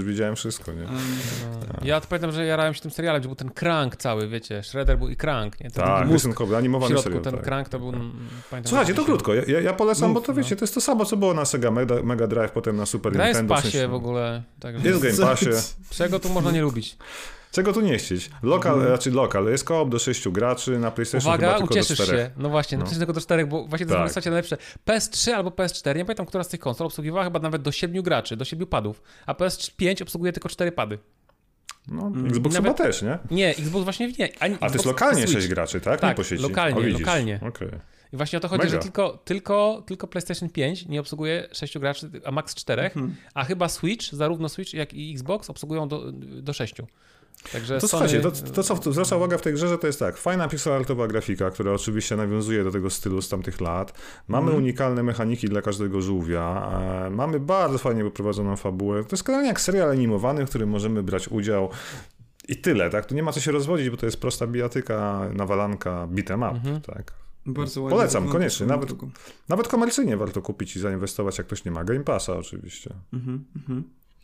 wszystko, nie? No. Ja to pamiętam, że jarałem się tym serialem, gdzie był ten Krang cały, wiecie, Shredder był i Krang, nie? Ten tak, rysunkowy, animowany w środku, serial. ten tak. Krang to był... Pamiętam, Słuchajcie, to krótko, ja, ja polecam, Mów, bo to no. wiecie, to jest to samo, co było na Sega Mega, Mega Drive, potem na Super Gra jest w Nintendo. pasie w sensie, w ogóle. Także... Jest w Game Passie. Czego tu można nie lubić? Czego tu nie chcieć? Lokal, hmm. raczej lokal. Jest koop do sześciu graczy, na PlayStation Uwaga, chyba tylko ucieszysz do czterech. się. No właśnie, No. napisz tylko do czterech, bo właśnie to Tak. jest w zasadzie najlepsze. P S trzy albo P S cztery, nie pamiętam, która z tych konsol obsługiwała chyba nawet do siedmiu graczy, do siedmiu padów, a P S pięć obsługuje tylko cztery pady. No, Xbox Nawet... chyba też, nie? Nie, Xbox właśnie nie. Ani A to jest Xbox lokalnie Switch. sześć graczy, tak? Tak, nie po sieci. lokalnie, o, widzisz. lokalnie. Okay. I właśnie o to chodzi, Mega. że tylko, tylko, tylko PlayStation pięć nie obsługuje sześciu graczy, a max czterech, Mhm. a chyba Switch, zarówno Switch jak i Xbox obsługują do, do sześciu. Także To Sony... słuchajcie, to, to co zwraca uwagę w tej grze, że to jest tak, fajna pixelartowa grafika, która oczywiście nawiązuje do tego stylu z tamtych lat. Mamy Mhm. unikalne mechaniki dla każdego żółwia. E, mamy bardzo fajnie poprowadzoną fabułę. To jest generalnie jak serial animowany, w którym możemy brać udział. I tyle, tak? Tu nie ma co się rozwodzić, bo to jest prosta bijatyka, nawalanka, beat'em up, Mhm. tak? Bardzo ładnie. Polecam, wygląda koniecznie. swoją Nawet, drogą. nawet komercyjnie warto kupić i zainwestować, jak ktoś nie ma. Game Passa oczywiście. Mhm, mhm.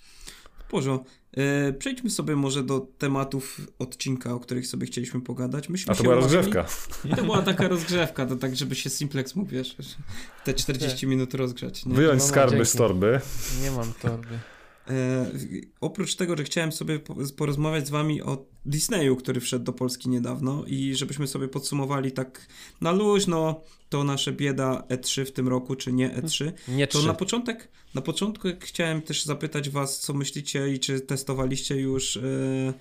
W porządku. E, przejdźmy sobie może do tematów odcinka, o których sobie chcieliśmy pogadać. Myśmy A to się była umawiali- rozgrzewka. To była taka rozgrzewka, to tak, żeby się Simplex mógł, wiesz, te czterdzieści minut rozgrzać. Nie? Wyjąć No, no, skarby dzięki. z torby. Nie mam torby. E, oprócz tego, że chciałem sobie po, porozmawiać z wami o Disneyu, który wszedł do Polski niedawno i żebyśmy sobie podsumowali tak na luźno to nasze bieda E trzy w tym roku, czy nie E trzy. Nie To trzy. na początek, na początku chciałem też zapytać was, co myślicie i czy testowaliście już e,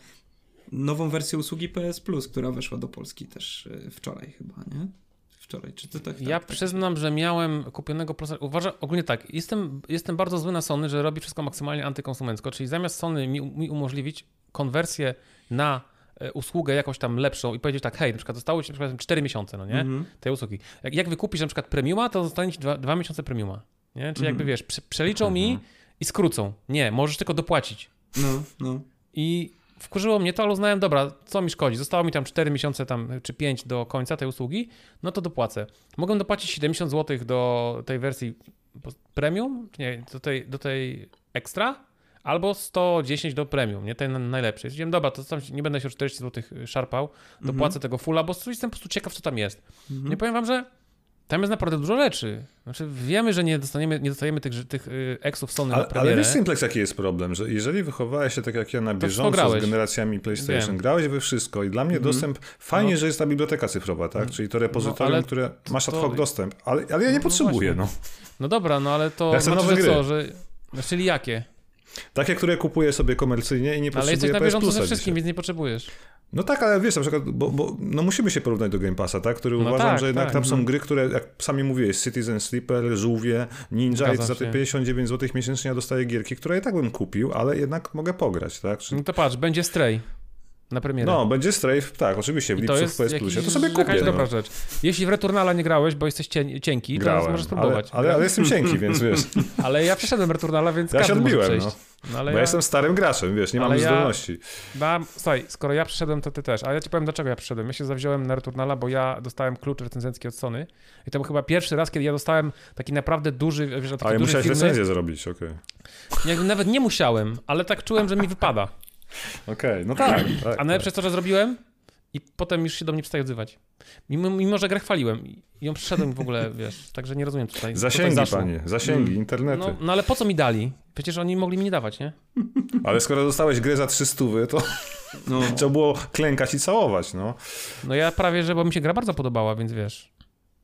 nową wersję usługi P S Plus, która weszła do Polski też e, wczoraj chyba, nie? Wczoraj, czy to tak? Ja tak, tak, przyznam, że miałem kupionego plusa. Uważam, ogólnie tak, jestem, jestem bardzo zły na Sony, że robi wszystko maksymalnie antykonsumencko, czyli zamiast Sony mi, mi umożliwić konwersję na e, usługę jakąś tam lepszą i powiedzieć tak, hej, na przykład zostało ci na przykład cztery miesiące, no nie, Mhm. tej usługi. Jak, jak wykupisz na przykład premiuma, to zostanie ci dwa, dwa miesiące premiuma, nie? Czyli Mhm. jakby wiesz, prze, przeliczą mi i skrócą. Nie, możesz tylko dopłacić. No, no. I wkurzyło mnie to, ale uznałem, dobra, co mi szkodzi? Zostało mi tam cztery miesiące tam, czy pięć do końca tej usługi, no to dopłacę. Mogłem dopłacić siedemdziesiąt złotych do tej wersji premium, nie, do tej, do tej extra, albo sto dziesięć do premium, nie, tej najlepszej. Stwierdziłem, dobra, to tam nie będę się o czterdzieści złotych szarpał, dopłacę tego fulla, bo jestem po prostu ciekaw, co tam jest. Mhm. Nie powiem wam, że tam jest naprawdę dużo rzeczy. Znaczy, wiemy, że nie dostaniemy, nie dostajemy tych, tych y, eksów Sony Ale, na premierę. ale wiesz, Simplex, jaki jest problem, że jeżeli wychowałeś się tak jak ja na bieżąco grałeś. z generacjami PlayStation, Wiem. grałeś we wszystko i dla mnie Mhm. dostęp, fajnie, No. że jest ta biblioteka cyfrowa, tak? Czyli to repozytorium, No, ale które masz ad to- hoc dostęp, ale, ale ja nie No potrzebuję, no. właśnie. No dobra, no ale to Ja chcę znaczy, nowe że gry. co, że... No, czyli jakie? Takie, które kupuję sobie komercyjnie i nie Ale jesteś potrzebuję na P S bieżąco ze Plusa wszystkim, dzisiaj. więc nie potrzebujesz. No tak, ale wiesz, na przykład, bo, bo no musimy się porównać do Game Passa, tak? Który No uważam, tak, że jednak tak. tam są Mhm. gry, które, jak sami mówiłeś, Citizen Sleeper, Żółwie, Ninja Zgadzam i za te się. pięćdziesiąt dziewięć złotych miesięcznie ja dostaję gierki, które i tak bym kupił, ale jednak mogę pograć, tak? Czyli... No to patrz, będzie Stray na premierę. No, będzie Strafe, tak, oczywiście, w I to lipcu jest w P S jakiś, Plusie, to sobie kupię. jakaś no. dobra rzecz. Jeśli w Returnala nie grałeś, bo jesteś cień, cienki, to Grałem, możesz ale, spróbować. ale, ale jestem cienki, więc wiesz, Ale ja przeszedłem Returnala, więc ja się każdy może odbiłem, przejść. no. No, ale Bo ja, ja jestem starym graczem, wiesz, nie mam ale ja- zdolności. Dam, słuchaj, skoro ja przeszedłem, to ty też. Ale ja ci powiem, dlaczego ja przeszedłem. Ja się zawziąłem na Returnala, bo ja dostałem klucz recenzencki od Sony. I to był chyba pierwszy raz, kiedy ja dostałem taki naprawdę duży, wiesz, od A takiej ja dużej musiałeś firmy. recenzję zrobić, okej. Jakby nawet nie musiałem, ale tak czułem, że mi wypada. Okej, no tak, tak. A najlepsze jest to, że zrobiłem i potem już się do mnie przestaje odzywać. Mimo, mimo że grę chwaliłem i ją przyszedłem w ogóle, wiesz, także nie rozumiem tutaj. Zasięgi, tutaj zaszło. panie, zasięgi, Mm. internety. No, no ale po co mi dali? Przecież oni mogli mi nie dawać, nie? Ale skoro dostałeś grę za trzy stówy, to No. trzeba było klękać i całować, no. No ja prawie, że bo mi się gra bardzo podobała, więc wiesz.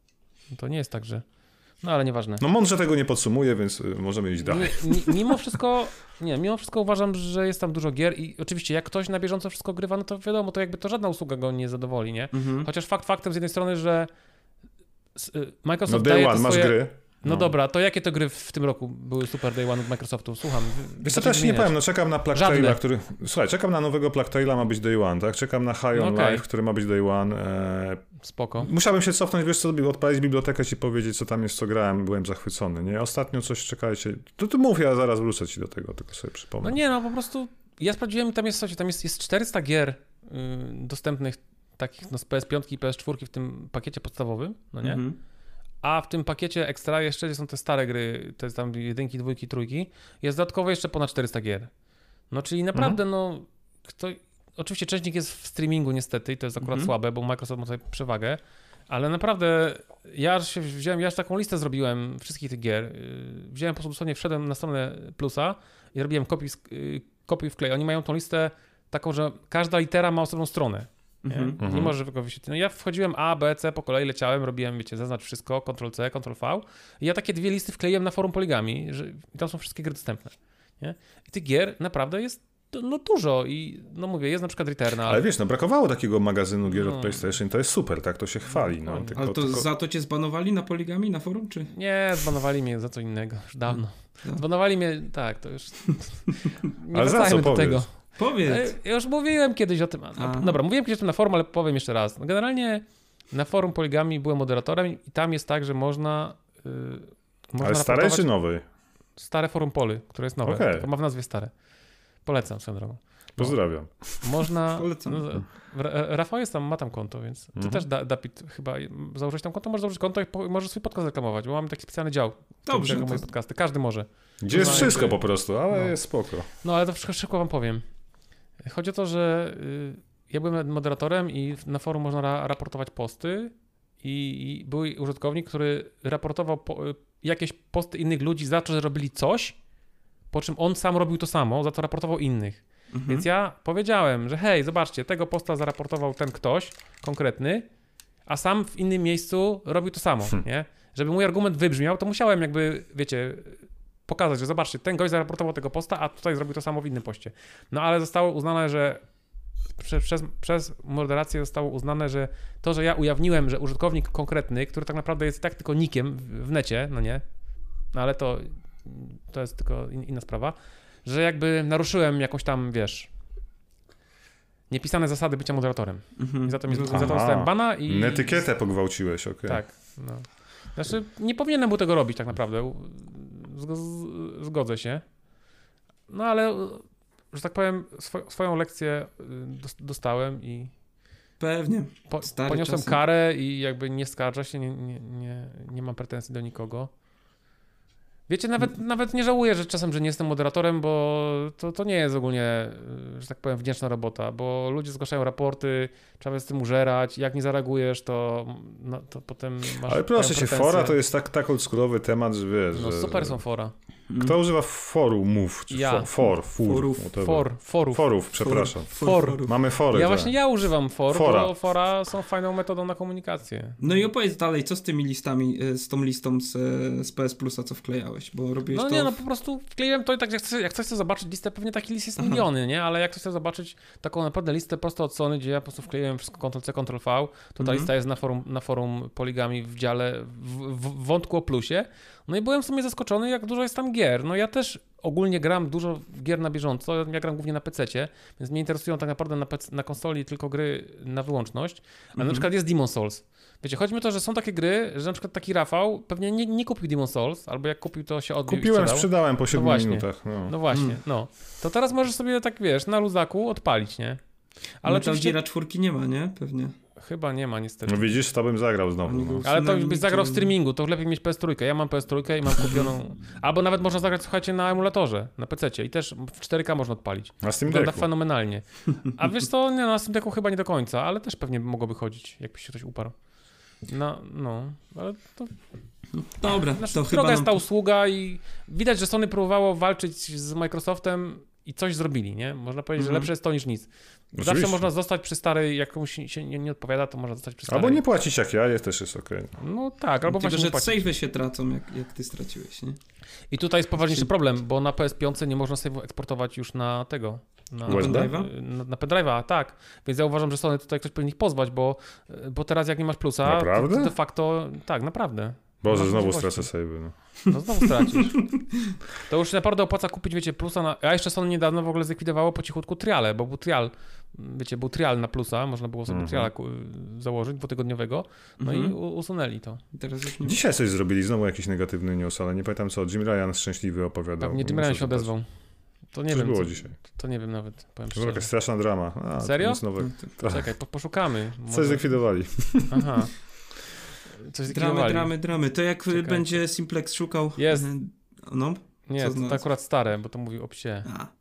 To nie jest tak, że... No ale nieważne. No mądrze tego nie podsumuję, więc y, możemy iść dalej. Mi, mi, mimo wszystko, nie, mimo wszystko uważam, że jest tam dużo gier i oczywiście jak ktoś na bieżąco wszystko grywa, no to wiadomo, to jakby to żadna usługa go nie zadowoli, nie? Mhm. Chociaż fakt faktem z jednej strony, że s- y, No Microsoft day daje one, te masz swoje... gry. No, dobra, to jakie to gry w tym roku były super day one od Microsoftu? Słucham. wy- Wiesz co, wy- też nie wymieniać. powiem, no czekam na Plague Żadne. Tale'a, który... Słuchaj, czekam na nowego Plague Tale'a, ma być day one, tak? Czekam na High on No okej. Life, który ma być day one. E... Spoko. Musiałbym się cofnąć, wiesz co, odpalić bibliotekę ci powiedzieć, co tam jest, co grałem, byłem zachwycony, nie? Ostatnio coś, czekajcie, to ty mów, ja zaraz wrócę ci do tego, tylko sobie przypomnę. No nie, no po prostu ja sprawdziłem, tam jest, słuchajcie, tam jest, jest czterysta gier y, dostępnych takich no, z P S pięć i P S cztery w tym pakiecie podstawowym, no nie? Mhm. A w tym pakiecie ekstra jeszcze są te stare gry, te tam jedynki, dwójki, trójki, jest dodatkowo jeszcze ponad czterysta gier. No czyli naprawdę, mhm. no, kto... oczywiście część jest w streamingu niestety i to jest akurat mhm. słabe, bo Microsoft ma tutaj przewagę, ale naprawdę ja się wziąłem, ja już taką listę zrobiłem wszystkich tych gier. Wziąłem po prostu dosłownie, wszedłem na stronę Plusa i robiłem kopiuj, kopiuj wklej. Oni mają tą listę taką, że każda litera ma osobną stronę. Nie, mm-hmm. nie może tego wyświetlić. No ja wchodziłem A, B, C, po kolei leciałem, robiłem, wiecie, zaznacz wszystko, kontrol C, kontrol V i ja takie dwie listy wkleiłem na forum Poligami, że i tam są wszystkie gry dostępne. Nie? I tych gier naprawdę jest no dużo i no mówię, jest na przykład Returnal. Ale wiesz, no brakowało takiego magazynu gier no. od PlayStation, to jest super, tak, to się chwali. No, tylko, Ale to tylko... za to cię zbanowali na Poligami, na forum, czy? Nie, zbanowali mnie za co innego, już dawno. No. Zbanowali mnie, tak, to już nie ale za co do powiedz? Tego. Powiedz. Ja już mówiłem kiedyś o tym, no, dobra, mówiłem kiedyś o tym na forum, ale powiem jeszcze raz. No, generalnie na forum Poligami byłem moderatorem i tam jest tak, że można yy, można ale stare czy nowej? Stare forum Poli, które jest nowe, okay. to ma w nazwie stare. Polecam swoją drogą. Pozdrawiam. Można. No, Rafał jest tam, ma tam konto, więc ty mhm. też, da, Dapit, chyba założyć tam konto, możesz założyć konto i po, możesz swój podcast reklamować, bo mamy taki specjalny dział. Dobrze. To... moje podcasty. Każdy może. Gdzie jest wszystko jakby... po prostu, ale no. jest spoko. No ale to wszystko szybko wam powiem. Chodzi o to, że y, ja byłem moderatorem i na forum można ra raportować posty i, i był użytkownik, który raportował po, y, jakieś posty innych ludzi za to, że robili coś, po czym on sam robił to samo, za to raportował innych. Mhm. Więc ja powiedziałem, że hej, zobaczcie, tego posta zaraportował ten ktoś konkretny, a sam w innym miejscu robił to samo, hmm. nie? Żeby mój argument wybrzmiał, to musiałem jakby, wiecie, pokazać, że zobaczcie, ten gość zaraportował tego posta, a tutaj zrobił to samo w innym poście. No ale zostało uznane, że prze, przez, przez moderację zostało uznane, że to, że ja ujawniłem, że użytkownik konkretny, który tak naprawdę jest i tak tylko nikiem w, w necie, no nie, no ale to, to jest tylko in, inna sprawa, że jakby naruszyłem jakąś tam, wiesz, niepisane zasady bycia moderatorem. Mm-hmm. I za to, mi, za to dostałem bana i... Etykietę pogwałciłeś, okej. Okay. Tak, no. Znaczy, nie powinienem był tego robić tak naprawdę. Zgodzę się. No ale, że tak powiem, swo- swoją lekcję dostałem i... Pewnie. Po, poniosłem czasem. karę i jakby nie skarżę się, nie, nie, nie, nie mam pretensji do nikogo. Wiecie, nawet, nawet nie żałuję, że czasem, że nie jestem moderatorem, bo to, to nie jest ogólnie, że tak powiem, wdzięczna robota, bo ludzie zgłaszają raporty, trzeba z tym użerać, jak nie zareagujesz, to, no, to potem masz... Ale proszę cię, fora to jest tak, tak oldschoolowy temat, że wiesz... No że, super że... są fora. Kto mm. używa forumów? Czy ja. For, for, forów. For, forów. Forów, przepraszam. For. For. Mamy fory. Ja tak. właśnie ja używam for, fora. bo fora są fajną metodą na komunikację. No i opowiedz dalej, co z tymi listami, z tą listą z, z P S Plusa, co wklejałeś, bo robiłeś no to... No nie, no po prostu wkleiłem to i tak, jak chcesz, jak chcesz zobaczyć listę, pewnie takich list jest Aha. miliony, nie? Ale jak chcesz zobaczyć taką naprawdę listę prosto od Sony, gdzie ja po prostu wkleiłem wszystko kontrol C, kontrol V, to ta mhm. lista jest na forum, na forum Poligami w dziale, w, w wątku o plusie. No i byłem w sumie zaskoczony, jak dużo jest tam gier. No ja też ogólnie gram dużo gier na bieżąco, ja gram głównie na pececie, więc mnie interesują tak naprawdę na, pec- na konsoli tylko gry na wyłączność, ale mhm. na przykład jest Demon's Souls. Wiecie, chodzi mi o to, że są takie gry, że na przykład taki Rafał pewnie nie, nie kupił Demon's Souls, albo jak kupił, to się odbił Kupiłem, i sprzedałem po siedmiu no minutach. No, no właśnie, mm. no. To teraz możesz sobie tak, wiesz, na luzaku odpalić, nie? Ale no, oczywiście... Geara czwórki nie ma, nie? Pewnie. Chyba nie ma niestety. No widzisz, to bym zagrał znowu. No. Ale to byś zagrał w streamingu, to lepiej mieć P S trzy. Ja mam P S trzy i mam kupioną... Albo nawet można zagrać, słuchajcie, na emulatorze, na pececie i też w cztery K można odpalić. Na Steam Decku. Wygląda fenomenalnie. A wiesz co, nie, na Steam Decku chyba nie do końca, ale też pewnie mogłoby chodzić, jakby się ktoś uparł. No, no, ale to... Dobra, znaczy, to droga chyba... jest ta usługa i widać, że Sony próbowało walczyć z Microsoftem i coś zrobili, nie? Można powiedzieć, mm-hmm. że lepsze jest to niż nic. Zawsze Oczywiście. Można zostać przy starej, jak komuś się nie, nie odpowiada, to można zostać przy starej. Albo nie płacić jak ja, jest też jest okej. Okay. No tak, albo Tylko, właśnie że save'y się tracą, jak, jak ty straciłeś, nie? I tutaj jest poważniejszy problem, bo na P S pięć nie można save'u eksportować już na tego. Na, na pendrive'a? Na, na pendrive'a, tak. Więc ja uważam, że Sony tutaj ktoś powinien ich pozwać, bo, bo teraz jak nie masz plusa, naprawdę? To, to de facto, tak, naprawdę. Boże, znowu stracę save'y. No. no znowu stracisz. To już naprawdę opłaca kupić, wiecie, plusa na... A jeszcze Sony niedawno w ogóle zlikwidowało po cichutku triale, bo był trial, wiecie, był trial na plusa, można było sobie mm-hmm. triala założyć dwutygodniowego, no mm-hmm. i usunęli to. Teraz już nie... Dzisiaj coś zrobili, znowu jakiś negatywny news, ale nie pamiętam co, Jim Ryan szczęśliwy opowiadał. Pewnie Jim Ryan się odezwał. To nie Coś wiem. było co, dzisiaj. To, to nie wiem nawet, powiem To była jakaś straszna drama. A, serio? To Czekaj, po, poszukamy. Może... Coś zlikwidowali. Aha. Coś dramy, dramy, dramy. To jak Czekaj. będzie Simplex szukał... Jest. No? Nie, to, to akurat stare, bo to mówił o psie. A.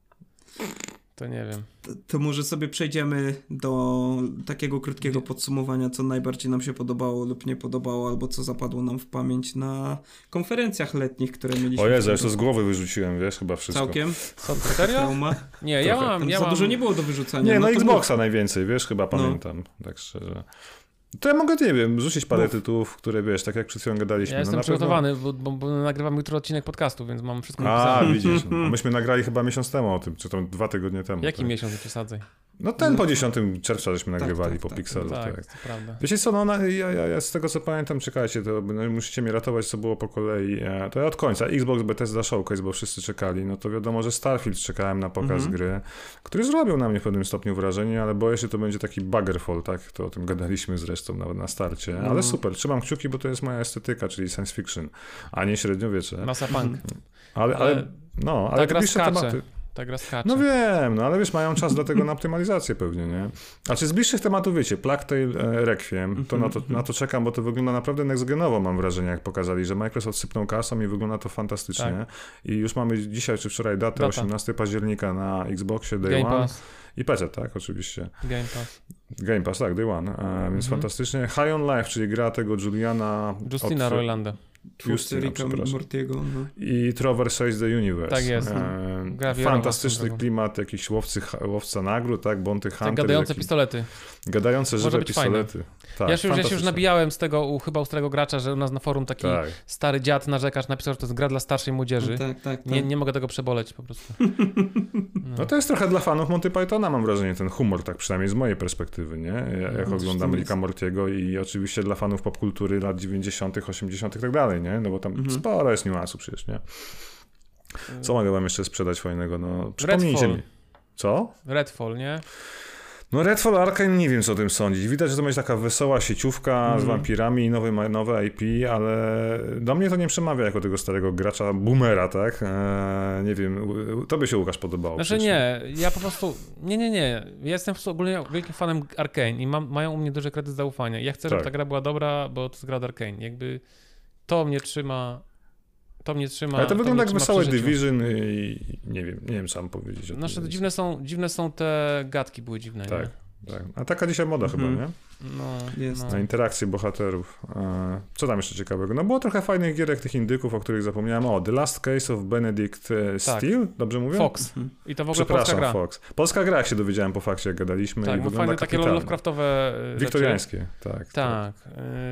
To nie wiem. To, to może sobie przejdziemy do takiego krótkiego podsumowania, co najbardziej nam się podobało lub nie podobało, albo co zapadło nam w pamięć na konferencjach letnich, które mieliśmy. O Jezu, już to z głowy wyrzuciłem, wiesz, chyba wszystko. Całkiem? Serio? Nie, ja mam... Tam ja za mam... dużo nie było do wyrzucania. Nie, no, no Xboxa mów. najwięcej, wiesz, chyba pamiętam, no. tak szczerze. To ja mogę, nie wiem, rzucić parę Mów. tytułów, które wiesz, tak jak przed chwilą gadaliśmy. Ja jestem no, przygotowany, pewno... bo, bo, bo nagrywam jutro odcinek podcastu, więc mam wszystko napisane. A, widzisz. No, myśmy nagrali chyba miesiąc temu o tym, czy to dwa tygodnie temu. Jaki tak? miesiąc, nie przesadzaj? No ten po dziesiątego czerwca żeśmy tak, nagrywali tak, po tak, Pixelu. Tak, tak. to prawda. Wiecie co, no na, ja, ja, ja z tego co pamiętam, czekajcie, to no, musicie mnie ratować, co było po kolei. To ja od końca. Xbox Bethesda Showcase, bo wszyscy czekali. No to wiadomo, że Starfield czekałem na pokaz mm-hmm. gry, który zrobił na mnie w pewnym stopniu wrażenie, ale boję się, że to będzie taki Baggerfall, tak? To o tym gadaliśmy zresztą nawet na starcie. Mm-hmm. Ale super, trzymam kciuki, bo to jest moja estetyka, czyli science fiction, a nie średniowiecze. Masa punk. Ale, ale, ale no, ale ta bliższe tematy. Ta gra skacze. No wiem, no ale wiesz, mają czas do tego na optymalizację pewnie, nie? A czy z bliższych tematów wiecie, Plague Tale e, Requiem, to, na to na to czekam, bo to wygląda naprawdę next-genowo, mam wrażenie, jak pokazali, że Microsoft sypnął kasą i wygląda to fantastycznie. Tak. I już mamy dzisiaj czy wczoraj datę Data. osiemnastego października na Xboxie Day Game One. Pass. I P C, tak, oczywiście. Game Pass. Game Pass, tak, Day One, e, więc mhm. fantastycznie. High on Life, czyli gra tego Juliana... Justina od... Roilanda. Twórcy Ricka Mortiego. No. I Trover Saves the Universe. Tak jest. E, fantastyczny klimat, jakiś łowcy, łowca nagród, tak? Bonty Hunter. Gadające taki... pistolety. Gadające żywe pistolety. Tak, ja, się już, ja się już nabijałem z tego, u, chyba u starego gracza, że u nas na forum taki tak. stary dziad narzekacz napisał, że to jest gra dla starszej młodzieży. No, tak, tak, tak. Nie, nie mogę tego przeboleć po prostu. No. no to jest trochę dla fanów Monty Pythona, mam wrażenie, ten humor, tak przynajmniej z mojej perspektywy, nie? Jak no, oglądam Ricka Mortiego i oczywiście dla fanów popkultury lat dziewięćdziesiątych, osiemdziesiątych i tak dalej, nie? No bo tam mhm. sporo jest niuansów przecież, nie? Co mogę wam jeszcze sprzedać fajnego? No, przypomnijcie mi. Co? Redfall, nie? No Redfall Arcane nie wiem, co o tym sądzić. Widać, że to będzie taka wesoła sieciówka mm. z wampirami i nowe, nowe I P, ale do mnie to nie przemawia jako tego starego gracza boomera, tak? Eee, nie wiem, to by się Łukasz podobało. Znaczy przecież. nie, ja po prostu, nie, nie, nie. Ja jestem po prostu ogólnie wielkim fanem Arcane i mam, mają u mnie duży kredyt zaufania. Ja chcę, żeby tak. ta gra była dobra, bo to jest gra od Arcane. Jakby to mnie trzyma... To mnie trzyma. Ale to wygląda jak wesołe Division i nie wiem, nie wiem co mam powiedzieć. Znaczy, to dziwne są, dziwne są te gadki, były dziwne. Tak, nie? tak. A taka dzisiaj moda mm-hmm. chyba, nie? No, jest. No. Na interakcję bohaterów. Co tam jeszcze ciekawego? No było trochę fajnych gierek, tych indyków, o których zapomniałem. O, The Last Case of Benedict Steele, tak. dobrze mówię? Fox. I to w ogóle polska gra. Fox. Polska gra, jak się dowiedziałem po fakcie, jak gadaliśmy. Tak, i wygląda fajne takie Lovecraftowe wiktoriańskie, rzeczy. tak. Tak. tak.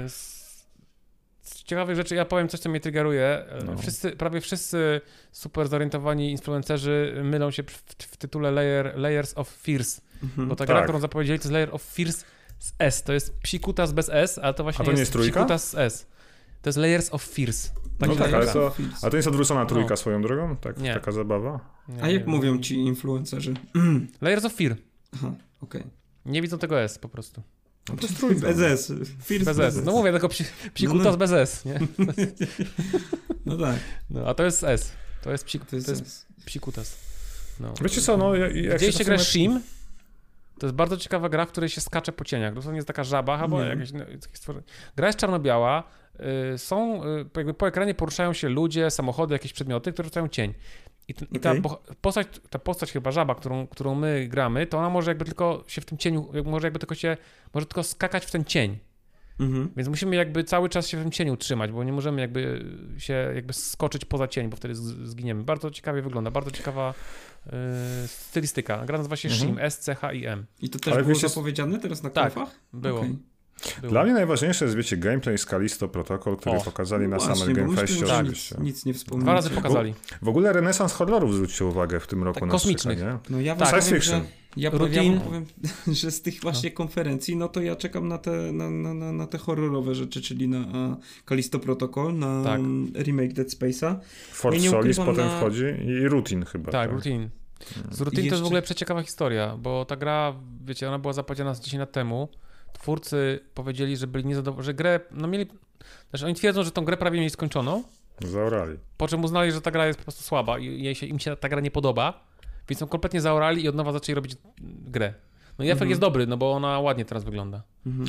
Z ciekawych rzeczy, ja powiem coś, co mnie triggeruje. No. Wszyscy, prawie wszyscy super zorientowani influencerzy mylą się w, w tytule layer, Layers of Fears, mhm. bo ta gra, tak. którą zapowiedzieli, to jest Layer of Fears z S. To jest Psikutas bez S, ale to właśnie a to nie jest, jest Psikutas z S. To jest Layers of Fears. Tak no tak, ale to, a to jest odwrócona trójka no. swoją drogą? Tak, nie. Taka zabawa? Nie, a jak nie, mówią ci influencerzy? Layers of Fear. Aha, okej. Okay. Nie widzą tego S po prostu. No to jest trójka. Bez S. Fears bez S. No mówię, tylko psi, psikutas no, no. bez S, nie? No tak. No, a to jest S. To jest, psik, to jest, to jest S. psikutas. No. Wiecie co, no... Jak Widzieliście grę Shim? To jest bardzo ciekawa gra, w której się skacze po cieniach. Dosłownie jest taka żaba, albo jakieś... No, gra jest czarno-biała. Yy, są... Yy, jakby po ekranie poruszają się ludzie, samochody, jakieś przedmioty, które rzucają cień. I, t- okay. i ta, postać, ta postać chyba żaba, którą, którą my gramy, to ona może jakby tylko się w tym cieniu, może jakby tylko się, może tylko skakać w ten cień. Mhm. Więc musimy jakby cały czas się w tym cieniu trzymać, bo nie możemy jakby się jakby skoczyć poza cień, bo wtedy zginiemy. Bardzo ciekawie wygląda, bardzo ciekawa yy, stylistyka. Gra nazywa się mhm. Shim, S C H I M. I to też Ale było wiecie, zapowiedziane teraz na konfach? Tak, było. Okay. Było. Dla mnie najważniejsze jest, wiecie, gameplay z Callisto Protocol, który o, pokazali na właśnie, samym Game Festie. Tak, nic, nic nie wspomniałem. Dwa razy pokazali. W, w ogóle renesans horrorów, zwróćcie uwagę w tym roku. Tak, kosmicznych. Czeka, nie? No ja tak, science powiem, fiction. Że, ja, powiem, ja powiem, że z tych właśnie no. konferencji, no to ja czekam na te, na, na, na, na te horrorowe rzeczy, czyli na a, Callisto Protocol, na tak. remake Dead Space'a. Fort Solis potem na... wchodzi i Routine chyba. Tak, tak. Routine. Z Routine jeszcze... to jest w ogóle przeciekawa historia, bo ta gra, wiecie, ona była zapowiedziana z dziesięć lat temu. Twórcy powiedzieli, że byli niezadowoleni, że grę, no mieli, znaczy oni twierdzą, że tą grę prawie mieli skończoną. Zaorali. Po czym uznali, że ta gra jest po prostu słaba i jej się, im się ta gra nie podoba, więc ją kompletnie zaorali i od nowa zaczęli robić grę. No i efekt mhm. jest dobry, no bo ona ładnie teraz wygląda. Mhm.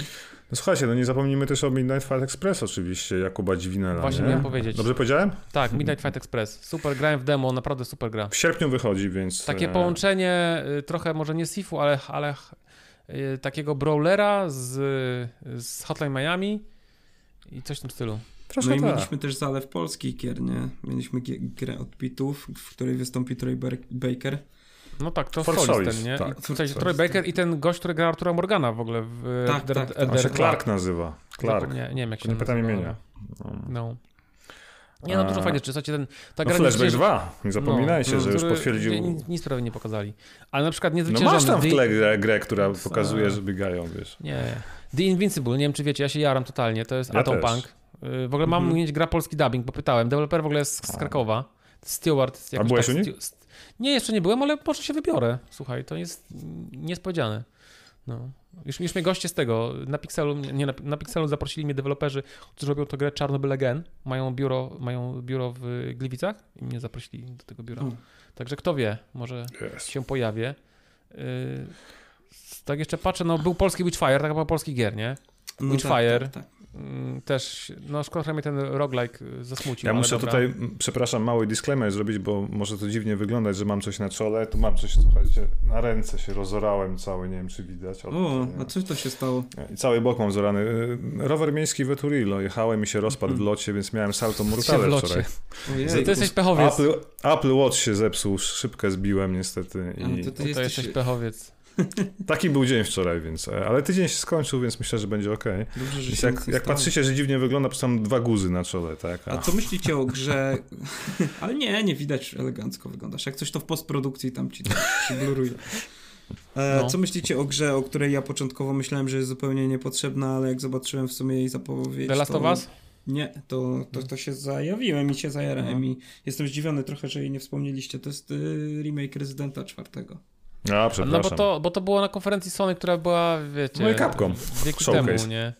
No słuchajcie, no nie zapomnijmy też o Midnight Fight Express oczywiście, Jakuba Dźwinela. Właśnie nie? miałem powiedzieć. Dobrze powiedziałem? Tak, Midnight Fight Express. Super, grałem w demo, naprawdę super gra. W sierpniu wychodzi, więc... Takie połączenie, trochę może nie Sifu, ale, ale takiego brawlera z, z Hotline Miami i coś w tym stylu. Troszkę no i tak. mieliśmy też zalew polskich gier, nie? Mieliśmy g- grę od Pitów, w której wystąpi Troy Baker. No tak, to Force Solis Solis, ten, nie? tak. I, w sensie, Troy Baker i ten gość, który gra Artura Morgana w ogóle w Tak, Der, tak, tak. On się Clark nazywa. Clark. Nie, nie wiem jak się Nie pytam nazywa. imienia. No. no. Nie, no dużo fajnie, czy słuchajcie, ten, ta No gra Flashback nie dwa, nie zapominajcie, no, że już który potwierdził... Nic, nic prawie nie pokazali. Ale na przykład No niezwyciężony... masz tam w The... tle grę, grę która Co? pokazuje, że biegają, wiesz. Nie, The Invincible, nie wiem czy wiecie, ja się jaram totalnie, to jest Ja Atom też. Punk. W ogóle mam Mhm. mieć gra polski dubbing, bo pytałem. Deweloper w ogóle jest z Krakowa. Stewart. A byłeś u nich? Stu... Nie, jeszcze nie byłem, ale może się wybiorę. Słuchaj, to jest niespowiedziane. No. Już, już mnie goście z tego, na Pixelu, nie, na, na Pixelu zaprosili mnie deweloperzy, którzy robią tę grę Czarnobyl Again. Mają biuro, mają biuro w Gliwicach i mnie zaprosili do tego biura. Mm. Także kto wie, może Yes. się pojawię. Yy, tak jeszcze patrzę, no był polski Witchfire, tak chyba polski gier, nie? No Witchfire. tak, tak, tak. Też, no szkoda, że mnie ten roguelike zasmucił. Ja ale muszę dobra. tutaj, przepraszam, mały disclaimer zrobić, bo może to dziwnie wyglądać, że mam coś na czole. Tu mam coś, słuchajcie, na ręce się rozorałem cały, nie wiem czy widać. O, a co to się stało? I cały bok mam zorany. Rower miejski w Turillo. Jechałem i się rozpadł w locie, więc miałem salto Się w mortale locie. wczoraj. Ojej, Ty jesteś pechowiec. Apple, Apple Watch się zepsuł, szybkę zbiłem niestety. A, I to ty To jesteś... jesteś pechowiec. taki był dzień wczoraj, więc. Ale tydzień się skończył, więc myślę, że będzie okej. Dobrze, że Więc się jak, nic nie jak stało. patrzycie, że dziwnie wygląda, to są dwa guzy na czole, tak? A co myślicie o grze? Ale nie, nie widać, elegancko wyglądasz. Jak coś to w postprodukcji tam ci to się bluruje. E, No. Co myślicie o grze, o której ja początkowo myślałem, że jest zupełnie niepotrzebna, ale jak zobaczyłem w sumie jej zapowiedź... The Last to... of Us? Nie, to, to, to się zajawiłem i się zajarałem No. i jestem zdziwiony trochę, że jej nie wspomnieliście. To jest y, remake Rezydenta czwartego. A, przepraszam. No bo to, bo to było na konferencji Sony, która była, wiecie... No i Capcom. Wieki Showcase. temu, nie?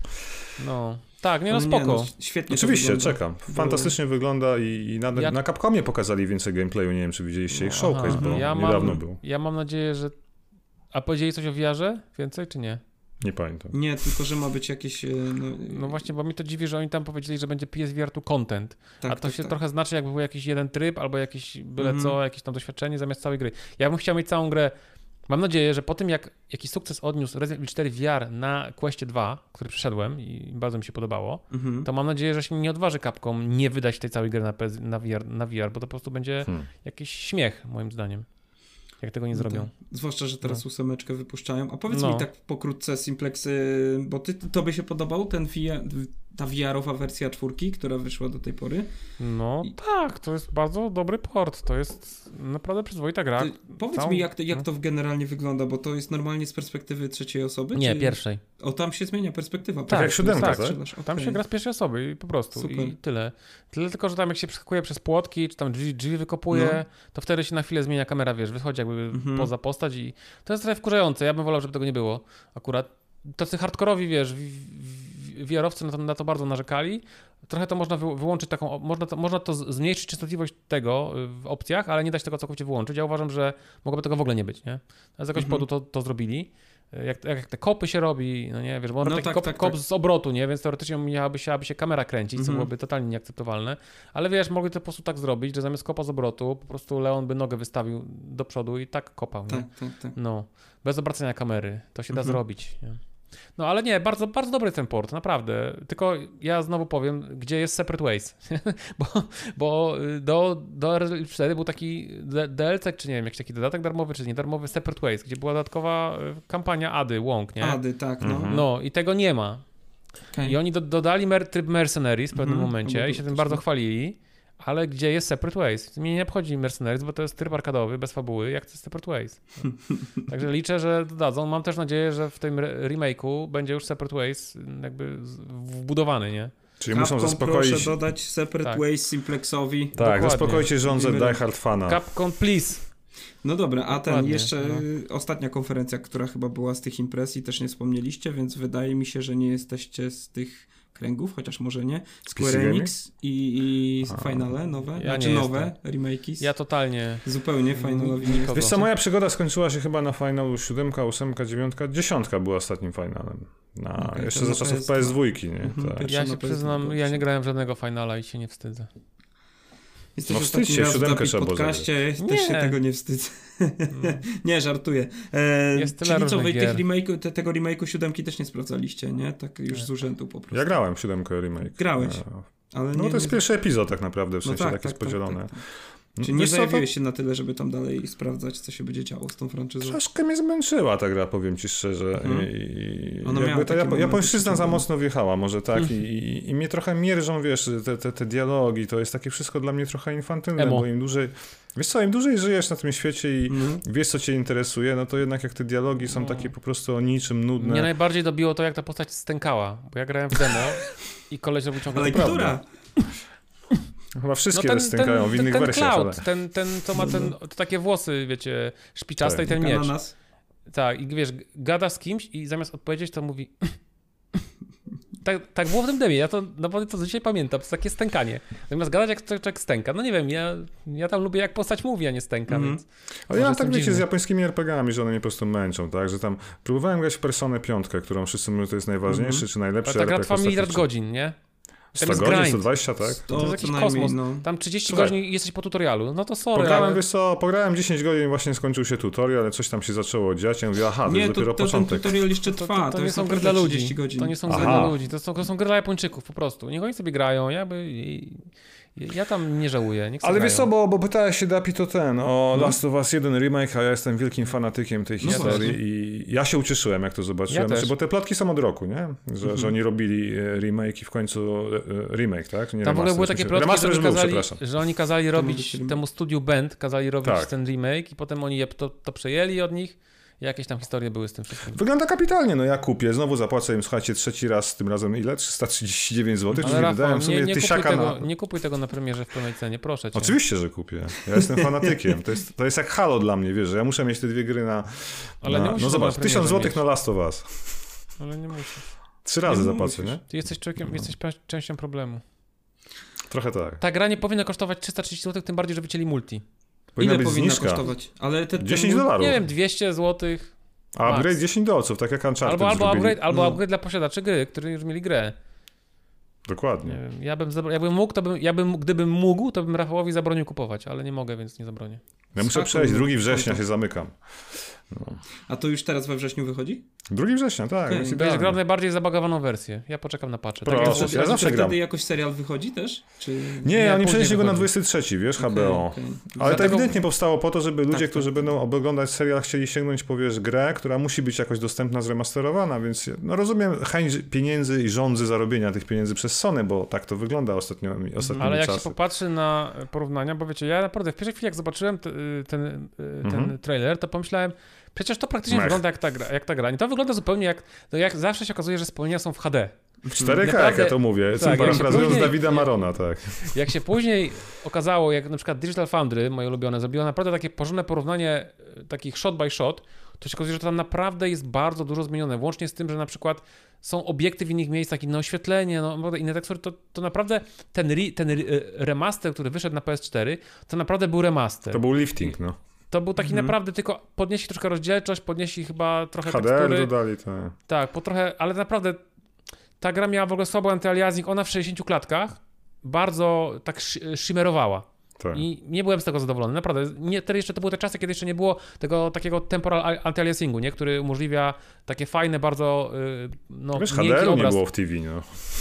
No. Tak, nie no Ale spoko. no, świetnie to Oczywiście, wygląda. czekam. Fantastycznie wygląda i, i na, Ja- na Capcomie pokazali więcej gameplayu. Nie wiem, czy widzieliście ich No, showcase, aha. bo ja niedawno mam, był. Ja mam nadzieję, że... A powiedzieli coś o V R-ze? Więcej, czy nie? Nie pamiętam. Nie, tylko że ma być jakieś... y, No, No właśnie, bo mi to dziwi, że oni tam powiedzieli, że będzie P S V R tu content. tak, A to tak, się tak. trochę znaczy, jakby był jakiś jeden tryb, albo jakiś byle Mhm. co, jakieś tam doświadczenie zamiast całej gry. Ja bym chciał mieć całą grę. Mam nadzieję, że po tym, jak jaki sukces odniósł Resident Evil cztery V R na Questie dwa, który przeszedłem i bardzo mi się podobało, Mhm. to mam nadzieję, że się nie odważy Capcom nie wydać tej całej gry na, P S, na, V R, na V R, bo to po prostu będzie Hmm. jakiś śmiech, moim zdaniem. Jak tego nie No zrobią. tak. Zwłaszcza, że teraz No. ósemeczkę wypuszczają. A powiedz No. mi tak pokrótce, Simplex, y, bo ty, tobie się podobał ten V R, ta V R-owa wersja czwórki, która wyszła do tej pory? No I- tak, to jest bardzo dobry port. To jest naprawdę przyzwoita gra. To, powiedz całą- mi, jak to, jak no. to generalnie wygląda, bo to jest normalnie z perspektywy trzeciej osoby? Nie, czy... pierwszej. O, tam się zmienia perspektywa. Tak jak siódemka, tak? Strzelasz, Tam okej. się gra z pierwszej osoby i po prostu. Super. I tyle. Tyle tylko, że tam jak się przeskakuje przez płotki, czy tam drzwi, drzwi wykopuje, No. to wtedy się na chwilę zmienia kamera, wiesz, wychodzi jakby Mhm. poza postać i to jest trochę wkurzające. Ja bym wolał, żeby tego nie było akurat. Tacy hardkorowi, wiesz, V R-owcy na to, na to bardzo narzekali. Trochę to można wy, wyłączyć taką, można to, można to zmniejszyć częstotliwość tego y, w opcjach, ale nie dać tego całkowicie wyłączyć. Ja uważam, że mogłoby tego w ogóle nie być, nie? A z jakiegoś Mhm. powodu to, to zrobili. Jak, jak te kopy się robi, no nie, wiesz, bo on No taki tak, kop, tak, kop tak. z obrotu, nie, więc teoretycznie miałaby się, aby się kamera kręcić, co Mhm. byłoby totalnie nieakceptowalne, ale wiesz, mogli to po prostu tak zrobić, że zamiast kopa z obrotu, po prostu Leon by nogę wystawił do przodu i tak kopał, nie? Tak, tak, tak. No, bez obracania kamery, to się da Mhm. zrobić, nie? No ale nie, bardzo, bardzo dobry ten port, naprawdę. Tylko ja znowu powiem, gdzie jest Separate Ways. bo bo do, do R cztery był taki D L C, czy nie wiem, jakiś taki dodatek darmowy, czy niedarmowy Separate Ways, gdzie była dodatkowa kampania Ady, Łąk, nie? Ady, tak, no. Mhm. No i tego nie ma. Okay. I oni do, dodali mer, tryb Mercenaries w pewnym Mhm, momencie no bo i to się tym też bardzo tak. chwalili. Ale gdzie jest Separate Ways? Mnie nie obchodzi Mercenaries, bo to jest tryb arkadowy, bez fabuły, jak to jest Separate Ways. No. Także liczę, że dodadzą. Mam też nadzieję, że w tym re- remake'u będzie już Separate Ways jakby z- wbudowany, nie? Czyli Capcom, muszą zaspokoić... proszę dodać Separate Tak. Ways Simplexowi. Tak, Dokładnie. zaspokojcie żądzę Mówimy- Die Hard fana. Capcom, please! No dobra, a ten Dokładnie, jeszcze no. y, ostatnia konferencja, która chyba była z tych imprez i też nie wspomnieliście, więc wydaje mi się, że nie jesteście z tych kręgów, chociaż może nie. Square Enix i, i Finale nowe, ja znaczy nie nowe, jestem. remake'i. Ja totalnie... Zupełnie Finalowi nie Wiesz co, moja przygoda skończyła się chyba na Finalu siódemka, ósemka, dziewiątka, dziesiątka była ostatnim Finalem. Na, Okay, jeszcze za czasów P S dwa, nie? Mhm, tak. Ja się przyznam, ja nie grałem w żadnego Finala i się nie wstydzę. Jesteś no wstydź się, siódemkę trzeba było podcaście, zagrać. też się tego nie wstydzę. nie, żartuję. E, Jest tyle czyli co, wy różnych tych remake, te, tego remake'u siódemki też nie sprawdzaliście, nie? Tak już z urzędu po prostu. Ja grałem w siódemkę remake. Grałeś. Ale no nie, to jest nie... pierwszy epizod tak naprawdę, w no sensie tak, taki tak, jest podzielony. Tak, tak, tak. Czyli nie zajawiłeś się na tyle, żeby tam dalej sprawdzać, co się będzie działo z tą franczyzą? Troszkę mnie zmęczyła ta gra, powiem ci szczerze. Mhm. I, Ona jakby ta momenty, japońszczyzna za mocno wjechała, może tak. Mhm. I, i, I mnie trochę mierzą, wiesz, te, te, te dialogi, to jest takie wszystko dla mnie trochę infantylne, Emo. bo im dłużej... Wiesz co, im dłużej żyjesz na tym świecie i Mhm. wiesz, co cię interesuje, no to jednak jak te dialogi są No. takie po prostu o niczym, nudne. Mnie najbardziej dobiło to, jak ta postać stękała, bo ja grałem w demo i koleś robił ciągle Ale to która? Chyba wszystkie ten, stękają ten, w innych ten wersjach. Cloud, Ale... ten, ten, co ma ten, to takie włosy, wiecie, szpiczaste Tak. i ten miecz. Ananas. Tak, i wiesz, gada z kimś i zamiast odpowiedzieć, to mówi... tak, tak było w tym demie, ja to naprawdę to dzisiaj pamiętam, to jest takie stękanie. Zamiast gadać jak człowiek stęka, no nie wiem, ja, ja tam lubię jak postać mówi, a nie stęka, Mhm. więc... Ale ja mam jestem tak, wiecie, dziwny. z japońskimi er pe gie ami, że one mnie po prostu męczą, tak? Że tam próbowałem grać w Personę piątkę, którą wszyscy mówią, to jest najważniejszy, Mhm. czy najlepszy Ale ta gra er pe gie trwa miliard ostatnio. godzin, nie? sto jest godzin, grind. sto dwadzieścia, tak? To, To jest co jakiś najmniej, kosmos. no. Tam trzydzieści Słuchaj. godzin i jesteś po tutorialu, no to sorry, Pograłem, ale... wiesz co, pograłem dziesięć godzin, właśnie skończył się tutorial, ale coś tam się zaczęło dziać, ja mówię, aha, to Nie, jest to, dopiero to ten początek. tutorial jeszcze To, trwa, to, to, to nie jest są gry naprawdę dla trzydzieści ludzi. godzin. To nie są Aha. gry dla ludzi, to są, to są gry dla Japończyków po prostu. Niech oni sobie grają, ja by... Ja tam nie żałuję, niech sobie Ale wiesz grają. co, bo, bo pytałeś się, Dapi, to ten, o No. Last of Us jeden remake, a ja jestem wielkim fanatykiem tej No historii właśnie. i ja się ucieszyłem, jak to zobaczyłem. Ja znaczy, też. bo te plotki są od roku, nie? Że, Mhm. że oni robili e, remake i w końcu e, e, remake, tak? Nie Tam w ogóle remaster, były w takie sensie- plotki, remaster że, już był, kazali, przepraszam. że oni kazali robić będzie remake. temu studiu Bend, kazali robić Tak. ten remake i potem oni je, to, to przejęli od nich i jakieś tam historie były z tym wszystkim. Wygląda kapitalnie, no ja kupię, znowu zapłacę im, słuchajcie, trzeci raz, tym razem ile? trzysta trzydzieści dziewięć złotych, czyli Ale wydałem Rafał, sobie nie, nie, kupuj tysiaka tego, na... nie kupuj tego na premierze w pełnej cenie, proszę cię. Oczywiście, że kupię. Ja jestem fanatykiem. To jest, to jest jak Halo dla mnie, wiesz, że ja muszę mieć te dwie gry na... Ale na nie musisz no tego zobacz, na tysiąc premierze złotych mieć. na Last of Us. Ale nie musisz. Trzy razy Nie zapłacę, musisz. nie? Ty jesteś człowiekiem, jesteś pe- częścią problemu. Trochę tak. Ta gra nie powinna kosztować trzysta trzydzieści złotych, tym bardziej, że wycięli multi. Powinna Ile być powinna zniżka. kosztować? Ale te, dziesięć ten- dolarów. Nie wiem, dwieście złotych. A upgrade max. dziesięć dolców, tak jak Uncharted Albo, albo, zrobili. upgrade, albo No. upgrade dla posiadaczy gry, którzy już mieli grę. Nie Dokładnie. wiem, ja bym, zabra- jakbym mógł, to bym, ja bym, gdybym mógł, to bym Rafałowi zabronił kupować, ale nie mogę, więc nie zabronię. Ja muszę Skakuj, przejść, drugi no, września to- się zamykam. A to już teraz we wrześniu wychodzi? drugi września, tak. Okej. Jest Będziesz idealnie. grał najbardziej zabagowaną wersję. Ja poczekam na patche. Proszę, Tak ja jak zawsze- było- zawsze to gram. wtedy jakoś serial wychodzi też? Czy... Nie, Nie, oni później przenieśli go na wychodzi. dwudziesty trzeci, wiesz, H B O. Okej, okej. Ale to Dlatego- ewidentnie powstało po to, żeby ludzie, Tak, którzy tak. będą oglądać serial, chcieli sięgnąć po, wiesz, grę, która musi być jakoś dostępna, zremasterowana, więc no rozumiem chęć pieniędzy i żądzy zarobienia tych pieniędzy przez Sony, bo tak to wygląda ostatnio, ostatnimi Ale jak czasy. się popatrzy na porównania, bo wiecie, ja naprawdę w pierwszej chwili jak zobaczyłem t- ten, ten Mhm. trailer, to pomyślałem, przecież to praktycznie Mech. wygląda jak ta gra. Jak ta gra. I to wygląda zupełnie jak, no jak zawsze się okazuje, że wspomnienia są w H D. W cztery K, jak Naprawdę- ja to mówię, tak, tak, jak się parafrazując później- Dawida Marona, tak. Jak się później okazało, jak na przykład Digital Foundry, moje ulubione, zrobiło naprawdę takie porządne porównanie e, takich shot by shot, to się okazuje, że tam naprawdę jest bardzo dużo zmienione. Włącznie z tym, że na przykład są obiekty w innych miejscach, inne oświetlenie, no, inne tekstury, to, to naprawdę ten, re, ten re, remaster, który wyszedł na P S cztery, to naprawdę był remaster. To był lifting, no. To był taki Mhm. naprawdę tylko, podnieśli troszkę rozdzielczość, podnieśli chyba trochę H D R tekstury. dodali, tak. Tak, po trochę, ale naprawdę ta gra miała w ogóle słaby antyaliasing, ona w sześćdziesięciu klatkach bardzo tak sh- shimmerowała. tak. I nie byłem z tego zadowolony, naprawdę. Nie, wtedy jeszcze to były te czasy, kiedy jeszcze nie było tego takiego temporal anti-aliasingu, nie? Który umożliwia takie fajne, bardzo yy, no, Wiesz, miękki H D R-u nie obraz. było w T V, no.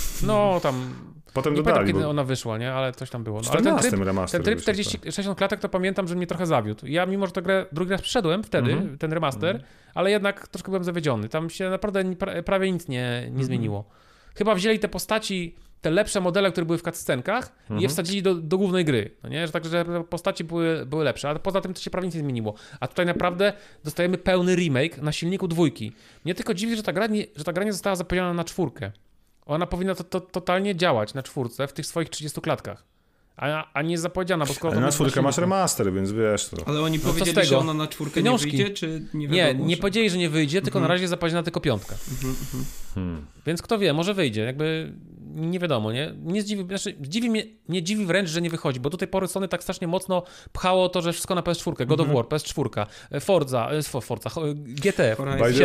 No tam, Potem nie pamiętam dodali, kiedy bo ona wyszła, nie? Ale coś tam było. w No, ale ten czternastym tryb, remaster ten tryb wyszedł, czterdzieści sześćdziesiąt klatek to pamiętam, że mnie trochę zawiódł. Ja mimo, że tę grę drugi raz przyszedłem wtedy, Mhm. ten remaster, ale jednak troszkę byłem zawiedziony. Tam się naprawdę ni- pra- prawie nic nie, nie Mhm. zmieniło. Chyba wzięli te postaci, te lepsze modele, które były w cutscenkach i je Mhm. wsadzili do, do głównej gry. No nie? Że także te postaci były, były lepsze, ale poza tym to się prawie nic nie zmieniło. A tutaj naprawdę dostajemy pełny remake na silniku dwójki. Mnie tylko dziwi, że ta gra nie, że ta gra nie została zapowiedziana na czwórkę. Ona powinna to, to, totalnie działać na czwórce w tych swoich trzydziestu klatkach. A, a nie jest zapowiedziana, bo skoro Ale to na będzie czwórkę masz silniku- remaster, więc wiesz to. Ale oni No co z powiedzieli, tego? że ona na czwórkę Pieniążki. nie wyjdzie, czy nie Nie, wiadomo? nie czy... powiedzieli, że nie wyjdzie, tylko Mhm. na razie jest zapowiedziana tylko piątka. Mhm, mhm. Hmm. Więc kto wie, może wyjdzie. Jakby nie wiadomo, nie? Nie zdziwi, znaczy, dziwi mnie, nie dziwi wręcz, że nie wychodzi, bo do tej pory Sony tak strasznie mocno pchało to, że wszystko na P S cztery, God of War, P S cztery, Forza, Forza, G T,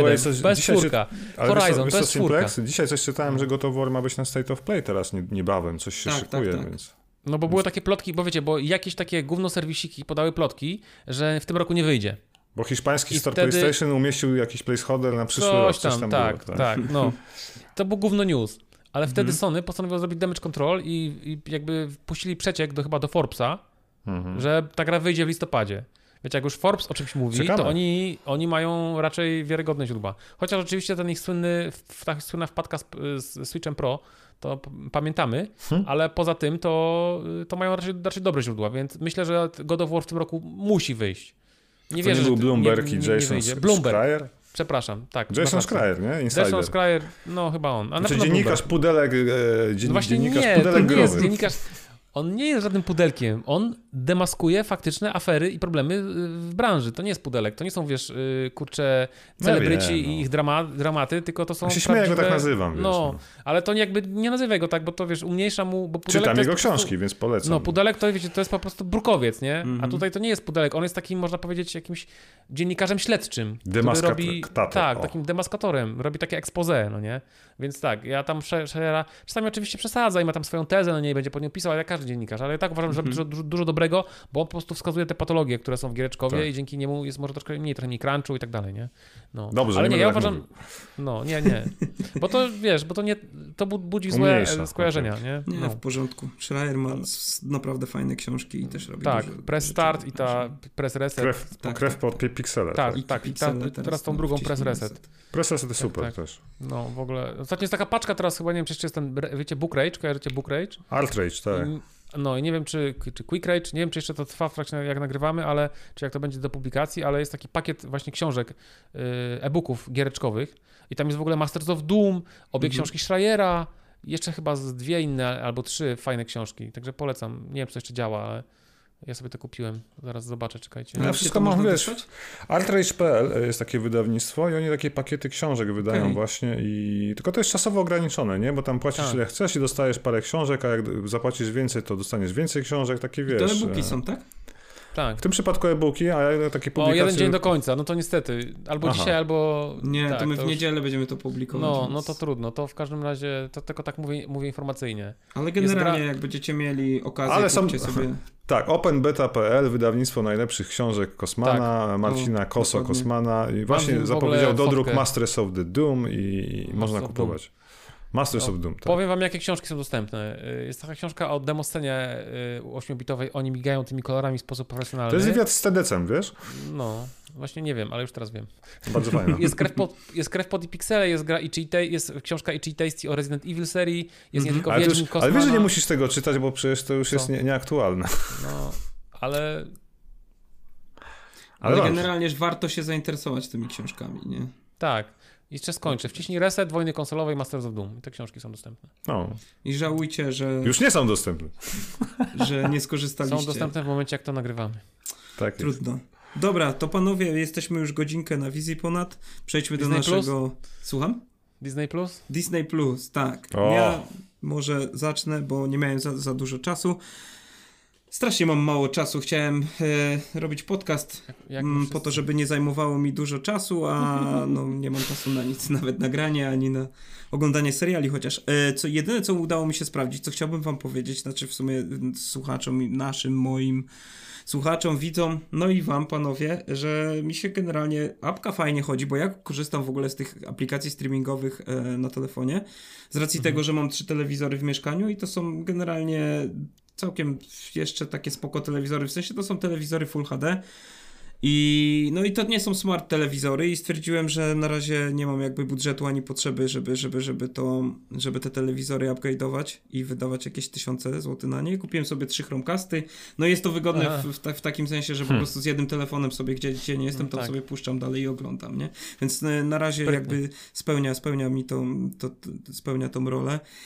P S cztery, Horizon, P S cztery. Dzisiaj coś czytałem, że God of War ma być na State of Play teraz niebawem, coś się tak, szykuje, tak, tak. więc... No bo były takie plotki, bo wiecie, bo jakieś takie gówno serwisiki podały plotki, że w tym roku nie wyjdzie. Bo hiszpański I store wtedy... PlayStation umieścił jakiś placeholder na przyszły coś rok. Coś tam, tam tak, było, tak, tak, no. To był gówno news. Ale wtedy mhm. Sony postanowiło zrobić damage control i, i jakby puścili przeciek do, chyba do Forbesa, mhm. że ta gra wyjdzie w listopadzie. Wiecie, jak już Forbes o czymś mówi, Czekamy. to oni, oni mają raczej wiarygodne źródła. Chociaż oczywiście ten ich słynny, ta słynna wpadka z, z Switchem Pro, to p- pamiętamy, hmm. ale poza tym to, to mają raczej, raczej dobre źródła, więc myślę, że God of War w tym roku musi wyjść. Nie to wierzę, nie był że Bloomberg nie, i nie, Jason nie Bloomberg. Schreier? Przepraszam, tak. Jason Schreier, nie? Insider. Jason Schreier, no chyba on. A znaczy dziennikarz pudelek, e, dzien, no właśnie dziennikarz nie, pudelek to nie growy. jest dziennikarz... On nie jest żadnym pudelkiem, on demaskuje faktyczne afery i problemy w branży. To nie jest pudelek, to nie są, wiesz, kurcze celebryci no i no. ich drama, dramaty, tylko to są ja się prawdziwe... śmieję, go tak nazywam, wiesz. No, no, ale to jakby nie nazywaj go tak, bo to, wiesz, umniejsza mu... Bo pudelek czytam to jego jest książki, prostu, więc polecam. No, pudelek to, wiecie, to jest po prostu brukowiec, nie? Mm-hmm. A tutaj to nie jest pudelek, on jest takim, można powiedzieć, jakimś dziennikarzem śledczym. Demaskator. Robi, tak, o. takim demaskatorem, robi takie expose, no nie? Więc tak, ja tam Schreiera czasami oczywiście przesadza i ma tam swoją tezę, no nie będzie po nią pisał, ale jak każdy dziennikarz, ale ja tak uważam, że robi dużo, dużo, dużo dobrego, bo on po prostu wskazuje te patologie, które są w Giereczkowie tak. i dzięki niemu jest może troszkę mniej, trochę mniej crunchu i tak dalej, nie? No. Dobrze, ale nie, nie, ja tak uważam, mówił. no nie, nie, bo to wiesz, bo to nie, to budzi złe Umniejsza, skojarzenia, okay. nie? Nie, no. w porządku. Schreier ma naprawdę fajne książki i też robi tak, dużo Press Start i ta Press Reset. Krew, tak, krew tak, pod piksele. Tak, tak, tak. I ta, teraz, teraz tą drugą Press Reset. Press Reset jest tak, super tak. też. No w ogóle. Ostatnio jest taka paczka teraz, chyba nie wiem, czy jeszcze jest ten, wiecie, Book Rage, kojarzycie Book Rage? Alt Rage, tak. I, no i nie wiem, czy, czy Quick Rage, nie wiem, czy jeszcze to trwa w trakcie, jak nagrywamy, ale czy jak to będzie do publikacji, ale jest taki pakiet właśnie książek, yy, e-booków giereczkowych i tam jest w ogóle Masters of Doom, obie mhm. książki Schreiera, jeszcze chyba z dwie inne albo trzy fajne książki, także polecam. Nie wiem, czy to jeszcze działa, ale ja sobie to kupiłem. Zaraz zobaczę, czekajcie. Ja wszystko mam, wiesz, Altrage kropka p l jest takie wydawnictwo i oni takie pakiety książek wydają okay. właśnie i tylko to jest czasowo ograniczone, nie? Bo tam płacisz tak. ile chcesz i dostajesz parę książek, a jak zapłacisz więcej, to dostaniesz więcej książek, takie wiesz. I to e-booki są, tak? Tak. W tym przypadku e-booki, a ja takie publikacje... O, jeden dzień do końca, no to niestety. Albo Aha. dzisiaj, albo... Nie, tak, to my w to niedzielę już... będziemy to publikować. No, więc... no to trudno, to w każdym razie, to tylko tak mówię, mówię informacyjnie. Ale generalnie, gra... jak będziecie mieli okazję, Ale są... sobie... Tak, openbeta kropka p l, wydawnictwo najlepszych książek Kosmana, tak. Marcina no, Koso dokładnie. Kosmana i właśnie zapowiedział dodruk fotkę. Masters of the Doom i Masters można kupować. Masters no, of Doom, tak. Powiem wam, jakie książki są dostępne. Jest taka książka o demoscenie ośmiobitowej, oni migają tymi kolorami w sposób profesjonalny. To jest wywiad z T D C-em, wiesz? No, właśnie nie wiem, ale już teraz wiem. Bardzo fajne. Jest krew pod, jest krew pod i piksele, jest gra Ichi, jest książka Ichi Tasty o Resident Evil serii, jest mm-hmm. nie tylko Wiedźmin, Kosmana. Ale wiesz, że nie musisz tego czytać, bo przecież to już Co? jest nie, nieaktualne. No, ale... Ale, ale generalnie warto się zainteresować tymi książkami, nie? Tak. Jeszcze skończę. Wciśnij Reset, Wojny Konsolowej, Masters of Doom. I te książki są dostępne. No. I żałujcie, że... Już nie są dostępne. Że nie skorzystaliście. Są dostępne w momencie, jak to nagrywamy. Tak Trudno. Jest. Dobra, to panowie, jesteśmy już godzinkę na wizji ponad. Przejdźmy Disney do naszego... Plus? Słucham? Disney Plus? Disney Plus, tak. O. Ja może zacznę, bo nie miałem za, za dużo czasu. Strasznie mam mało czasu. Chciałem e, robić podcast jak, jak m, po to, żeby nie zajmowało mi dużo czasu, a no, nie mam czasu na nic, nawet nagranie, ani na oglądanie seriali, chociaż e, co, jedyne, co udało mi się sprawdzić, co chciałbym wam powiedzieć, znaczy w sumie słuchaczom naszym, moim słuchaczom, widzom, no i wam, panowie, że mi się generalnie apka fajnie chodzi, bo ja korzystam w ogóle z tych aplikacji streamingowych e, na telefonie, z racji mhm. tego, że mam trzy telewizory w mieszkaniu i to są generalnie całkiem jeszcze takie spoko telewizory, w sensie to są telewizory Full H D i no i to nie są smart telewizory i stwierdziłem, że na razie nie mam jakby budżetu ani potrzeby, żeby, żeby, żeby to, żeby te telewizory upgrade'ować i wydawać jakieś tysiące złotych na nie. Kupiłem sobie trzy Chromecasty, no jest to wygodne w, w, w takim sensie, że po hmm. prostu z jednym telefonem sobie, gdzie, gdzie nie jestem, to tak. sobie puszczam dalej i oglądam, nie? Więc na razie Sprytnie. jakby spełnia, spełnia mi tą, to, to, spełnia tą rolę.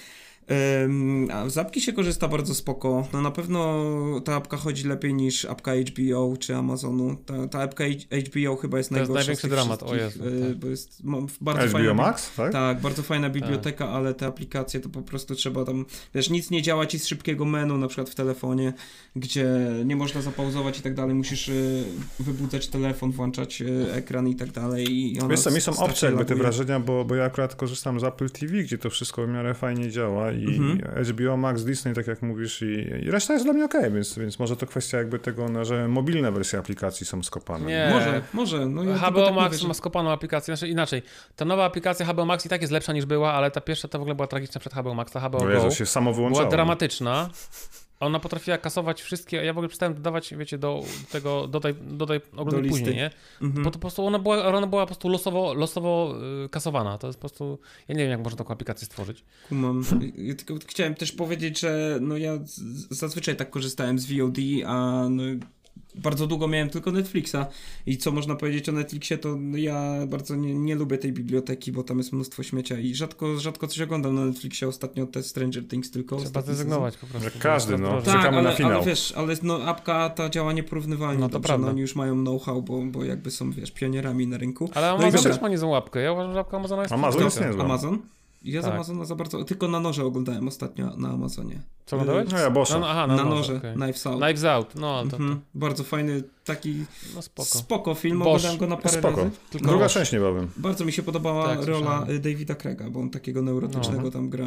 Um, a z apki się korzysta bardzo spoko. No na pewno ta apka chodzi lepiej niż apka H B O czy Amazonu. Ta, ta apka H B O chyba jest to najgorsza. To jest największy dramat, o Jezu. Tak. Bo jest ma, bardzo H B O fajna, Max, tak? Tak, bardzo fajna biblioteka, tak. ale te aplikacje to po prostu trzeba tam, wiesz, nic nie działa ci z szybkiego menu, na przykład w telefonie, gdzie nie można zapauzować i tak dalej, musisz y, wybudzać telefon, włączać y, ekran i tak dalej. I ona Wiesz co, mi są obce jakby te laguje. wrażenia, bo, bo ja akurat korzystam z Apple T V, gdzie to wszystko w miarę fajnie działa i Mhm. H B O Max, Disney, tak jak mówisz, i, i reszta jest dla mnie okej, okay, więc, więc może to kwestia jakby tego, no, że mobilne wersje aplikacji są skopane. Nie. Może, może. No ja H B tylko O tak Max mówię, że- ma skopaną aplikację, znaczy inaczej. Ta nowa aplikacja H B O Max i tak jest lepsza niż była, ale ta pierwsza to w ogóle była tragiczna przed H B O Max, ta H B O No Go Jezu, się samo wyłączało. była dramatyczna. Ona potrafiła kasować wszystkie, ja w ogóle przestałem dodawać, wiecie, do tego, dodaj, dodaj oglądaj listy. później, nie? Mhm. Bo to po prostu ona była, ona była po prostu losowo, losowo y, kasowana. To jest po prostu, ja nie wiem, jak można taką aplikację stworzyć. Kumam. Ja tylko chciałem też powiedzieć, że no ja z- zazwyczaj tak korzystałem z V O D, a no bardzo długo miałem tylko Netflixa i co można powiedzieć o Netflixie, to ja bardzo nie, nie lubię tej biblioteki, bo tam jest mnóstwo śmiecia i rzadko, rzadko coś oglądam na Netflixie, ostatnio te Stranger Things tylko. Trzeba ostatni zrezygnować po prostu. Jak każdy, no. Tak, Czekamy Tak, ale, na finał. ale wiesz, ale no apka ta działa nieporównywalnie No to dobrze, prawda. no oni już mają know-how, bo, bo jakby są, wiesz, pionierami na rynku. Ale No i Amazon dobra. też ma niezłą łapkę. Ja uważam, że łapka Amazona jest Amazon jest dobra. niezła. Amazon? Ja z Tak. Amazona za bardzo, tylko na noże oglądałem ostatnio na Amazonie. Co oglądałeś? No ja Boscha. No, no, aha, Na, no, noże, okay. Knives Out. Knives Out, no to, to, Mhm. Bardzo fajny, taki no spoko. spoko film, Bosch. oglądałem go na parę Spoko. razy. Tylko Druga Bosch. część niebawem. Bardzo mi się podobała Tak, rola słyszałem. y, Davida Craiga, bo on takiego neurotycznego No. tam gra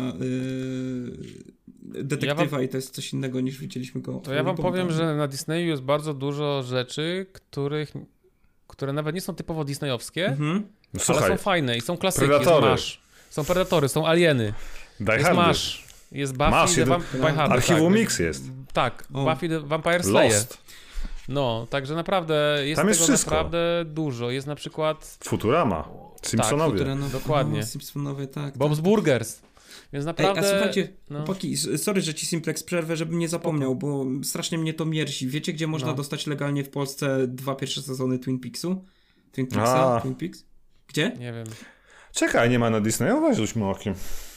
y, detektywa Ja wam- i to jest coś innego niż widzieliśmy go. To ja wam w powiem, Bombardie. że na Disneyu jest bardzo dużo rzeczy, których, które nawet nie są typowo disneyowskie, Mhm. No, ale słuchaj, są fajne i są klasyki. Predatory. Jest Mash, są Predatory, są Alieny, Die jest Hardy, Mash, jest Buffy Mash, the jeden- Vamp- by Hardy, Archiwum tak, Mix jest. Tak, O. Buffy the Vampire Slayer. Lost, No, także naprawdę jest Tam jest tego wszystko. naprawdę dużo. Jest na przykład Futurama, Simpsonowie. Które, no, Dokładnie. No, Simpsonowe, tak. Bob's tak. Burgers. Więc Ej, naprawdę... a słuchajcie, no. chłopaki, s- sorry, że ci Simplex przerwę, żebym nie zapomniał, bo strasznie mnie to mierzi. Wiecie, gdzie można No. dostać legalnie w Polsce dwa pierwsze sezony Twin Peaksu? Twin Peaksa? A. Twin Peaks? Gdzie? Nie wiem. Czekaj, nie ma na Disneyu? Weź rzućmy okiem.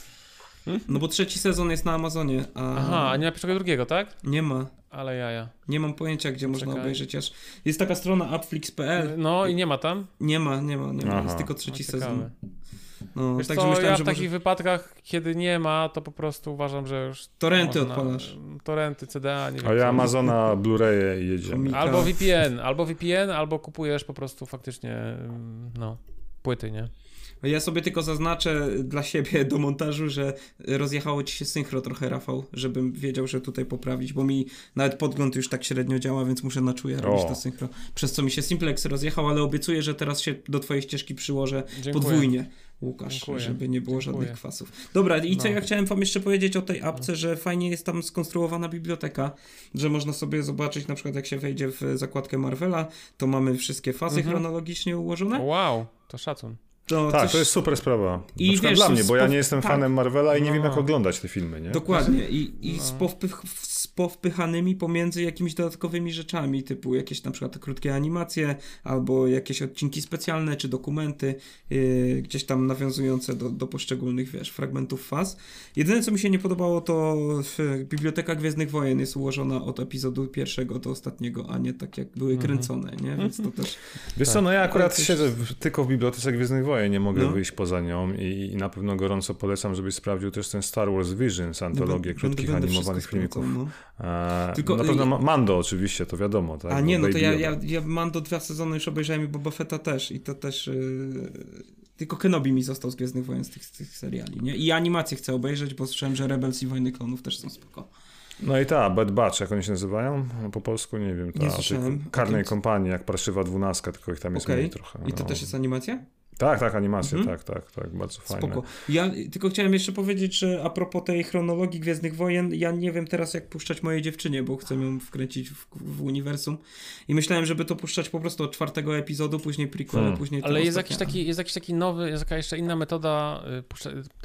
No bo trzeci sezon jest na Amazonie, a Aha, a nie ma pierwszego i drugiego, tak? nie ma. Ale jaja. Nie mam pojęcia, gdzie można Czekaj. obejrzeć aż. Jest taka strona upflix kropka p l. No i nie ma tam? Nie ma, nie ma, nie ma. Aha. Jest tylko trzeci No, sezon. ciekawe. No, Wiesz także co, myślałem, ja w że takich może... wypadkach, kiedy nie ma, to po prostu uważam, że już... Torenty można- odpalasz. Torenty, C D A, nie wiem. A ja co. Amazona, Blu-raye i jedziemy. Komika. Albo V P N, albo V P N, albo kupujesz po prostu faktycznie, mm, no, płyty, nie? Ja sobie tylko zaznaczę dla siebie do montażu, że rozjechało ci się synchro trochę, Rafał, żebym wiedział, że tutaj poprawić, bo mi nawet podgląd już tak średnio działa, więc muszę na czuje robić O. to synchro. Przez co mi się Simplex rozjechał, ale obiecuję, że teraz się do twojej ścieżki przyłożę Dziękuję. podwójnie. Łukasz, Dziękuję. żeby nie było Dziękuję. żadnych kwasów. Dobra, i co No. ja chciałem wam jeszcze powiedzieć o tej apce, że fajnie jest tam skonstruowana biblioteka, że można sobie zobaczyć, na przykład jak się wejdzie w zakładkę Marvela, to mamy wszystkie fazy Mhm. chronologicznie ułożone. Wow, to szacun. To Tak, też- to jest super sprawa. I Na przykład wiesz, dla mnie, bo ja spo- nie jestem tak. fanem Marvela i nie No. wiem, jak oglądać te filmy, nie? Dokładnie. I, i No. z, powpych, z powpychanymi pomiędzy jakimiś dodatkowymi rzeczami, typu jakieś na przykład krótkie animacje, albo jakieś odcinki specjalne, czy dokumenty, yy, gdzieś tam nawiązujące do, do poszczególnych, wiesz, fragmentów faz. Jedyne, co mi się nie podobało, to w, Biblioteka Gwiezdnych Wojen jest ułożona od epizodu pierwszego do ostatniego, a nie tak, jak były Mhm. kręcone, nie? Więc to też... Wiesz Tak. co, no ja akurat Ale coś- siedzę w, tylko w Bibliotece Gwiezdnych Wojen, nie mogę No. wyjść poza nią i, i na pewno gorąco polecam, żebyś sprawdził też ten Star Wars Visions, antologię Będę- krótkich będę animowanych wszystko filmików. sprawdzał, no. E, Tylko- na pewno Ma- Mando oczywiście, to wiadomo, tak? A bo nie, no to Baby ja, Yoda. ja, ja Mando dwa sezony już obejrzałem i Boba Fetta też i to też yy... tylko Kenobi mi został z Gwiezdnych Wojen z tych, z tych seriali, nie? I animacje chcę obejrzeć, bo słyszałem, że Rebels i Wojny Klonów też są spoko. No i ta, Bad Batch, jak oni się nazywają? Po polsku nie wiem. Ta, Nie o tej słyszałem. Karnej O tym- kompanii, jak Parszywa Dwunastka, tylko ich tam jest Okej. mniej trochę. I to no. też jest animacja? Tak, tak, animacje, Mhm. tak, tak, tak, bardzo fajne. Spoko. Ja tylko chciałem jeszcze powiedzieć, że a propos tej chronologii Gwiezdnych Wojen, ja nie wiem teraz jak puszczać mojej dziewczynie, bo chcę ją wkręcić w, w uniwersum i myślałem, żeby to puszczać po prostu od czwartego epizodu, później prequel, Hmm. później to Ale jest ostatnia. jakiś, taki, jest jakiś taki nowy, jest jakaś jeszcze inna metoda y, puszcza- ten,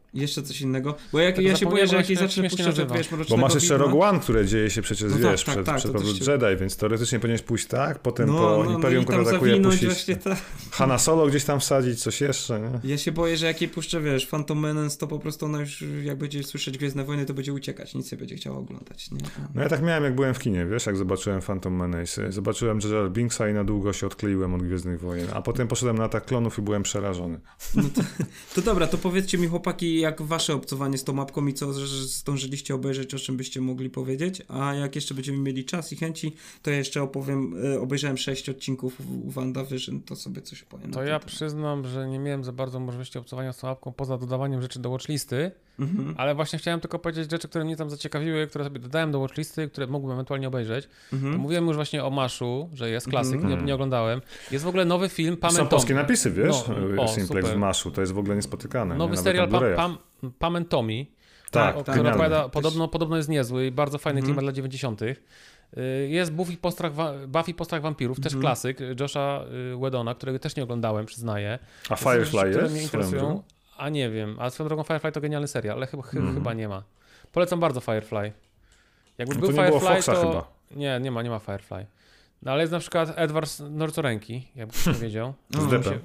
Jeszcze coś innego? Bo jak, ja się boję, że jak jej zacznę puszczać, to wiesz, Bo masz jeszcze Rogue One, które dzieje się przecież, no wiesz, tak, przed, tak, przed tak, powrót się... Jedi, więc teoretycznie powinieneś pójść tak, potem no, po no, Imperium no kontratakuje puścić ta... Hanna Solo gdzieś tam wsadzić, coś jeszcze, nie? Ja się boję, że jak jej puszczę, wiesz, Phantom Menace, to po prostu ona już, jak będzie słyszeć Gwiezdne Wojny, to będzie uciekać, nic nie będzie chciała oglądać, nie? No ja tak miałem, jak byłem w kinie, wiesz, jak zobaczyłem Phantom Menace, zobaczyłem Jar Jar Binksa i na długo się odkleiłem od Gwiezdnych Wojen, a potem poszedłem na Atak Klonów i byłem przerażony. No to, to dobra, to powiedzcie mi, chłopaki, jak wasze obcowanie z tą mapką i co zdążyliście obejrzeć, o czym byście mogli powiedzieć, a jak jeszcze będziemy mieli czas i chęci, to ja jeszcze opowiem, obejrzałem sześć odcinków WandaVision, to sobie coś powiem. To ja przyznam, że nie miałem za bardzo możliwości obcowania z tą mapką poza dodawaniem rzeczy do watchlisty, mhm. ale właśnie chciałem tylko powiedzieć rzeczy, które mnie tam zaciekawiły, które sobie dodałem do watchlisty, które mógłbym ewentualnie obejrzeć. Mhm. To mówiłem już właśnie o Maszu, że jest klasyk, mhm. nie, nie oglądałem. Jest w ogóle nowy film, Pam and Tommy. Są polskie napisy, wiesz, no, Simplex w Maszu, to jest w ogóle niespotykane. Nowy nie? serial Pam, Pam, Pam and Tommy. Tak, o, tak, który opowiada, podobno, podobno jest niezły i bardzo fajny klimat mm. lat dziewięćdziesiątych. Jest Buffy postrach, Buffy postrach wampirów, też mm. klasyk Josha Whedona, którego też nie oglądałem, przyznaję. A Firefly jest? Które mnie interesują. A nie wiem, a swoją drogą Firefly to genialny serial, ale chyba, mm. chyba nie ma. Polecam bardzo Firefly. Jakby no był to Firefly, Foxa to... Chyba. Nie, nie ma, nie ma Firefly. No ale jest na przykład Edward Norcoręki, jakby ktoś nie wiedział. Z depem.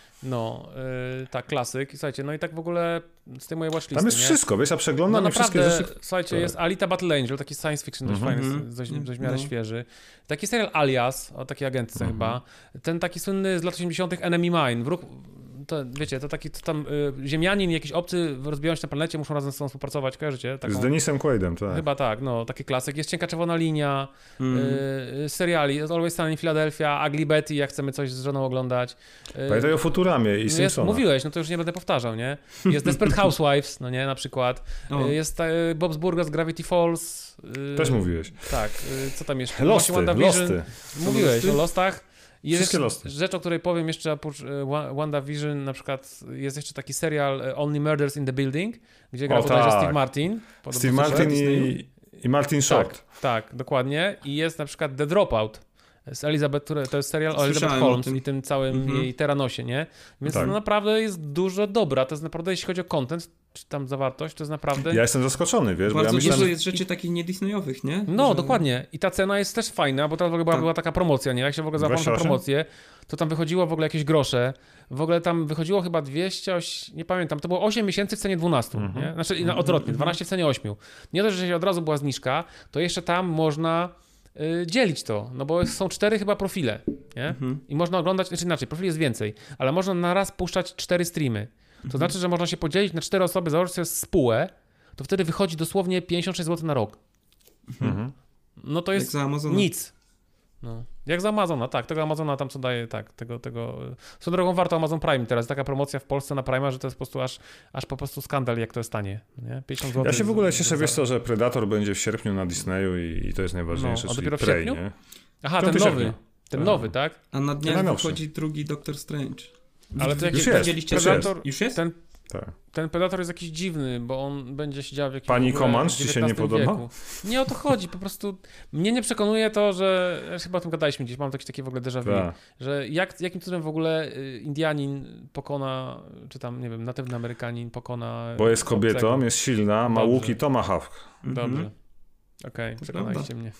No, yy, tak, klasyk. Słuchajcie, no i tak w ogóle z tej mojej watchlisty, tam jest nie? wszystko, wiesz, ja przeglądam no, wszystkie naprawdę, rzeczy. Słuchajcie, jest Alita Battle Angel, taki science fiction dość mm-hmm. fajny, dość, dość w miarę mm-hmm. świeży. Taki serial Alias, o takiej agentce mm-hmm. chyba. Ten taki słynny z lat osiemdziesiątych Enemy Mine, wróg... To, wiecie, to taki to tam y, ziemianin, jakiś obcy rozbijają się na planecie, muszą razem z sobą współpracować, kojarzycie? Taką... Z Denisem Quaidem, tak. Chyba tak, no, taki klasyk. Jest Cienka Czerwona Linia, mm. y, seriali, Always Sunny in Philadelphia, Ugly Betty, jak chcemy coś z żoną oglądać. Y, Pamiętaj o Futuramie i Simpsonach. Mówiłeś, no to już nie będę powtarzał, nie? Jest Desperate Housewives, no nie, na przykład. Y, jest y, Bob's Burgers, Gravity Falls. Y, Też mówiłeś. Tak, y, co tam jeszcze? Losty, Losty. Mówiłeś Losty? o Lostach. Jest Wszystkie rzecz, o której powiem jeszcze oprócz WandaVision, na przykład jest jeszcze taki serial Only Murders in the Building, gdzie gra bodajże tak. Steve Martin. Steve Martin i, i Martin Short. Tak, tak, dokładnie. I jest na przykład The Dropout z Elizabeth, to jest serial o Elizabeth Słyszałem Holmes o i tym całym mm-hmm. jej Teranosie, nie? Więc tak. to naprawdę jest dużo dobra. To jest naprawdę, jeśli chodzi o content, czy tam zawartość, to jest naprawdę... Ja jestem zaskoczony, wiesz, bardzo bo ja myślałem... dużo jest rzeczy takich nie-Disneyowych, nie? No, że... dokładnie. I ta cena jest też fajna, bo teraz w ogóle była, tak. była taka promocja, nie? Jak się w ogóle załapał na promocję, to tam wychodziło w ogóle jakieś grosze. W ogóle tam wychodziło chyba dwieście, nie pamiętam, to było osiem miesięcy w cenie dwunastu, mm-hmm. nie? Znaczy mm-hmm. odwrotnie, dwanaście w cenie ośmiu. Nie dość, że się od razu była zniżka, to jeszcze tam można y, dzielić to, no bo są cztery chyba profile, nie? Mm-hmm. I można oglądać, znaczy inaczej, profili jest więcej, ale można na raz puszczać cztery streamy. To mm-hmm. znaczy, że można się podzielić na cztery osoby, założyć sobie spółę, to wtedy wychodzi dosłownie pięćdziesiąt sześć złotych na rok. Mm-hmm. No to jest nic. No. Jak za Amazona, tak, tego Amazona tam co daje, tak, tego, tego... Swoją drogą warto Amazon Prime teraz, taka promocja w Polsce na Prima, że to jest po prostu aż, aż po prostu skandal, jak to jest tanie, nie? pięćdziesiąt złotych. Ja się w ogóle cieszę, wiesz co, że Predator będzie w sierpniu na Disneyu i, i to jest najważniejsze, no, a czyli dopiero w Prey, sierpniu? nie? Aha, ten nowy, ten nowy, tak? A na dniach wychodzi drugi Doctor Strange. Ale to już jest, Predator, już jest? Ten, tak. Ten Predator jest jakiś dziwny, bo on będzie siedział w jakimś Pani Command ci się nie podoba? Wieku. Nie o to chodzi, po prostu mnie nie przekonuje to, że chyba o tym gadaliśmy gdzieś, mam jakieś takie w ogóle déjà vu, Ta. że jak, jakim cudem w ogóle Indianin pokona, czy tam, nie wiem, natywny Amerykanin pokona... Bo jest kobietą, obcego. Jest silna, ma Dobrze. łuki Tomahawk. Dobrze. Mhm. Okej, okay, przekonaliście mnie.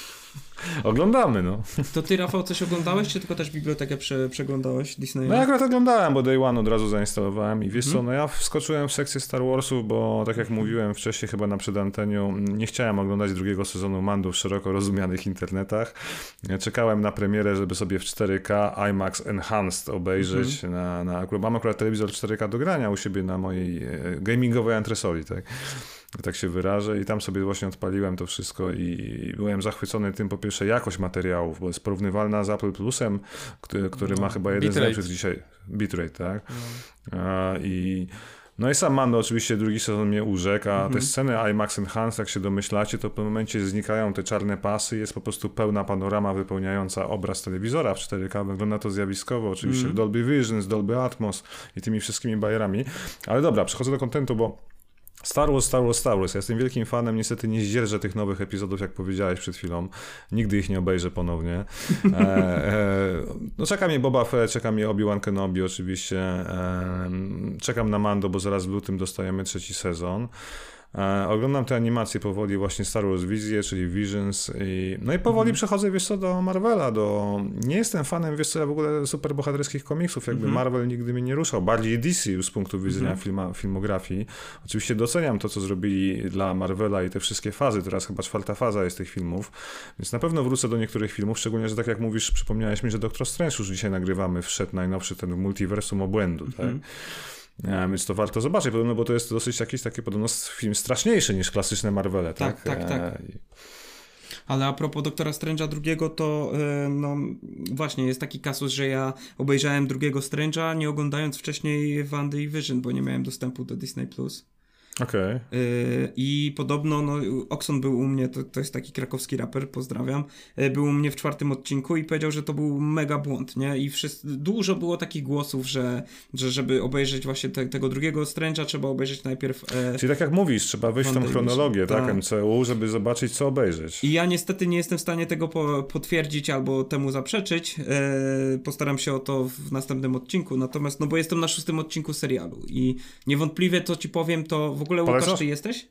Oglądamy, no. To ty, Rafał, coś oglądałeś, czy tylko też bibliotekę prze, przeglądałeś Disneya? No ja akurat oglądałem, bo Day One od razu zainstalowałem i wiesz hmm. co, no ja wskoczyłem w sekcję Star Warsów, bo tak jak mówiłem wcześniej chyba na przedanteniu, nie chciałem oglądać drugiego sezonu Mandu w szeroko rozumianych internetach. Czekałem na premierę, żeby sobie w cztery K IMAX Enhanced obejrzeć. Hmm. Na, na, mam akurat telewizor cztery K do grania u siebie na mojej gamingowej antresoli, tak? Tak się wyrażę i tam sobie właśnie odpaliłem to wszystko i byłem zachwycony tym, po pierwsze jakość materiałów, bo jest porównywalna z Apple Plusem, który, który no, ma chyba jeden z lepszych dzisiaj, bitrate, tak? No. A, i no i sam Mando oczywiście drugi sezon mnie urzekł, a mhm. te sceny IMAX Enhanced, jak się domyślacie, to w pewnym momencie znikają te czarne pasy, jest po prostu pełna panorama wypełniająca obraz telewizora w cztery K, wygląda to zjawiskowo, oczywiście mhm. w Dolby Vision, z Dolby Atmos i tymi wszystkimi bajerami, ale dobra, przechodzę do kontentu, bo Star Wars, Star Wars, Star Wars. Ja jestem wielkim fanem, niestety nie zdzierżę tych nowych epizodów, jak powiedziałeś przed chwilą. Nigdy ich nie obejrzę ponownie. E, e, no czeka mnie Boba Fett, czeka mnie Obi-Wan Kenobi oczywiście. E, czekam na Mando, bo zaraz w lutym dostajemy trzeci sezon. E, oglądam te animacje powoli, właśnie Star Wars Wizje, czyli Visions i no i powoli mm. przechodzę, wiesz co, do Marvela, do... Nie jestem fanem, wiesz co, ja w ogóle superbohaterskich komiksów, jakby mm. Marvel nigdy mnie nie ruszał, bardziej D C już z punktu widzenia mm. filma, filmografii. Oczywiście doceniam to, co zrobili dla Marvela i te wszystkie fazy, teraz chyba czwarta faza jest tych filmów, więc na pewno wrócę do niektórych filmów, szczególnie, że tak jak mówisz, przypomniałeś mi, że Doctor Strange już dzisiaj nagrywamy, wszedł najnowszy ten multiversum obłędu, tak? Mm. Ja, więc to warto zobaczyć, podobno, bo to jest dosyć jakiś taki podobno film straszniejszy niż klasyczne Marvele, tak? Tak, tak, tak. Ale a propos Doktora Strange'a drugiego, to yy, no właśnie jest taki kasus, że ja obejrzałem drugiego Strange'a, nie oglądając wcześniej Wandy i Vision, bo nie miałem dostępu do Disney plus. Okej. Okay. Yy, I podobno, no, Oxon był u mnie, to, to jest taki krakowski raper, pozdrawiam, yy, był u mnie w czwartym odcinku i powiedział, że to był mega błąd, nie? I wszyscy, dużo było takich głosów, że, że żeby obejrzeć właśnie te, tego drugiego Strange'a, trzeba obejrzeć najpierw... Yy, Czyli tak jak mówisz, trzeba wejść w tą chronologię, tak, M C U, żeby zobaczyć, co obejrzeć. I ja niestety nie jestem w stanie tego po, potwierdzić albo temu zaprzeczyć. Yy, postaram się o to w następnym odcinku, natomiast, no bo jestem na szóstym odcinku serialu i niewątpliwie to ci powiem, to w ogóle, Łukasz, ty jesteś?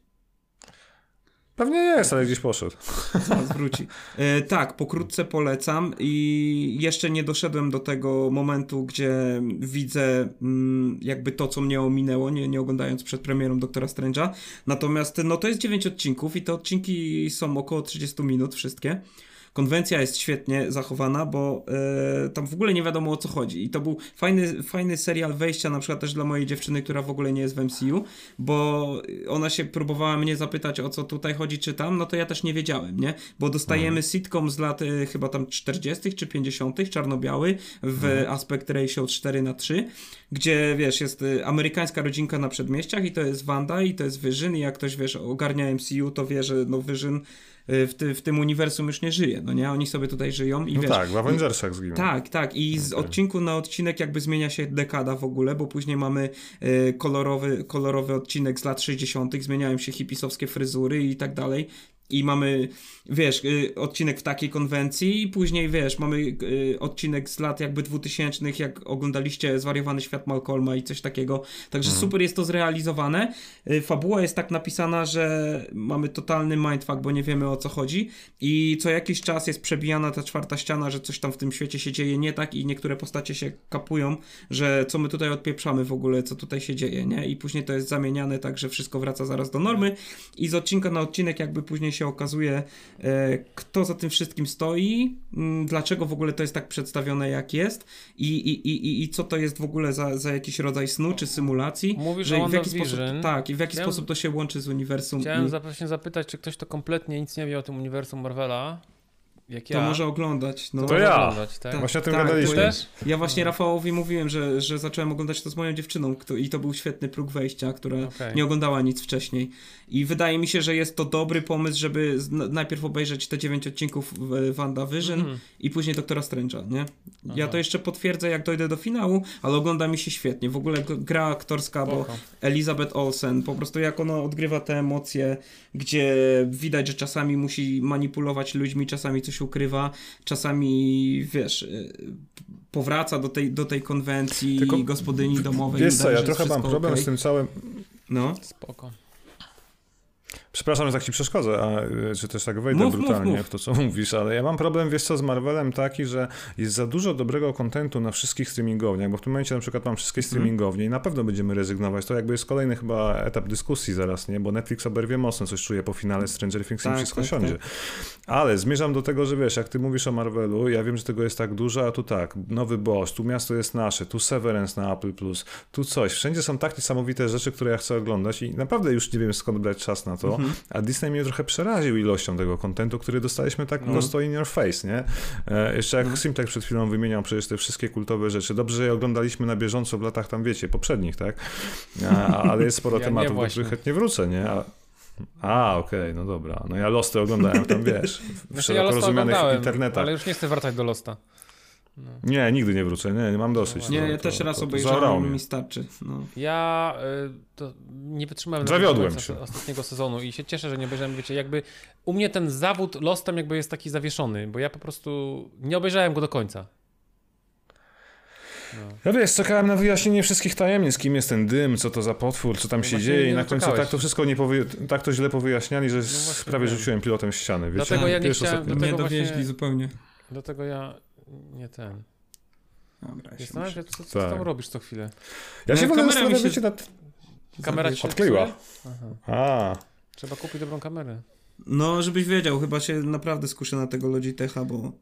Pewnie jest, ale gdzieś poszedł. Zaraz wróci. E, tak, pokrótce polecam i jeszcze nie doszedłem do tego momentu, gdzie widzę mm, jakby to, co mnie ominęło, nie, nie oglądając przed premierą Doktora Strange'a. Natomiast no to jest dziewięć odcinków i te odcinki są około trzydzieści minut wszystkie. Konwencja jest świetnie zachowana, bo e, tam w ogóle nie wiadomo, o co chodzi. I to był fajny, fajny serial wejścia na przykład też dla mojej dziewczyny, która w ogóle nie jest w M C U, bo ona się próbowała mnie zapytać, o co tutaj chodzi, czy tam, no to ja też nie wiedziałem, nie? Bo dostajemy mhm. sitcom z lat e, chyba tam czterdziestych czy pięćdziesiątych, czarno-biały, w mhm. aspect ratio cztery na trzy, gdzie, wiesz, jest e, amerykańska rodzinka na przedmieściach i to jest Wanda i to jest Vision i jak ktoś, wiesz, ogarnia M C U, to wie, że no Vision W, ty, w tym uniwersum już nie żyje, no nie? Oni sobie tutaj żyją i no wiesz... tak, w Avengersach zginął. Tak, tak i z okay. odcinku na odcinek jakby zmienia się dekada w ogóle, bo później mamy y, kolorowy, kolorowy odcinek z lat sześćdziesiątych, zmieniają się hipisowskie fryzury i tak dalej. I mamy, wiesz, y, odcinek w takiej konwencji i później, wiesz, mamy y, odcinek z lat jakby dwutysięcznych, jak oglądaliście Zwariowany świat Malcolma i coś takiego. Także mhm. super jest to zrealizowane. Y, fabuła jest tak napisana, że mamy totalny mindfuck, bo nie wiemy, o co chodzi i co jakiś czas jest przebijana ta czwarta ściana, że coś tam w tym świecie się dzieje nie tak i niektóre postacie się kapują, że co my tutaj odpieprzamy w ogóle, co tutaj się dzieje, nie? I później to jest zamieniane tak, że wszystko wraca zaraz do normy i z odcinka na odcinek jakby później się okazuje, e, kto za tym wszystkim stoi, m, dlaczego w ogóle to jest tak przedstawione, jak jest i, i, i, i co to jest w ogóle za, za jakiś rodzaj snu czy symulacji. Mówisz że o w jaki sposób, Vision. tak, i w jaki Chciałem, sposób to się łączy z uniwersum. Chciałem i... właśnie zapytać, czy ktoś to kompletnie nic nie wie o tym uniwersum Marvela. Jak to ja. może oglądać. No. To ja. Oglądać, tak? Tak, właśnie o tym tak, gadaliśmy. Też? Ja właśnie Rafałowi mówiłem, że, że zacząłem oglądać to z moją dziewczyną kto, i to był świetny próg wejścia, która okay. nie oglądała nic wcześniej. I wydaje mi się, że jest to dobry pomysł, żeby z, najpierw obejrzeć te dziewięć odcinków WandaVision mm. i później Doktora Strange'a, nie? Aha. Ja to jeszcze potwierdzę, jak dojdę do finału, ale ogląda mi się świetnie. W ogóle gra aktorska, Spoko. bo Elizabeth Olsen, po prostu jak ona odgrywa te emocje, gdzie widać, że czasami musi manipulować ludźmi, czasami coś ukrywa, czasami, wiesz, powraca do tej, do tej konwencji Tylko, gospodyni domowej. Wiesz co, ja trochę mam problem okay. z tym całym... No. Spoko. Przepraszam, że tak ci przeszkodzę, a, czy też tak wejdę mów, brutalnie mów, mów. w to, co mówisz, ale ja mam problem, wiesz co, z Marvelem taki, że jest za dużo dobrego kontentu na wszystkich streamingowniach, bo w tym momencie na przykład mam wszystkie streamingownie i na pewno będziemy rezygnować. To jakby jest kolejny chyba etap dyskusji zaraz, nie? Bo Netflix oberwie mocno, coś czuje po finale Stranger Things tak, i wszystko tak, siądzie. Tak. Ale zmierzam do tego, że wiesz, jak ty mówisz o Marvelu, ja wiem, że tego jest tak dużo, a tu tak, nowy boss, tu miasto jest nasze, tu Severance na Apple plus, tu coś. Wszędzie są tak niesamowite rzeczy, które ja chcę oglądać i naprawdę już nie wiem, skąd brać czas na to, mhm. a Disney mnie trochę przeraził ilością tego kontentu, który dostaliśmy tak no. prosto in your face, nie? E, jeszcze jak no. Simtek przed chwilą wymieniał przecież te wszystkie kultowe rzeczy. Dobrze, że je oglądaliśmy na bieżąco w latach tam, wiecie, poprzednich, tak? A, ale jest sporo ja tematów, do których chętnie wrócę, nie? A, a okej, okay, no dobra. No ja Losty oglądałem tam, wiesz, w znaczy, szeroko ja rozumianych internetach. Ale już nie chcę wracać do Losta. No. Nie, nigdy nie wrócę, nie, nie mam dosyć. Nie, to, ja to, też raz to, to obejrzałem, mi starczy. No. Ja y, to nie wytrzymałem Zawiodłem się. ostatniego sezonu i się cieszę, że nie obejrzałem, wiecie, jakby u mnie ten zawód Lost tam jakby jest taki zawieszony, bo ja po prostu nie obejrzałem go do końca. No. Ja wiesz, czekałem na wyjaśnienie wszystkich tajemnic, kim jest ten dym, co to za potwór, co tam no się dzieje i na końcu tak to wszystko nie powy... tak to źle powyjaśniali, że no prawie wiem. rzuciłem pilotem w ścianę. Wiecie? Dlatego ja nie chciałem, do nie dowieźli właśnie... zupełnie. Dlatego ja nie ten... Dobra, Zastanawiam się, co, co tak. tam robisz co chwilę. Ja się no, w ogóle kamera mi się... wiecie, nad... Kamera się odkleiła. Aha. A. Trzeba kupić dobrą kamerę. No, żebyś wiedział, chyba się naprawdę skuszę na tego Logitecha, bo...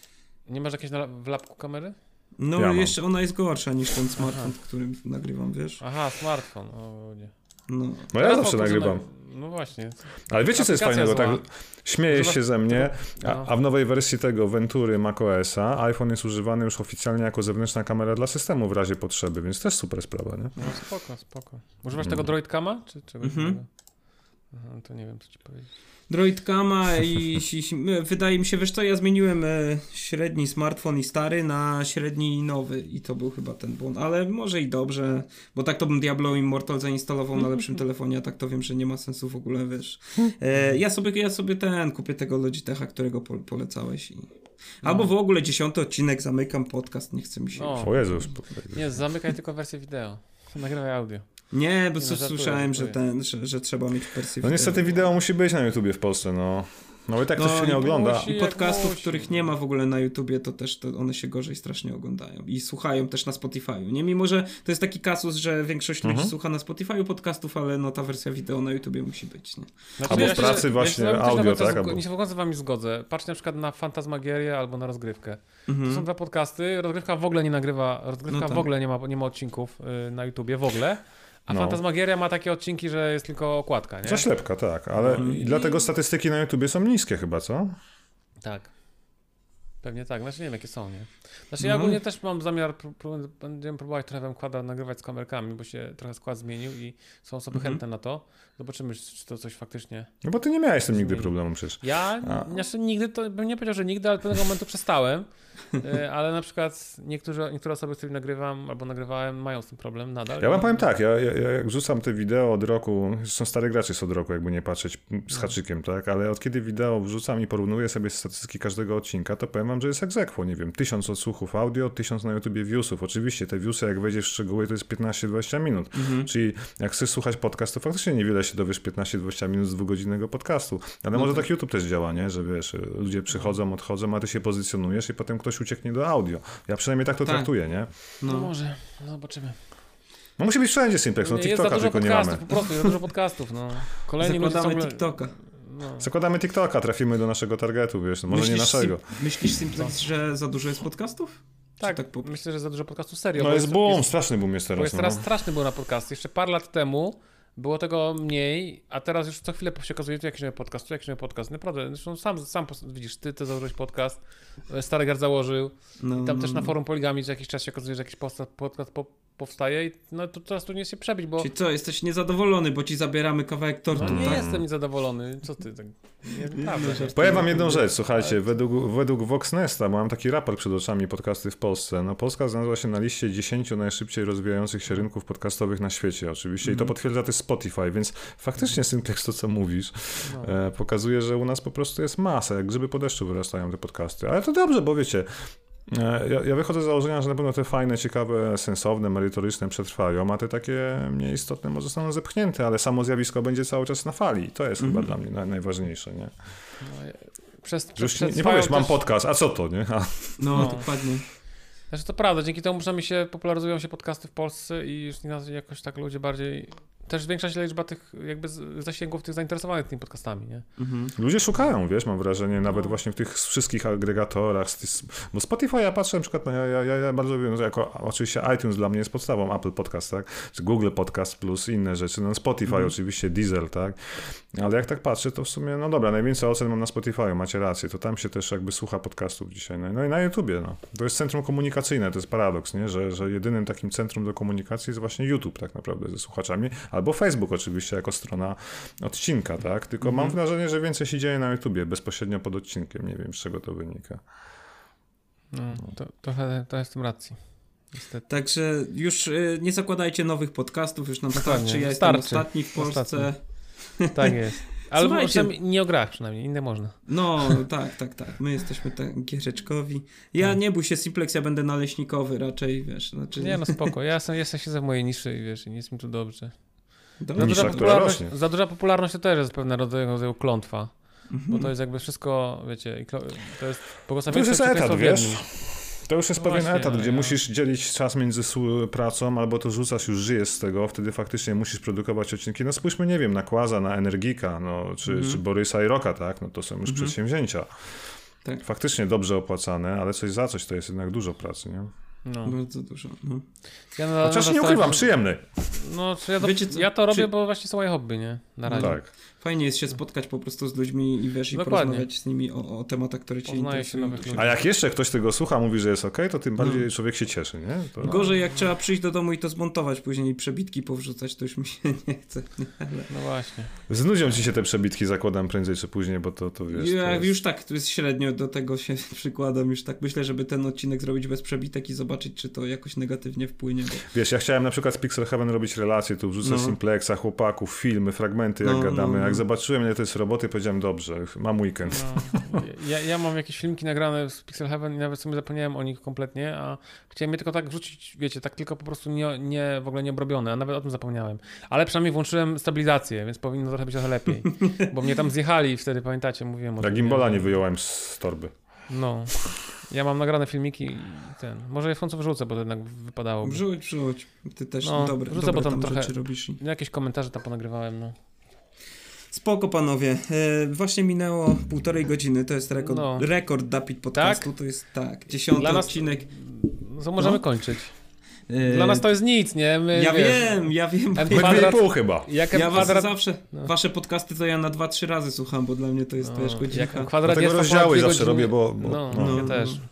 Nie masz jakiejś na, w lapku kamery? No, ja jeszcze ona jest gorsza niż ten smartfon, którym nagrywam, wiesz? Aha, smartfon, o nie. No, no ja zawsze nagrywam. Na... No właśnie. Ale wiecie, co jest fajnego? Tak, śmiejesz Używasz... się ze mnie, no. a, a w nowej wersji tego Ventury macOSa iPhone jest używany już oficjalnie jako zewnętrzna kamera dla systemu w razie potrzeby, więc też super sprawa, nie? No spoko, spoko. Używasz mm. tego Droid Cama? Czy czegoś mhm. innego? Aha, to nie wiem, co ci powiedzieć. Droid Cama i, i wydaje mi się, wiesz co, ja zmieniłem e, średni smartfon i stary na średni i nowy i to był chyba ten błąd, ale może i dobrze, bo tak to bym Diablo Immortal zainstalował na lepszym telefonie, a tak to wiem, że nie ma sensu w ogóle, wiesz. E, ja, sobie, ja sobie ten, kupię tego Logitecha, którego po, polecałeś i... Albo w ogóle dziesiąty odcinek, zamykam podcast, nie chce mi się... O, o Jezus. Nie, zamykaj tylko wersję wideo, nagrywaj audio. Nie, bo nie, co no, słyszałem, że, ten, że, że trzeba mieć wersję. No niestety wideo musi być na YouTubie w Polsce, no. No i tak no, ktoś się nie ogląda. Musi, I podcastów, musi. których nie ma w ogóle na YouTubie, to też to one się gorzej strasznie oglądają. I słuchają też na Spotify'u. Nie, mimo że to jest taki kasus, że większość ludzi mhm. słucha na Spotify'u podcastów, ale no ta wersja wideo na YouTubie musi być, nie? Znaczy, albo ja w pracy się, właśnie ja audio, tak? Albo... Nie się w ogóle z wami zgodzę. Patrz na przykład na Fantasmagierię albo na Rozgrywkę. Mhm. To są dwa podcasty. Rozgrywka w ogóle nie nagrywa, Rozgrywka no tak. w ogóle nie ma, nie ma odcinków y, na YouTubie, w ogóle. A no. Fantasmagieria ma takie odcinki, że jest tylko okładka, nie? Zaślepka, tak, ale mm. i dlatego statystyki na YouTubie są niskie chyba, co? Tak. Pewnie tak, znaczy nie wiem jakie są, nie? Znaczy ja no. ogólnie też mam zamiar, będziemy próbować trochę M-Quadra nagrywać z kamerkami, bo się trochę skład zmienił i są osoby mm-hmm. chętne na to. Zobaczymy, czy to coś faktycznie... No bo ty nie miałeś z tym nigdy problemu przecież. Ja, znaczy nigdy, to bym nie powiedział, że nigdy, ale od pewnego momentu przestałem. Ale na przykład niektóre, niektóre osoby, z którymi nagrywam albo nagrywałem, mają z tym problem nadal. Ja wam powiem tak, ja, ja, ja jak rzucam te wideo od roku, są stary gracze jest od roku, jakby nie patrzeć z haczykiem, tak, ale od kiedy wideo wrzucam i porównuję sobie statystyki każdego odcinka, to powiem wam, że jest egzekwo, nie wiem, tysiąc odsłuchów audio, tysiąc na YouTubie viewsów. Oczywiście te viewsy, jak wejdziesz w szczegóły, to jest piętnaście do dwudziestu minut. Mhm. Czyli jak chcesz słuchać podcast, to faktycznie niewiele się dowiesz piętnaście do dwudziestu minut z dwugodzinnego podcastu. Ale no może tak YouTube też działa, nie, że wiesz, ludzie przychodzą, odchodzą, a ty się pozycjonujesz i potem ktoś ucieknie do audio. Ja przynajmniej tak to tak. traktuję, nie? No, no może, no zobaczymy. No musi być wszędzie Simplex, no jest TikToka tylko nie mamy. Po prostu, jest za dużo podcastów, no. Kolejni Zakładamy ciągle... TikToka. No. Zakładamy TikToka, trafimy do naszego targetu, wiesz, no może myślisz, nie naszego. Sim- myślisz Simplex, że za dużo jest podcastów? Tak, tak po... myślę, że za dużo podcastów, serio. No jest, jest boom, jest, straszny boom jest teraz. Bo jest no. teraz straszny boom na podcasty. Jeszcze parę lat temu było tego mniej, a teraz już co chwilę się okazuje, tu jakiś nowy podcast, tu jakiś nowy podcast. Naprawdę, zresztą sam, sam widzisz, ty, ty założyłeś podcast, Stary Gard założył, no, i tam no, też na forum Poligami za jakiś czas się okazuje, że jakiś podcast, podcast po, powstaje i no to teraz tu nie jest się przebić, bo... Czyli co, jesteś niezadowolony, bo ci zabieramy kawałek tortu, no, nie tak? jestem niezadowolony, co ty, tak... Nie, prawda, powiem wam jedną rzecz, słuchajcie, według, według Voxnesta, bo mam taki raport przed oczami podcasty w Polsce, no Polska znalazła się na liście dziesięciu najszybciej rozwijających się rynków podcastowych na świecie oczywiście mm-hmm. i to potwierdza też Spotify, więc faktycznie Simplex to co mówisz no. e, pokazuje, że u nas po prostu jest masa, jak grzyby po deszczu wyrastają te podcasty, ale to dobrze, bo wiecie, Ja, ja wychodzę z założenia, że na pewno te fajne, ciekawe, sensowne, merytoryczne przetrwają, a te takie mniej istotne może zostaną zepchnięte, ale samo zjawisko będzie cały czas na fali i to jest mm-hmm. chyba dla mnie naj, najważniejsze, nie? No, przez, Już przez, nie, nie powiesz, też... mam podcast, a co to, nie? A... No, no, dokładnie. Znaczy to prawda, dzięki temu przynajmniej się popularyzują się podcasty w Polsce i już nie jakoś tak ludzie bardziej... Też większa się liczba tych jakby zasięgów tych zainteresowanych tymi podcastami, nie? Mhm. Ludzie szukają, wiesz, mam wrażenie, nawet no. właśnie w tych wszystkich agregatorach, bo Spotify ja patrzę na przykład, no ja, ja, ja, ja bardzo wiem, że jako oczywiście iTunes dla mnie jest podstawą, Apple Podcast, tak? Czy Google Podcast plus inne rzeczy, no Spotify mhm. oczywiście, Diesel, tak? Ale jak tak patrzę, to w sumie, no dobra, najwięcej ocen mam na Spotify, macie rację, to tam się też jakby słucha podcastów dzisiaj, no, no i na YouTubie, no. To jest centrum komunikacyjne, to jest paradoks, nie? Że, że jedynym takim centrum do komunikacji jest właśnie YouTube tak naprawdę ze słuchaczami, albo Facebook oczywiście jako strona odcinka, tak? Tylko mm-hmm. mam wrażenie, że więcej się dzieje na YouTubie bezpośrednio pod odcinkiem. Nie wiem, z czego to wynika. No, to, trochę, to jest w tym racji. Niestety. Także już y, nie zakładajcie nowych podcastów, już nam Dokładnie, starczy. Ja starczy. jestem ostatni w Polsce. Ostatni. Tak jest. Ale Słuchajcie, nie o grach przynajmniej, inne można. No, tak, tak, tak. My jesteśmy tak giereczkowi. Ja nie bój się, Simplex, ja będę naleśnikowy raczej, wiesz. Znaczy... Nie, no spoko. Ja jestem, jestem siedzę w mojej niszy i wiesz, i jest mi tu dobrze. Dobrze. Za duża, Nisza, która popularność, rośnie. za duża popularność to też jest pewnego rodzaju, rodzaju klątwa. Mhm. Bo to jest jakby wszystko, wiecie, i klo- to jest To już jest błogosławieństwo etat, w wiesz? jednym. To już jest No pewien właśnie, etat, no gdzie ja- musisz dzielić czas między su- pracą, albo to rzucasz, już żyjesz z tego, wtedy faktycznie musisz produkować odcinki. No spójrzmy, nie wiem, na Kłaza, na Energika, no, czy, Mhm. czy Borysa i Roka, tak? No to są już Mhm. przedsięwzięcia. Tak. Faktycznie dobrze opłacane, ale coś za coś to jest jednak dużo pracy, nie? No. Bardzo dużo. No. Ja na, Chociaż na nie zastanawiam- ukrywam, przyjemny. No, czy ja to, Wiecie co? ja to robię, Czy- bo właśnie są moje hobby, nie? Na razie. Tak. Fajnie jest się spotkać po prostu z ludźmi i wiesz, i Dokładnie. porozmawiać z nimi o, o tematach, które cię Poznaje się interesują. nowych To ludzi. A jak jeszcze ktoś tego słucha, mówi, że jest okej, to tym bardziej No. człowiek się cieszy, nie? To... Gorzej jak trzeba przyjść do domu i to zmontować później i przebitki powrzucać, to już mi się nie chce. Nie, ale... No właśnie. Znudzią ci się te przebitki, zakładam prędzej czy później, bo to, to wiesz... Ja to jest... już tak, to jest średnio do tego się przykładam, już tak myślę, żeby ten odcinek zrobić bez przebitek i zobaczyć, czy to jakoś negatywnie wpłynie. Bo... Wiesz, ja chciałem na przykład z Pixel Heaven robić relacje, tu wrzucę No. Simplexa, chłopaków, filmy, fragmenty, jak No, gadamy. no, no. Jak zobaczyłem, ile to jest roboty, powiedziałem, dobrze, mam weekend. No, ja, ja mam jakieś filmiki nagrane z Pixel Heaven i nawet sobie zapomniałem o nich kompletnie, a chciałem je tylko tak wrzucić, wiecie, tak tylko po prostu nie, nie w ogóle nie obrobione, a nawet o tym zapomniałem. Ale przynajmniej włączyłem stabilizację, więc powinno trochę być trochę lepiej. Bo mnie tam zjechali wtedy, pamiętacie, mówiłem o Ja tym. gimbala nie? nie wyjąłem z torby. No. Ja mam nagrane filmiki i ten. Może je w końcu wrzucę, bo to jednak wypadało. Wrzuć, wrzuć. Ty też No, dobre, wrzucę dobre potem tam trochę- rzeczy robisz. I... Jakieś komentarze tam ponagrywałem, no. Spoko, panowie. E, właśnie minęło półtorej godziny, to jest rekord, No. rekord Dapit podcastu, to jest tak, dziesiąty Dla nas- odcinek. No to możemy No. kończyć. E, Dla nas to jest nic, nie? My, Ja wiesz, wiem, ja wiem. M My Kwadrat- dwie i pół chyba. Jak Ja was kwadrat... zawsze, No. wasze podcasty to ja na dwa, trzy razy słucham, bo dla mnie to jest No, też godzinka. jak kwadrat Dlatego jest to rozdziały ponad dwie zawsze godziny. robię, bo- bo- No, no. ja No, też. no.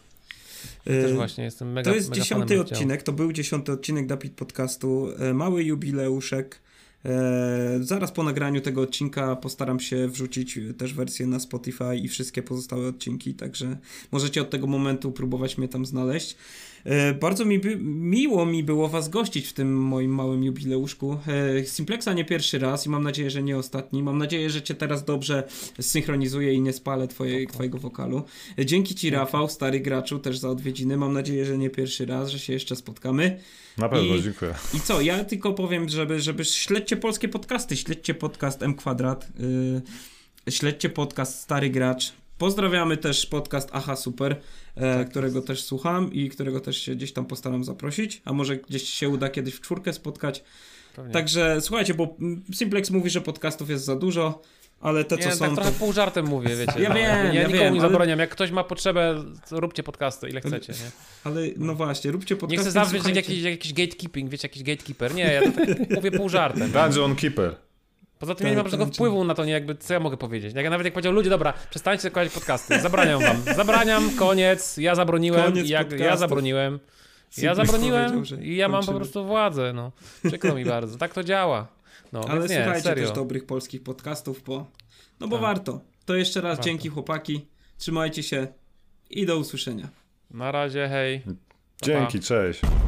Ja też E, właśnie jestem mega To jest mega dziesiąty fanem oddziału. odcinek, to był dziesiąty odcinek Dapit podcastu, e, mały jubileuszek. E, zaraz po nagraniu tego odcinka postaram się wrzucić też wersję na Spotify i wszystkie pozostałe odcinki, także możecie od tego momentu próbować mnie tam znaleźć. E, bardzo mi by, miło mi było was gościć w tym moim małym jubileuszku. E, Simplexa nie pierwszy raz i mam nadzieję, że nie ostatni. Mam nadzieję, że cię teraz dobrze synchronizuję i nie spalę twoje, twojego wokalu. E, dzięki ci, Rafał, stary graczu, też za odwiedziny. Mam nadzieję, że nie pierwszy raz, że się jeszcze spotkamy. Na pewno, I- dziękuję. I co, ja tylko powiem, żeby, żeby śledźcie polskie podcasty, śledźcie podcast M Kwadrat, yy, śledźcie podcast Stary Gracz. Pozdrawiamy też podcast Aha Super, e, którego też słucham i którego też się gdzieś tam postaram zaprosić, a może gdzieś się uda kiedyś w czwórkę spotkać. Pewnie. Także słuchajcie, bo mm, Simplex mówi, że podcastów jest za dużo, ale te, co Nie, są, tak trochę to... pół żartem mówię, wiecie. Ja no. wiem, ja, ja nikomu wiem, nie ale- zabraniam. Jak ktoś ma potrzebę, to róbcie podcasty, ile chcecie, nie? Ale no właśnie, róbcie Nie podcasty. chcę zabrzmieć jak słuchajcie. jakiś, jak jakiś gatekeeping, wiecie, jakiś gatekeeper. Nie, ja to tak mówię pół żartem. Dungeon Keeper. Poza tym ja nie Tak, mam żadnego tak, wpływu na to, nie jakby, co ja mogę powiedzieć. Jak ja nawet jak powiedział ludzie, dobra, przestańcie zakładać podcasty, zabraniam wam. Zabraniam, koniec, ja zabroniłem, Koniec jak, ja podcastów. zabroniłem. Ja Simplex zabroniłem powiedział, że i ja mam po kończymy. prostu władzę, no. Przykro mi bardzo, tak to działa. No, Ale więc nie, słuchajcie serio. też dobrych polskich podcastów, bo no bo Tak. warto. To jeszcze raz Warto. dzięki chłopaki, trzymajcie się i do usłyszenia. Na razie, hej. Pa, pa. Dzięki, cześć.